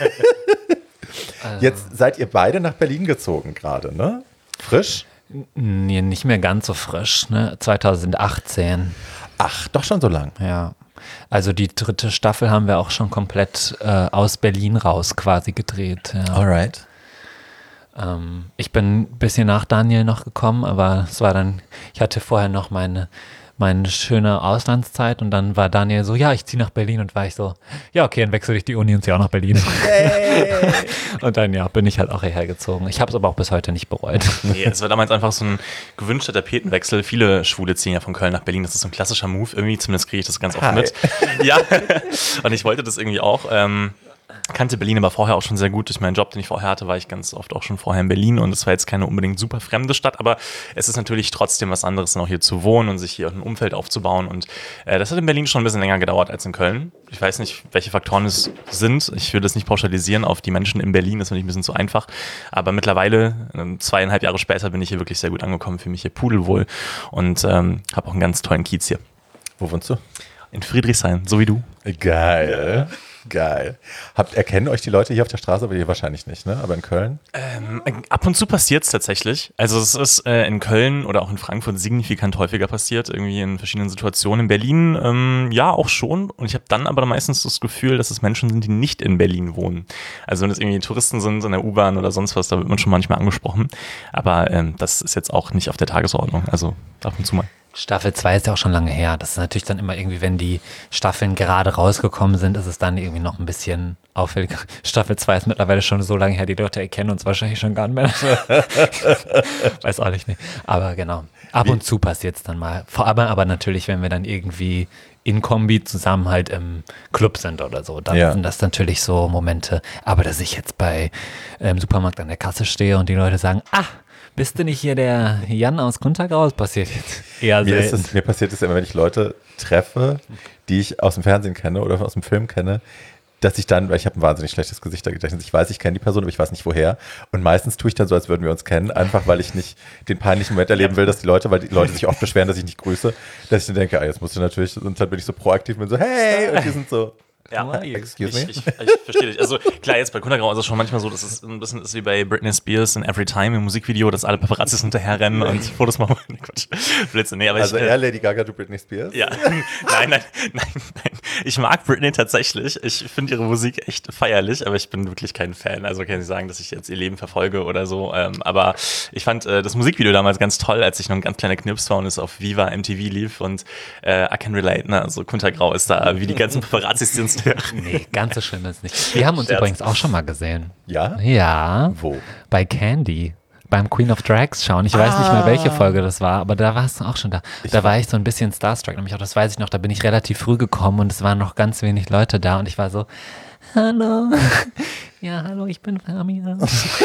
S1: Jetzt seid ihr beide nach Berlin gezogen gerade, ne? Frisch?
S3: Nee, nicht mehr ganz so frisch, ne? zwanzig achtzehn.
S1: Ach, doch schon so lang.
S3: Ja. Also die dritte Staffel haben wir auch schon komplett äh, aus Berlin raus quasi gedreht. Ja.
S1: Alright.
S3: Ähm, ich bin ein bisschen nach Daniel noch gekommen, aber es war dann, ich hatte vorher noch meine, meine schöne Auslandszeit und dann war Daniel so, ja, ich ziehe nach Berlin und war ich so, ja, okay, dann wechsle ich die Uni und ziehe auch nach Berlin. Hey. Und dann, ja, bin ich halt auch hierher gezogen. Ich habe es aber auch bis heute nicht bereut.
S2: Nee, es war damals einfach so ein gewünschter Tapetenwechsel. Viele Schwule ziehen ja von Köln nach Berlin. Das ist so ein klassischer Move. Irgendwie, zumindest kriege ich das ganz oft
S1: Hi.
S2: mit. Ja, und ich wollte das irgendwie auch. Ähm, kannte Berlin aber vorher auch schon sehr gut. Durch meinen Job, den ich vorher hatte, war ich ganz oft auch schon vorher in Berlin und es war jetzt keine unbedingt super fremde Stadt, aber es ist natürlich trotzdem was anderes, dann auch hier zu wohnen und sich hier ein Umfeld aufzubauen und äh, das hat in Berlin schon ein bisschen länger gedauert als in Köln. Ich weiß nicht, welche Faktoren es sind. Ich will das nicht pauschalisieren auf die Menschen in Berlin, das finde ich ein bisschen zu einfach, aber mittlerweile, äh, zweieinhalb Jahre später, bin ich hier wirklich sehr gut angekommen, fühle mich hier pudelwohl und ähm, habe auch einen ganz tollen Kiez hier.
S1: Wo wohnst du?
S2: In Friedrichshain, so wie du.
S1: Geil. Geil. Habt, erkennen euch die Leute hier auf der Straße, aber ihr wahrscheinlich nicht, ne? Aber in Köln?
S2: Ähm, ab und zu passiert es tatsächlich. Also es ist äh, in Köln oder auch in Frankfurt signifikant häufiger passiert, irgendwie in verschiedenen Situationen. In Berlin ähm, ja auch schon. Und ich habe dann aber meistens das Gefühl, dass es Menschen sind, die nicht in Berlin wohnen. Also wenn es irgendwie Touristen sind in der U-Bahn oder sonst was, da wird man schon manchmal angesprochen. Aber ähm, das ist jetzt auch nicht auf der Tagesordnung. Also ab und zu mal.
S3: Staffel zwei ist ja auch schon lange her. Das ist natürlich dann immer irgendwie, wenn die Staffeln gerade rausgekommen sind, ist es dann irgendwie noch ein bisschen auffälliger. Staffel zwei ist mittlerweile schon so lange her, die Leute erkennen uns wahrscheinlich schon gar nicht mehr. Weiß auch nicht mehr. Aber genau, ab
S1: Wie?
S3: und zu passiert es dann mal. Vor allem aber natürlich, wenn wir dann irgendwie in Kombi zusammen halt im Club sind oder so, dann
S1: Ja.
S3: sind das natürlich so Momente. Aber dass ich jetzt bei im Supermarkt an der Kasse stehe und die Leute sagen, ah, bist du nicht hier der Jan aus Kuntergrau? Das passiert jetzt eher
S1: Mir, ist
S3: selten.
S1: es, mir passiert es immer, wenn ich Leute treffe, die ich aus dem Fernsehen kenne oder aus dem Film kenne, dass ich dann, weil ich habe ein wahnsinnig schlechtes Gesichtergedächtnis, ich weiß, ich kenne die Person, aber ich weiß nicht woher. Und meistens tue ich dann so, als würden wir uns kennen, einfach weil ich nicht den peinlichen Moment erleben will, dass die Leute, weil die Leute sich oft beschweren, dass ich nicht grüße, dass ich dann denke, ah, jetzt musst du natürlich, und dann bin ich so proaktiv und bin so, hey, und die sind so,
S2: Ja,
S1: excuse
S2: ich,
S1: me.
S2: ich, ich verstehe dich. Also klar, jetzt bei Kuntergrau ist es schon manchmal so, dass es ein bisschen ist wie bei Britney Spears in Every Time im Musikvideo, dass alle Paparazzis hinterherrennen und Fotos machen. Quatsch, Blödsinn. Nee, aber
S1: Also
S2: ich, äh,
S1: eher Lady Gaga, du Britney Spears?
S2: ja, nein, nein, nein, nein. Ich mag Britney tatsächlich. Ich finde ihre Musik echt feierlich, aber ich bin wirklich kein Fan. Also kann ich sagen, dass ich jetzt ihr Leben verfolge oder so. Ähm, aber ich fand äh, das Musikvideo damals ganz toll, als ich noch ein ganz kleiner Knips war und es auf Viva M T V lief und äh, I can relate, ne? Also Kuntergrau ist da wie die ganzen Paparazzis, die uns
S3: Nee, ganz so schlimm ist es nicht. Wir haben uns
S2: Scherz.
S3: übrigens auch schon mal gesehen.
S1: Ja?
S3: Ja,
S1: Wo?
S3: bei Candy. Beim Queen of Drags schauen. Ich weiß nicht mehr, welche Folge das war, aber da warst du auch schon da. Da war ich so ein bisschen starstruck, nämlich auch, das weiß ich noch, da bin ich relativ früh gekommen und es waren noch ganz wenig Leute da und ich war so, hallo, ja, hallo, ich bin Fabian.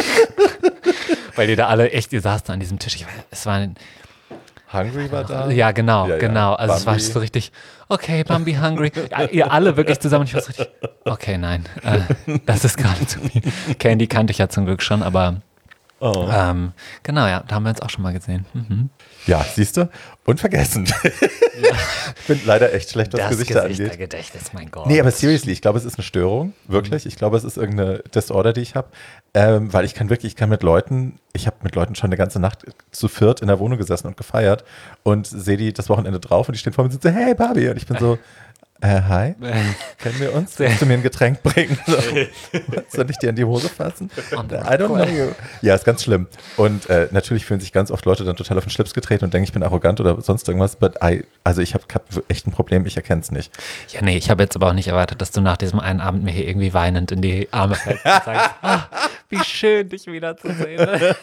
S3: Weil die da alle echt, ihr saßt da an diesem Tisch, ich weiß, es war ein,
S1: Hungry war da?
S3: ja, genau,
S1: Ja, ja.
S3: genau. Also es war
S1: Bambi.
S3: so richtig, okay, Bambi hungry. Ja, ihr alle wirklich zusammen. Ich war so richtig, okay, nein, äh, das ist gerade zu viel. Candy kannte ich ja zum Glück schon, aber
S1: Oh.
S3: ähm, genau, ja, da haben wir uns auch schon mal gesehen. Mhm.
S1: Ja, siehst du? Und vergessen. Ich bin leider echt schlecht, was
S3: Das
S1: Gesichter angeht.
S3: Gesichtergedächtnis, mein Gott.
S1: Nee, aber seriously, ich glaube, es ist eine Störung, wirklich. Ich glaube, es ist irgendeine Disorder, die ich habe. Ähm, weil ich kann wirklich, ich kann mit Leuten, ich habe mit Leuten schon eine ganze Nacht zu viert in der Wohnung gesessen und gefeiert und sehe die das Wochenende drauf und die stehen vor mir und sind so, hey Barbie. Und ich bin so, äh, hi, kennen wir uns? Willst du mir ein Getränk bringen? So, soll ich dir in die Hose fassen? I don't know you. Ja, ist ganz schlimm. Und äh, natürlich fühlen sich ganz oft Leute dann total auf den Schlips getreten und denken, ich bin arrogant oder sonst irgendwas. But I, also ich habe hab echt ein Problem, ich erkenne es nicht.
S3: Ja, nee, ich habe jetzt aber auch nicht erwartet, dass du nach diesem einen Abend mir hier irgendwie weinend in die Arme fällst und sagst, ah, wie schön, dich wiederzusehen.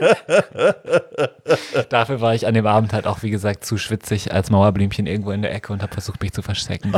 S3: Dafür war ich an dem Abend halt auch, wie gesagt, zu schwitzig als Mauerblümchen irgendwo in der Ecke und habe versucht, mich zu verstecken.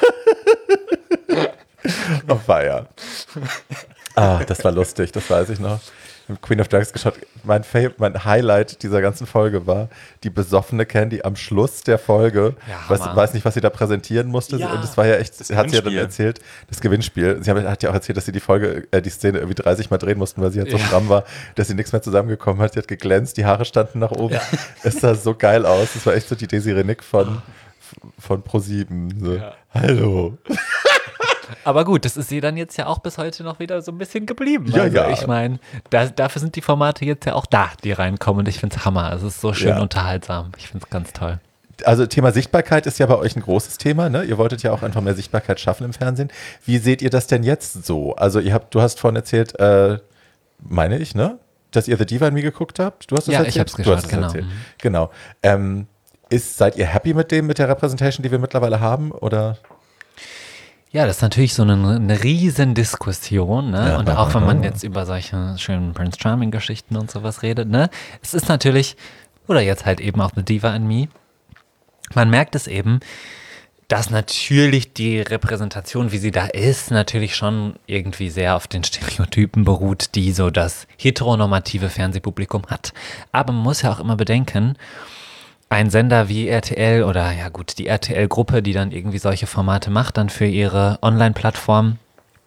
S1: Oh, feier. Ah, das war lustig, das weiß ich noch. Ich habe Queen of Drags geschaut. Mein, Fav mein Highlight dieser ganzen Folge war die besoffene Candy am Schluss der Folge.
S3: Ja,
S1: weiß,
S3: Hammer.
S1: weiß nicht, was sie da präsentieren musste.
S2: Ja,
S1: und es war ja echt,
S2: das
S1: hat sie ja dann
S2: Gewinnspiel.
S1: erzählt, das Gewinnspiel. Sie hat ja auch erzählt, dass sie die Folge, äh, die Szene irgendwie dreißig Mal drehen mussten, weil sie halt so
S3: Ja.
S1: stramm war, dass sie nichts mehr zusammengekommen hat. Sie hat geglänzt, die Haare standen nach oben. Es sah so geil aus. Es war echt so die Desiree Nick von, von ProSieben. So,
S3: Ja.
S1: hallo.
S3: Aber gut, das ist sie dann jetzt ja auch bis heute noch wieder so ein bisschen geblieben.
S1: Ja,
S3: also
S1: ja.
S3: ich meine, da, dafür sind die Formate jetzt ja auch da, die reinkommen und ich finde es Hammer. Es ist so schön
S1: Ja.
S3: unterhaltsam. Ich finde es ganz toll.
S1: Also Thema Sichtbarkeit ist ja bei euch ein großes Thema, ne? Ihr wolltet ja auch einfach mehr Sichtbarkeit schaffen im Fernsehen. Wie seht ihr das denn jetzt so? Also ihr habt, du hast vorhin erzählt, äh, meine ich, ne? Dass ihr The Diva in Me geguckt habt? Du hast es
S3: Ja,
S1: erzählt?
S3: ich hab's
S1: Du
S3: geschaut,
S1: hast es
S3: genau.
S1: erzählt.
S3: Mhm.
S1: Genau. Ähm, ist, seid ihr happy mit dem, mit der Representation, die wir mittlerweile haben? Oder?
S3: Ja, das ist natürlich so eine, eine riesen Diskussion, ne?
S1: Ja.
S3: Und auch wenn man jetzt über solche schönen Prince Charming-Geschichten und sowas redet, ne? Es ist natürlich, oder jetzt halt eben auch The Diva in Me, man merkt es eben, dass natürlich die Repräsentation, wie sie da ist, natürlich schon irgendwie sehr auf den Stereotypen beruht, die so das heteronormative Fernsehpublikum hat. Aber man muss ja auch immer bedenken, ein Sender wie R T L oder ja gut, die R T L-Gruppe, die dann irgendwie solche Formate macht, dann für ihre Online-Plattform,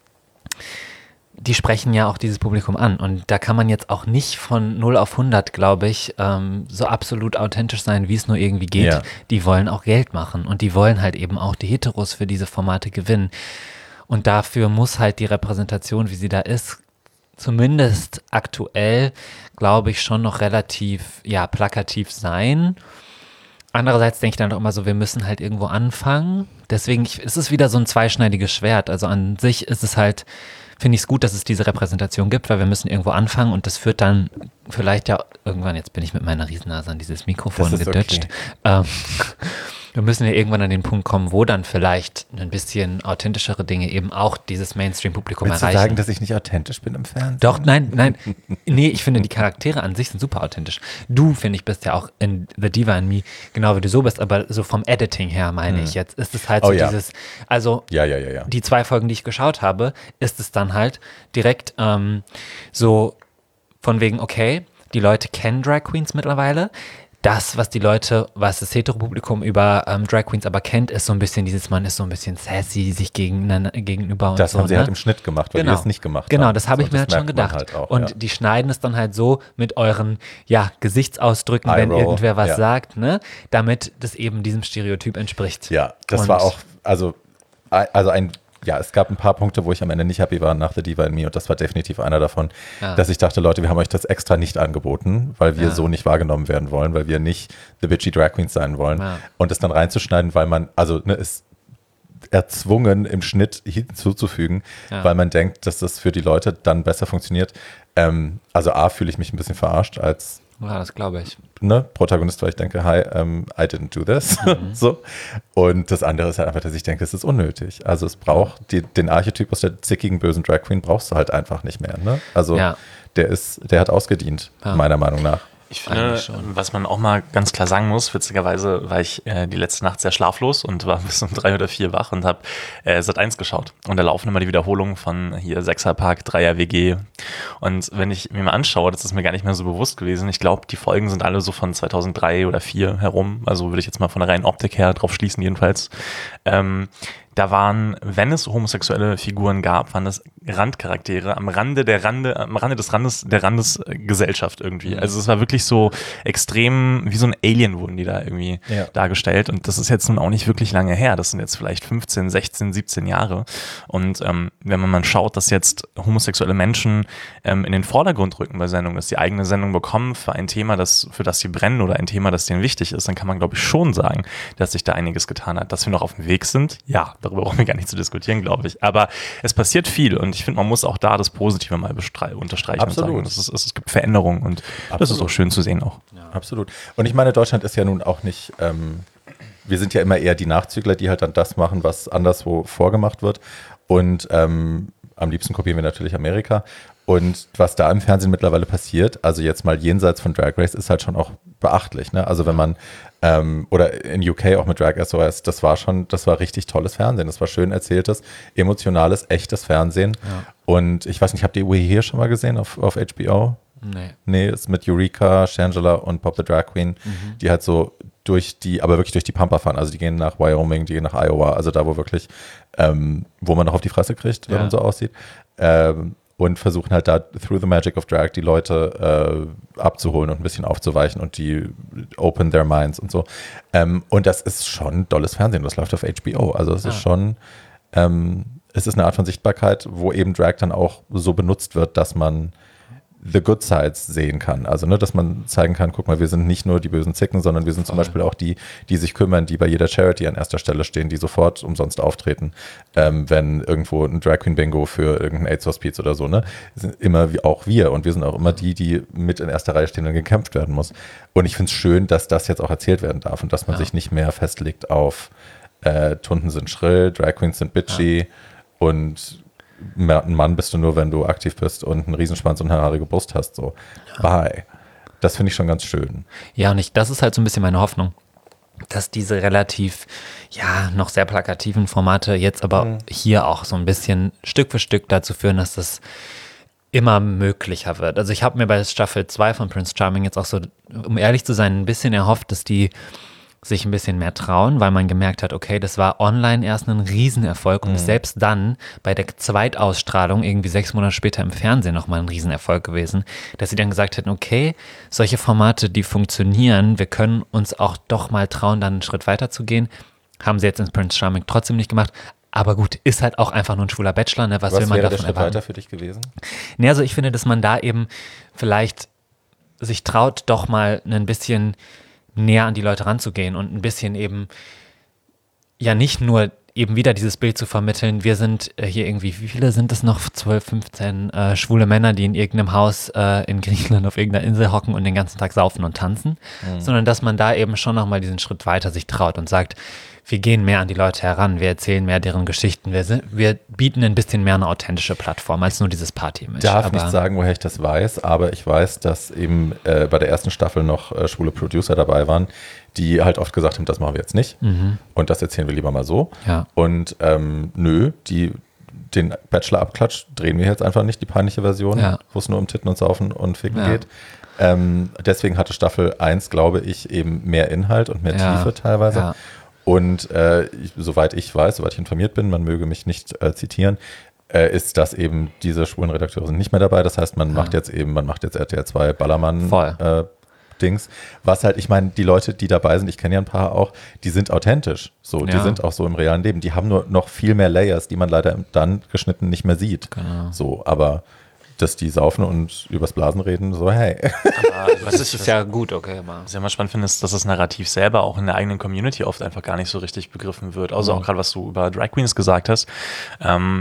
S3: die sprechen ja auch dieses Publikum an. Und da kann man jetzt auch nicht von null auf hundert, glaube ich, ähm, so absolut authentisch sein, wie es nur irgendwie geht.
S1: Ja.
S3: Die wollen auch Geld machen und die wollen halt eben auch die Heteros für diese Formate gewinnen. Und dafür muss halt die Repräsentation, wie sie da ist, zumindest aktuell, glaube ich, schon noch relativ, ja, plakativ sein. Andererseits denke ich dann auch immer so, wir müssen halt irgendwo anfangen. Deswegen ich, es ist es wieder so ein zweischneidiges Schwert. Also an sich ist es halt, finde ich es gut, dass es diese Repräsentation gibt, weil wir müssen irgendwo anfangen und das führt dann vielleicht ja irgendwann, jetzt bin ich mit meiner Riesennase an dieses Mikrofon
S1: Das ist
S3: gedutscht,
S1: okay.
S3: ähm, wir müssen ja irgendwann an den Punkt kommen, wo dann vielleicht ein bisschen authentischere Dinge eben auch dieses Mainstream-Publikum
S1: Willst
S3: erreichen.
S1: du sagen, dass ich nicht authentisch bin im Fernsehen?
S3: Doch, nein, nein. Nee, ich finde, die Charaktere an sich sind super authentisch. Du, finde ich, bist ja auch in The Diva and Me, genau wie du so bist, aber so vom Editing her, meine ich jetzt, ist es halt so
S1: Oh, ja.
S3: dieses, also
S1: Ja, ja, ja, ja.
S3: die zwei Folgen, die ich geschaut habe, ist es dann halt direkt ähm, so von wegen, okay, die Leute kennen Drag Queens mittlerweile. Das, was die Leute, was das Heteropublikum über ähm, Drag Queens aber kennt, ist so ein bisschen dieses, man ist so ein bisschen sassy sich gegeneinander, gegenüber und
S1: Das
S3: so.
S1: haben sie
S3: ne?
S1: halt im Schnitt gemacht, weil
S3: Genau.
S1: wir es nicht gemacht
S3: Genau,
S1: haben.
S3: das habe ich
S1: Und
S3: mir halt schon
S1: merkt man
S3: gedacht.
S1: halt auch,
S3: und
S1: ja.
S3: die schneiden es dann halt so mit euren ja, Gesichtsausdrücken, wenn
S1: Eye-roll,
S3: irgendwer was
S1: ja.
S3: sagt, ne, damit das eben diesem Stereotyp entspricht.
S1: Ja, das
S3: Und-
S1: war auch, also, also ein, ja, es gab ein paar Punkte, wo ich am Ende nicht happy war nach The Diva and Me und das war definitiv einer davon,
S3: Ja.
S1: dass ich dachte, Leute, wir haben euch das extra nicht angeboten, weil wir
S3: Ja.
S1: so nicht wahrgenommen werden wollen, weil wir nicht the bitchy Drag Queens sein wollen
S3: Ja.
S1: und es dann reinzuschneiden, weil man, also ne, ist erzwungen im Schnitt hinzuzufügen,
S3: Ja.
S1: weil man denkt, dass das für die Leute dann besser funktioniert. Ähm, also A, fühle ich mich ein bisschen verarscht als
S3: Ja, das glaube ich.
S1: ne, Protagonist, weil ich denke, hi, um, I didn't do this.
S3: Mhm.
S1: so. Und das andere ist halt einfach, dass ich denke, es ist unnötig. Also es braucht, die, den Archetypus der zickigen, bösen Drag Queen brauchst du halt einfach nicht mehr. Ne? Also
S3: Ja.
S1: der ist, der hat ausgedient,
S3: Ja.
S1: meiner Meinung nach.
S2: Ich finde,
S3: Eigentlich schon.
S2: was man auch mal ganz klar sagen muss, witzigerweise war ich äh, die letzte Nacht sehr schlaflos und war bis um drei oder vier wach und habe äh, Sat eins geschaut. Und da laufen immer die Wiederholungen von hier Sechserpark, Dreier W G. Und wenn ich mir mal anschaue, das ist mir gar nicht mehr so bewusst gewesen. Ich glaube, die Folgen sind alle so von zweitausenddrei oder vier herum. Also würde ich jetzt mal von der reinen Optik her drauf schließen jedenfalls. Ähm, da waren, wenn es homosexuelle Figuren gab, waren das Randcharaktere am Rande der Rande, am Rande des Randes der Randesgesellschaft irgendwie.
S3: Mhm.
S2: Also es war wirklich so extrem, wie so ein Alien wurden die da irgendwie
S1: Ja.
S2: dargestellt. Und das ist jetzt nun auch nicht wirklich lange her. Das sind jetzt vielleicht fünfzehn, sechzehn, siebzehn Jahre. Und ähm, wenn man mal schaut, dass jetzt homosexuelle Menschen ähm, in den Vordergrund rücken bei Sendungen, dass die eigene Sendung bekommen für ein Thema, das, für das sie brennen oder ein Thema, das denen wichtig ist, dann kann man, glaube ich, schon sagen, dass sich da einiges getan hat. Dass wir noch auf dem Weg sind, ja, darüber brauchen wir gar nicht zu diskutieren, glaube ich. Aber es passiert viel und ich finde, man muss auch da das Positive mal bestre- unterstreichen
S1: Absolut.
S2: und sagen, das ist, es, es gibt Veränderungen und das ist
S1: Absolut.
S2: auch schön zu sehen auch.
S1: Absolut. Und ich meine, Deutschland ist ja nun auch nicht, ähm, wir sind ja immer eher die Nachzügler, die halt dann das machen, was anderswo vorgemacht wird. Und ähm, am liebsten kopieren wir natürlich Amerika. Und was da im Fernsehen mittlerweile passiert, also jetzt mal jenseits von Drag Race, ist halt schon auch beachtlich. Ne? Also wenn man, ähm, oder in U K auch mit Drag S O S, das war schon, das war richtig tolles Fernsehen. Das war schön erzähltes, emotionales, echtes Fernsehen.
S3: Ja.
S1: Und ich weiß nicht, habt ihr We Here schon mal gesehen auf, auf H B O?
S3: Nee.
S1: Nee, ist mit Eureka, Shangela und Pop the Drag Queen,
S3: Mhm.
S1: die halt so durch die, aber wirklich durch die Pampa fahren. Also die gehen nach Wyoming, die gehen nach Iowa, also da, wo wirklich, ähm, wo man noch auf die Fresse kriegt, wenn
S3: Ja.
S1: man so aussieht. Ähm, und versuchen halt da, through the magic of drag, die Leute äh, abzuholen und ein bisschen aufzuweichen und die open their minds und so. Ähm, und das ist schon dolles Fernsehen, das läuft auf H B O. Also es
S3: Ja.
S1: ist schon, ähm, es ist eine Art von Sichtbarkeit, wo eben Drag dann auch so benutzt wird, dass man the good sides sehen kann. Also, ne, dass man zeigen kann, guck mal, wir sind nicht nur die bösen Zicken, sondern wir sind zum
S3: Voll.
S1: Beispiel auch die, die sich kümmern, die bei jeder Charity an erster Stelle stehen, die sofort umsonst auftreten, ähm, wenn irgendwo ein Drag Queen Bingo für irgendein AIDS-Hospiz oder so, ne, sind immer wie auch wir und wir sind auch immer die, die mit in erster Reihe stehen und gekämpft werden muss. Und ich finde es schön, dass das jetzt auch erzählt werden darf und dass man
S3: Ja.
S1: sich nicht mehr festlegt auf äh, Tunden sind schrill, Drag Queens sind bitchy und ein Mann bist du nur, wenn du aktiv bist und einen Riesenschwanz und eine haarige Brust hast. So, bye. Das finde ich schon ganz schön.
S3: Ja, und ich, das ist halt so ein bisschen meine Hoffnung, dass diese relativ, ja, noch sehr plakativen Formate jetzt aber
S1: Mhm.
S3: hier auch so ein bisschen Stück für Stück dazu führen, dass das immer möglicher wird. Also ich habe mir bei Staffel zwei von Prince Charming jetzt auch so, um ehrlich zu sein, ein bisschen erhofft, dass die sich ein bisschen mehr trauen, weil man gemerkt hat, okay, das war online erst ein Riesenerfolg und ist selbst dann bei der Zweitausstrahlung irgendwie sechs Monate später im Fernsehen nochmal ein Riesenerfolg gewesen, dass sie dann gesagt hätten, okay, solche Formate, die funktionieren, wir können uns auch doch mal trauen, dann einen Schritt weiter zu gehen. Haben sie jetzt in Prince Charming trotzdem nicht gemacht. Aber gut, ist halt auch einfach nur ein schwuler Bachelor, ne? Was,
S1: Was
S3: will man
S1: wäre der
S3: davon
S1: Schritt
S3: erwarten?
S1: weiter für dich gewesen?
S3: Nee, also ich finde, dass man da eben vielleicht sich traut, doch mal ein bisschen näher an die Leute ranzugehen und ein bisschen eben ja nicht nur eben wieder dieses Bild zu vermitteln, wir sind äh, hier irgendwie, wie viele sind es noch? zwölf, fünfzehn äh, schwule Männer, die in irgendeinem Haus äh, in Griechenland auf irgendeiner Insel hocken und den ganzen Tag saufen und tanzen, mhm. sondern dass man da eben schon nochmal diesen Schritt weiter sich traut und sagt, wir gehen mehr an die Leute heran, wir erzählen mehr deren Geschichten, wir, sind, wir bieten ein bisschen mehr eine authentische Plattform als nur dieses Party-Image.
S1: Ich darf nicht sagen, woher ich das weiß, aber ich weiß, dass eben äh, bei der ersten Staffel noch äh, schwule Producer dabei waren, die halt oft gesagt haben, das machen wir jetzt nicht mhm. und das erzählen wir lieber mal so.
S3: Ja.
S1: Und ähm, nö, die, den Bachelor-Abklatsch drehen wir jetzt einfach nicht, die peinliche Version, ja. wo es nur um Titten und Saufen und Ficken ja. geht. Ähm, deswegen hatte Staffel eins, glaube ich, eben mehr Inhalt und mehr ja. Tiefe teilweise. Ja. Und äh, ich, soweit ich weiß, soweit ich informiert bin, man möge mich nicht äh, zitieren, äh, ist, dass eben diese schwulen Redakteure sind nicht mehr dabei. Das heißt, man ja. macht jetzt eben, man macht jetzt R T L zwei Ballermann äh, Dings. Was halt, ich meine, die Leute, die dabei sind, ich kenne ja ein paar auch, die sind authentisch. So, ja. die sind auch so im realen Leben. Die haben nur noch viel mehr Layers, die man leider dann geschnitten nicht mehr sieht.
S3: Genau.
S1: So, aber dass die saufen und übers Blasen reden, so hey.
S2: Aber was ist, ist ja gut, okay. Aber. Was ich immer spannend finde, ist, dass das Narrativ selber auch in der eigenen Community oft einfach gar nicht so richtig begriffen wird. Also mhm. auch gerade, was du über Drag Queens gesagt hast. Ähm,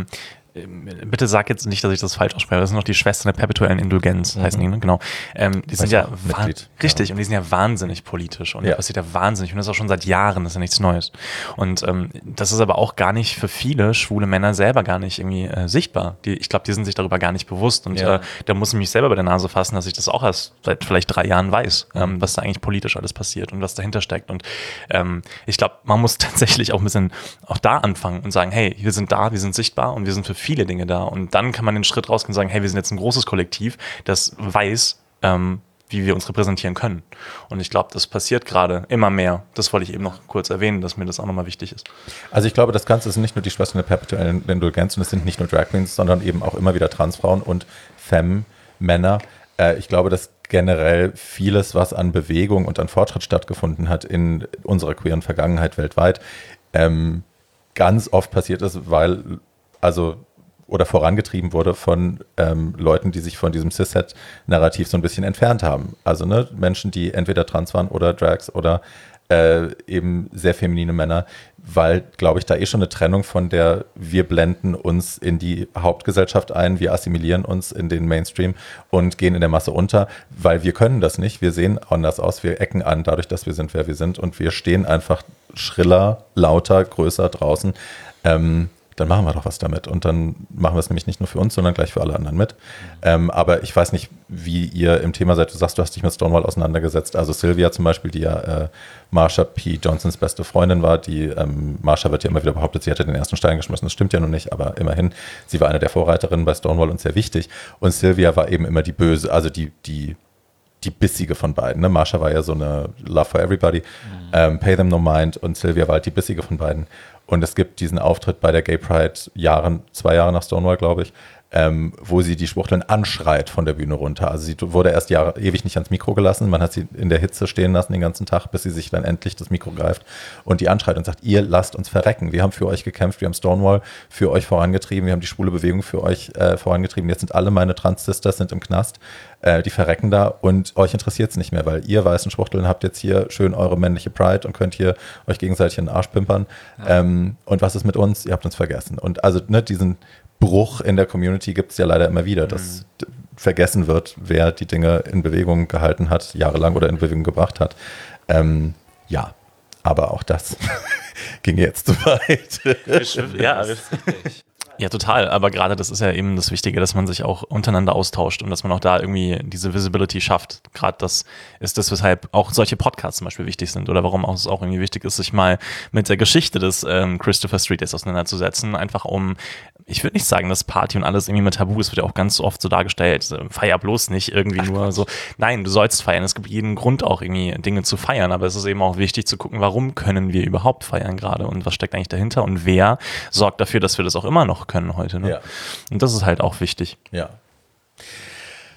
S2: bitte sag jetzt nicht, dass ich das falsch ausspreche. Das sind noch die Schwestern der perpetuellen Indulgenz, mhm. heißen die, ne? Genau. Ähm, die sind ja richtig ja. und die sind ja wahnsinnig politisch und ja. da passiert ja wahnsinnig und das ist auch schon seit Jahren, das ist ja nichts Neues. Und ähm, das ist aber auch gar nicht für viele schwule Männer selber gar nicht irgendwie äh, sichtbar. Die, ich glaube, die sind sich darüber gar nicht bewusst und ja. äh, da muss ich mich selber bei der Nase fassen, dass ich das auch erst seit vielleicht drei Jahren weiß, mhm. ähm, was da eigentlich politisch alles passiert und was dahinter steckt. Und ähm, ich glaube, man muss tatsächlich auch ein bisschen auch da anfangen und sagen, hey, wir sind da, wir sind sichtbar und wir sind für viele Dinge da. Und dann kann man den Schritt rausgehen und sagen, hey, wir sind jetzt ein großes Kollektiv, das weiß, ähm, wie wir uns repräsentieren können. Und ich glaube, das passiert gerade immer mehr. Das wollte ich eben noch kurz erwähnen, dass mir das auch nochmal wichtig ist.
S1: Also ich glaube, das Ganze sind nicht nur die Schwestern der perpetuellen Indulgenz und es sind nicht nur Drag Queens, sondern eben auch immer wieder Transfrauen und Femme-Männer. Äh, ich glaube, dass generell vieles, was an Bewegung und an Fortschritt stattgefunden hat in unserer queeren Vergangenheit weltweit, ähm, ganz oft passiert ist, weil, also oder vorangetrieben wurde von ähm, Leuten, die sich von diesem Cis-Het-Narrativ so ein bisschen entfernt haben. Also ne, Menschen, die entweder trans waren oder Drags oder äh, eben sehr feminine Männer, weil, glaube ich, da eh schon eine Trennung von der, wir blenden uns in die Hauptgesellschaft ein, wir assimilieren uns in den Mainstream und gehen in der Masse unter, weil wir können das nicht, wir sehen anders aus, wir ecken an dadurch, dass wir sind, wer wir sind und wir stehen einfach schriller, lauter, größer draußen, ähm, dann machen wir doch was damit. Und dann machen wir es nämlich nicht nur für uns, sondern gleich für alle anderen mit. Mhm. Ähm, aber ich weiß nicht, wie ihr im Thema seid. Du sagst, du hast dich mit Stonewall auseinandergesetzt. Also Sylvia zum Beispiel, die ja äh, Marsha P. Johnsons beste Freundin war. Die ähm, Marsha wird ja immer wieder behauptet, sie hätte den ersten Stein geschmissen. Das stimmt ja nun nicht, aber immerhin. Sie war eine der Vorreiterinnen bei Stonewall und sehr wichtig. Und Sylvia war eben immer die Böse, also die, die, die bissige von beiden. Ne? Marsha war ja so eine Love for Everybody, mhm. ähm, Pay Them No Mind, und Sylvia war halt die bissige von beiden. Und es gibt diesen Auftritt bei der Gay Pride Jahren, zwei Jahre nach Stonewall, glaube ich, ähm, wo sie die Schwuchteln anschreit von der Bühne runter. Also sie wurde erst Jahre, ewig nicht ans Mikro gelassen. Man hat sie in der Hitze stehen lassen den ganzen Tag, bis sie sich dann endlich das Mikro greift und die anschreit und sagt, ihr lasst uns verrecken. Wir haben für euch gekämpft, wir haben Stonewall für euch vorangetrieben, wir haben die schwule Bewegung für euch äh, vorangetrieben. Jetzt sind alle meine Trans-Sisters sind im Knast, äh, die verrecken da und euch interessiert es nicht mehr, weil ihr weißen Schwuchteln habt jetzt hier schön eure männliche Pride und könnt hier euch gegenseitig in den Arsch pimpern. Ja. Ähm, und was ist mit uns? Ihr habt uns vergessen. Und also ne, diesen Bruch in der Community gibt es ja leider immer wieder, dass mhm. vergessen wird, wer die Dinge in Bewegung gehalten hat, jahrelang oder in Bewegung gebracht hat. Ähm, ja, aber auch das ging jetzt zu weit.
S2: Ja, richtig. Ja, total. Aber gerade das ist ja eben das Wichtige, dass man sich auch untereinander austauscht und dass man auch da irgendwie diese Visibility schafft. Gerade das ist das, weshalb auch solche Podcasts zum Beispiel wichtig sind oder warum auch es auch irgendwie wichtig ist, sich mal mit der Geschichte des ähm, Christopher Street Days auseinanderzusetzen. Einfach um, ich würde nicht sagen, dass Party und alles irgendwie mit Tabu ist, wird ja auch ganz oft so dargestellt. Feier bloß nicht irgendwie Ach, nur so. Nein, du sollst feiern. Es gibt jeden Grund auch irgendwie Dinge zu feiern, aber es ist eben auch wichtig zu gucken, warum können wir überhaupt feiern gerade und was steckt eigentlich dahinter und wer sorgt dafür, dass wir das auch immer noch können heute. Ne?
S1: Ja.
S2: Und das ist halt auch wichtig.
S1: Ja.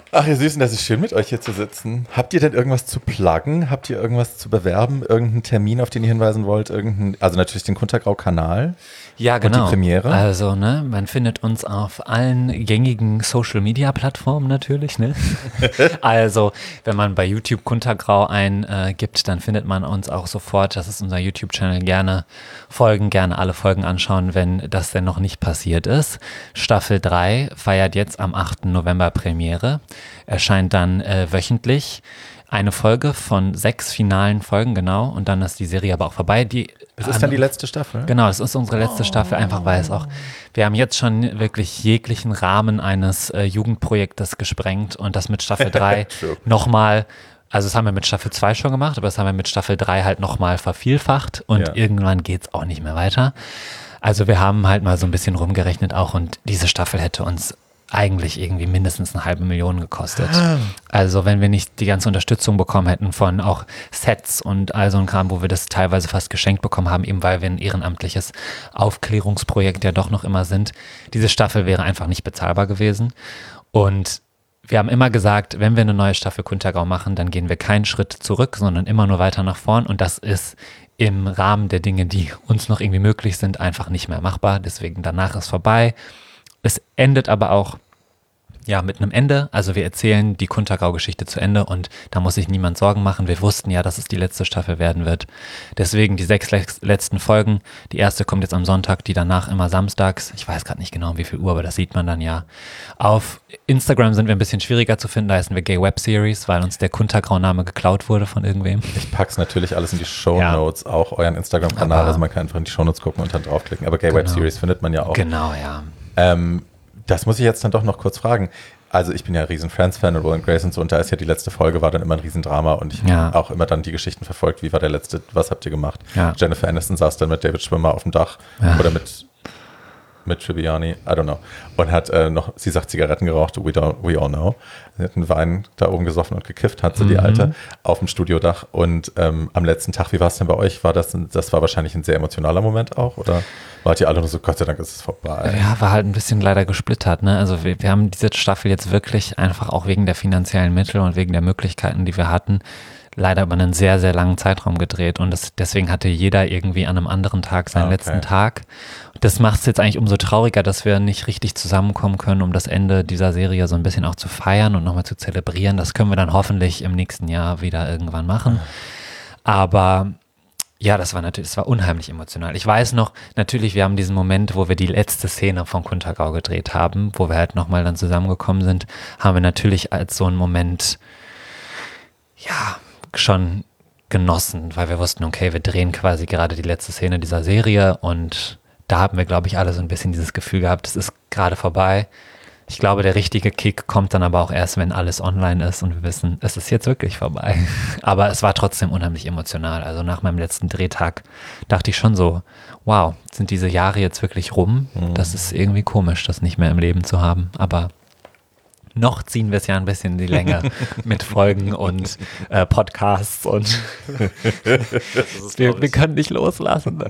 S1: Ach, ihr Süßen, das ist schön, mit euch hier zu sitzen. Habt ihr denn irgendwas zu pluggen? Habt ihr irgendwas zu bewerben? Irgendeinen Termin, auf den ihr hinweisen wollt? Irgendein, also natürlich den Kuntergrau-Kanal.
S3: Ja, genau.
S1: Und die Premiere.
S3: Also, ne, man findet uns auf allen gängigen Social-Media-Plattformen natürlich, ne? Also, wenn man bei YouTube Kuntergrau eingibt, dann findet man uns auch sofort. Das ist unser YouTube-Channel. Gerne folgen, gerne alle Folgen anschauen, wenn das denn noch nicht passiert ist. Staffel drei feiert jetzt am achten November Premiere. Erscheint dann äh, wöchentlich eine Folge von sechs finalen Folgen, genau. Und dann ist die Serie aber auch vorbei. Die,
S1: Es ist dann die letzte Staffel.
S3: Genau, das ist unsere letzte Staffel, einfach weil es auch, wir haben jetzt schon wirklich jeglichen Rahmen eines äh, Jugendprojektes gesprengt und das mit Staffel drei nochmal, also das haben wir mit Staffel zwei schon gemacht, aber das haben wir mit Staffel drei halt nochmal vervielfacht und
S1: Ja.
S3: irgendwann geht es auch nicht mehr weiter. Also wir haben halt mal so ein bisschen rumgerechnet auch und diese Staffel hätte uns eigentlich irgendwie mindestens eine halbe Million gekostet. Also wenn wir nicht die ganze Unterstützung bekommen hätten von auch Sets und all so ein Kram, wo wir das teilweise fast geschenkt bekommen haben, eben weil wir ein ehrenamtliches Aufklärungsprojekt ja doch noch immer sind. Diese Staffel wäre einfach nicht bezahlbar gewesen. Und wir haben immer gesagt, wenn wir eine neue Staffel Kuntergrau machen, dann gehen wir keinen Schritt zurück, sondern immer nur weiter nach vorn. Und das ist im Rahmen der Dinge, die uns noch irgendwie möglich sind, einfach nicht mehr machbar. Deswegen danach ist vorbei. Es endet aber auch ja mit einem Ende. Also wir erzählen die Kuntergrau-Geschichte zu Ende und da muss sich niemand Sorgen machen. Wir wussten ja, dass es die letzte Staffel werden wird. Deswegen die sechs lex- letzten Folgen. Die erste kommt jetzt am Sonntag, die danach immer samstags. Ich weiß gerade nicht genau, um wie viel Uhr, aber das sieht man dann ja. Auf Instagram sind wir ein bisschen schwieriger zu finden. Da heißen wir Gay Web Series, weil uns der Kuntergrau-Name geklaut wurde von irgendwem.
S1: Ich pack's natürlich alles in die Shownotes, ja. Auch euren Instagram-Kanal.
S3: Aber-
S1: Also man kann einfach in die Shownotes gucken und dann draufklicken. Aber Gay Web
S3: Genau.
S1: Series findet man ja auch.
S3: Genau, ja.
S1: Ähm, das muss ich jetzt dann doch noch kurz fragen. Also ich bin ja ein riesen Friends-Fan und Will and Grace und so, und da ist ja die letzte Folge, war dann immer ein Riesendrama und ich
S3: Ja.
S1: habe auch immer dann die Geschichten verfolgt, wie war der letzte, was habt ihr gemacht?
S3: Ja.
S1: Jennifer Aniston saß dann mit David Schwimmer auf dem Dach
S3: Ja.
S1: oder mit, mit Tribbiani, I don't know. Und hat äh, noch, sie sagt, Zigaretten geraucht, we, don't, we all know. Sie hat einen Wein da oben gesoffen und gekifft, hat sie die
S3: Mhm.
S1: Alte, auf dem Studiodach. Und ähm, am letzten Tag, wie war es denn bei euch? War das, ein, das war wahrscheinlich ein sehr emotionaler Moment auch? Oder wart ihr alle nur so, Gott sei Dank ist es vorbei?
S3: Ja, war halt ein bisschen leider gesplittert, ne? Also wir, wir haben diese Staffel jetzt wirklich einfach auch wegen der finanziellen Mittel und wegen der Möglichkeiten, die wir hatten, leider über einen sehr, sehr langen Zeitraum gedreht. Und das, deswegen hatte jeder irgendwie an einem anderen Tag seinen
S1: Ah, okay.
S3: letzten Tag. Das macht es jetzt eigentlich umso trauriger, dass wir nicht richtig zusammenkommen können, um das Ende dieser Serie so ein bisschen auch zu feiern und nochmal zu zelebrieren. Das können wir dann hoffentlich im nächsten Jahr wieder irgendwann machen. Aber ja, das war natürlich, das war unheimlich emotional. Ich weiß noch, natürlich, wir haben diesen Moment, wo wir die letzte Szene von Kuntergrau gedreht haben, wo wir halt nochmal dann zusammengekommen sind, haben wir natürlich als so einen Moment, ja, schon genossen, weil wir wussten, okay, wir drehen quasi gerade die letzte Szene dieser Serie und da haben wir, glaube ich, alle so ein bisschen dieses Gefühl gehabt, es ist gerade vorbei. Ich glaube, der richtige Kick kommt dann aber auch erst, wenn alles online ist und wir wissen, es ist jetzt wirklich vorbei. Aber es war trotzdem unheimlich emotional. Also nach meinem letzten Drehtag dachte ich schon so, wow, sind diese Jahre jetzt wirklich rum? Das ist irgendwie komisch, das nicht mehr im Leben zu haben. Aber noch ziehen wir es ja ein bisschen in die Länge mit Folgen und äh, Podcasts und wir, wir können nicht loslassen.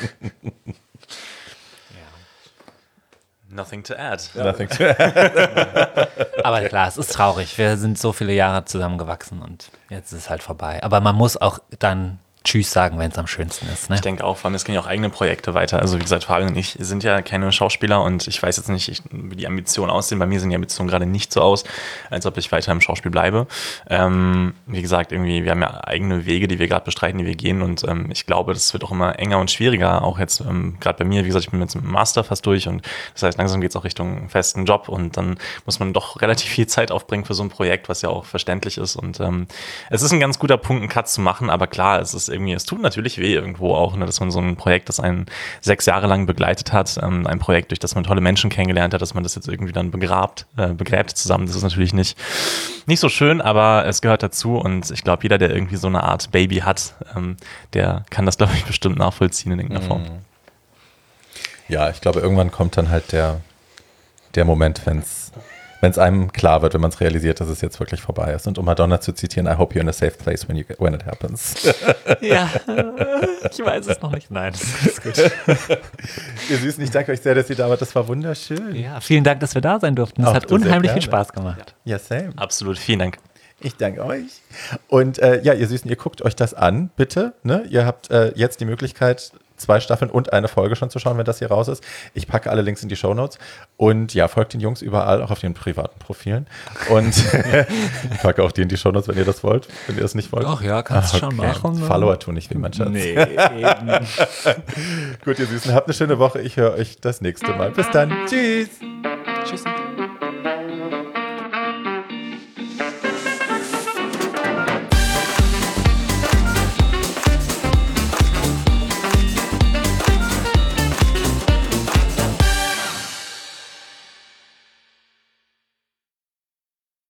S2: Nothing to add.
S1: Nothing to
S3: Aber klar, es ist traurig. Wir sind so viele Jahre zusammengewachsen und jetzt ist es halt vorbei. Aber man muss auch dann Tschüss sagen, wenn es am schönsten ist. Ne?
S2: Ich denke auch, vor allem, es gehen ja auch eigene Projekte weiter. Also wie gesagt, Fabian und ich sind ja keine Schauspieler und ich weiß jetzt nicht, ich, wie die Ambitionen aussehen. Bei mir sehen die Ambitionen gerade nicht so aus, als ob ich weiter im Schauspiel bleibe. Ähm, wie gesagt, irgendwie, wir haben ja eigene Wege, die wir gerade bestreiten, die wir gehen und ähm, ich glaube, das wird auch immer enger und schwieriger. Auch jetzt ähm, gerade bei mir, wie gesagt, ich bin jetzt mit dem Master fast durch und das heißt, langsam geht es auch Richtung festen Job und dann muss man doch relativ viel Zeit aufbringen für so ein Projekt, was ja auch verständlich ist und ähm, es ist ein ganz guter Punkt, einen Cut zu machen, aber klar, es ist irgendwie, es tut natürlich weh irgendwo auch, ne, dass man so ein Projekt, das einen sechs Jahre lang begleitet hat, ähm, ein Projekt, durch das man tolle Menschen kennengelernt hat, dass man das jetzt irgendwie dann begrabt, äh, begräbt zusammen. Das ist natürlich nicht, nicht so schön, aber es gehört dazu und ich glaube, jeder, der irgendwie so eine Art Baby hat, ähm, der kann das, glaube ich, bestimmt nachvollziehen in irgendeiner Form.
S1: Ja, ich glaube, irgendwann kommt dann halt der, der Moment, wenn es wenn es einem klar wird, wenn man es realisiert, dass es jetzt wirklich vorbei ist. Und um Madonna zu zitieren, I hope you're in a safe place when, you, when it happens.
S3: Ja, ich weiß es noch nicht. Nein, das ist gut.
S1: Ihr Süßen, ich danke euch sehr, dass ihr da wart. Das war wunderschön.
S3: Ja, vielen Dank, dass wir da sein durften. Das
S1: Auch
S3: hat
S1: du, sehr
S3: unheimlich viel
S1: gerne.
S3: Spaß gemacht.
S1: Ja, same.
S2: Absolut, vielen Dank.
S1: Ich danke euch. Und äh, ja, ihr Süßen, ihr guckt euch das an, bitte. Ne? Ihr habt äh, jetzt die Möglichkeit, zwei Staffeln und eine Folge schon zu schauen, wenn das hier raus ist. Ich packe alle Links in die Shownotes. Und ja, folgt den Jungs überall, auch auf den privaten Profilen. Und ich packe auch die in die Shownotes, wenn ihr das wollt, wenn ihr das nicht wollt.
S3: Ach ja, kannst du schon machen. Ne?
S1: Follower tun nicht weh, mein Schatz.
S3: Nee, eben.
S1: Gut, ihr Süßen, habt eine schöne Woche. Ich höre euch das nächste Mal. Bis dann. Tschüss.
S3: Tschüss.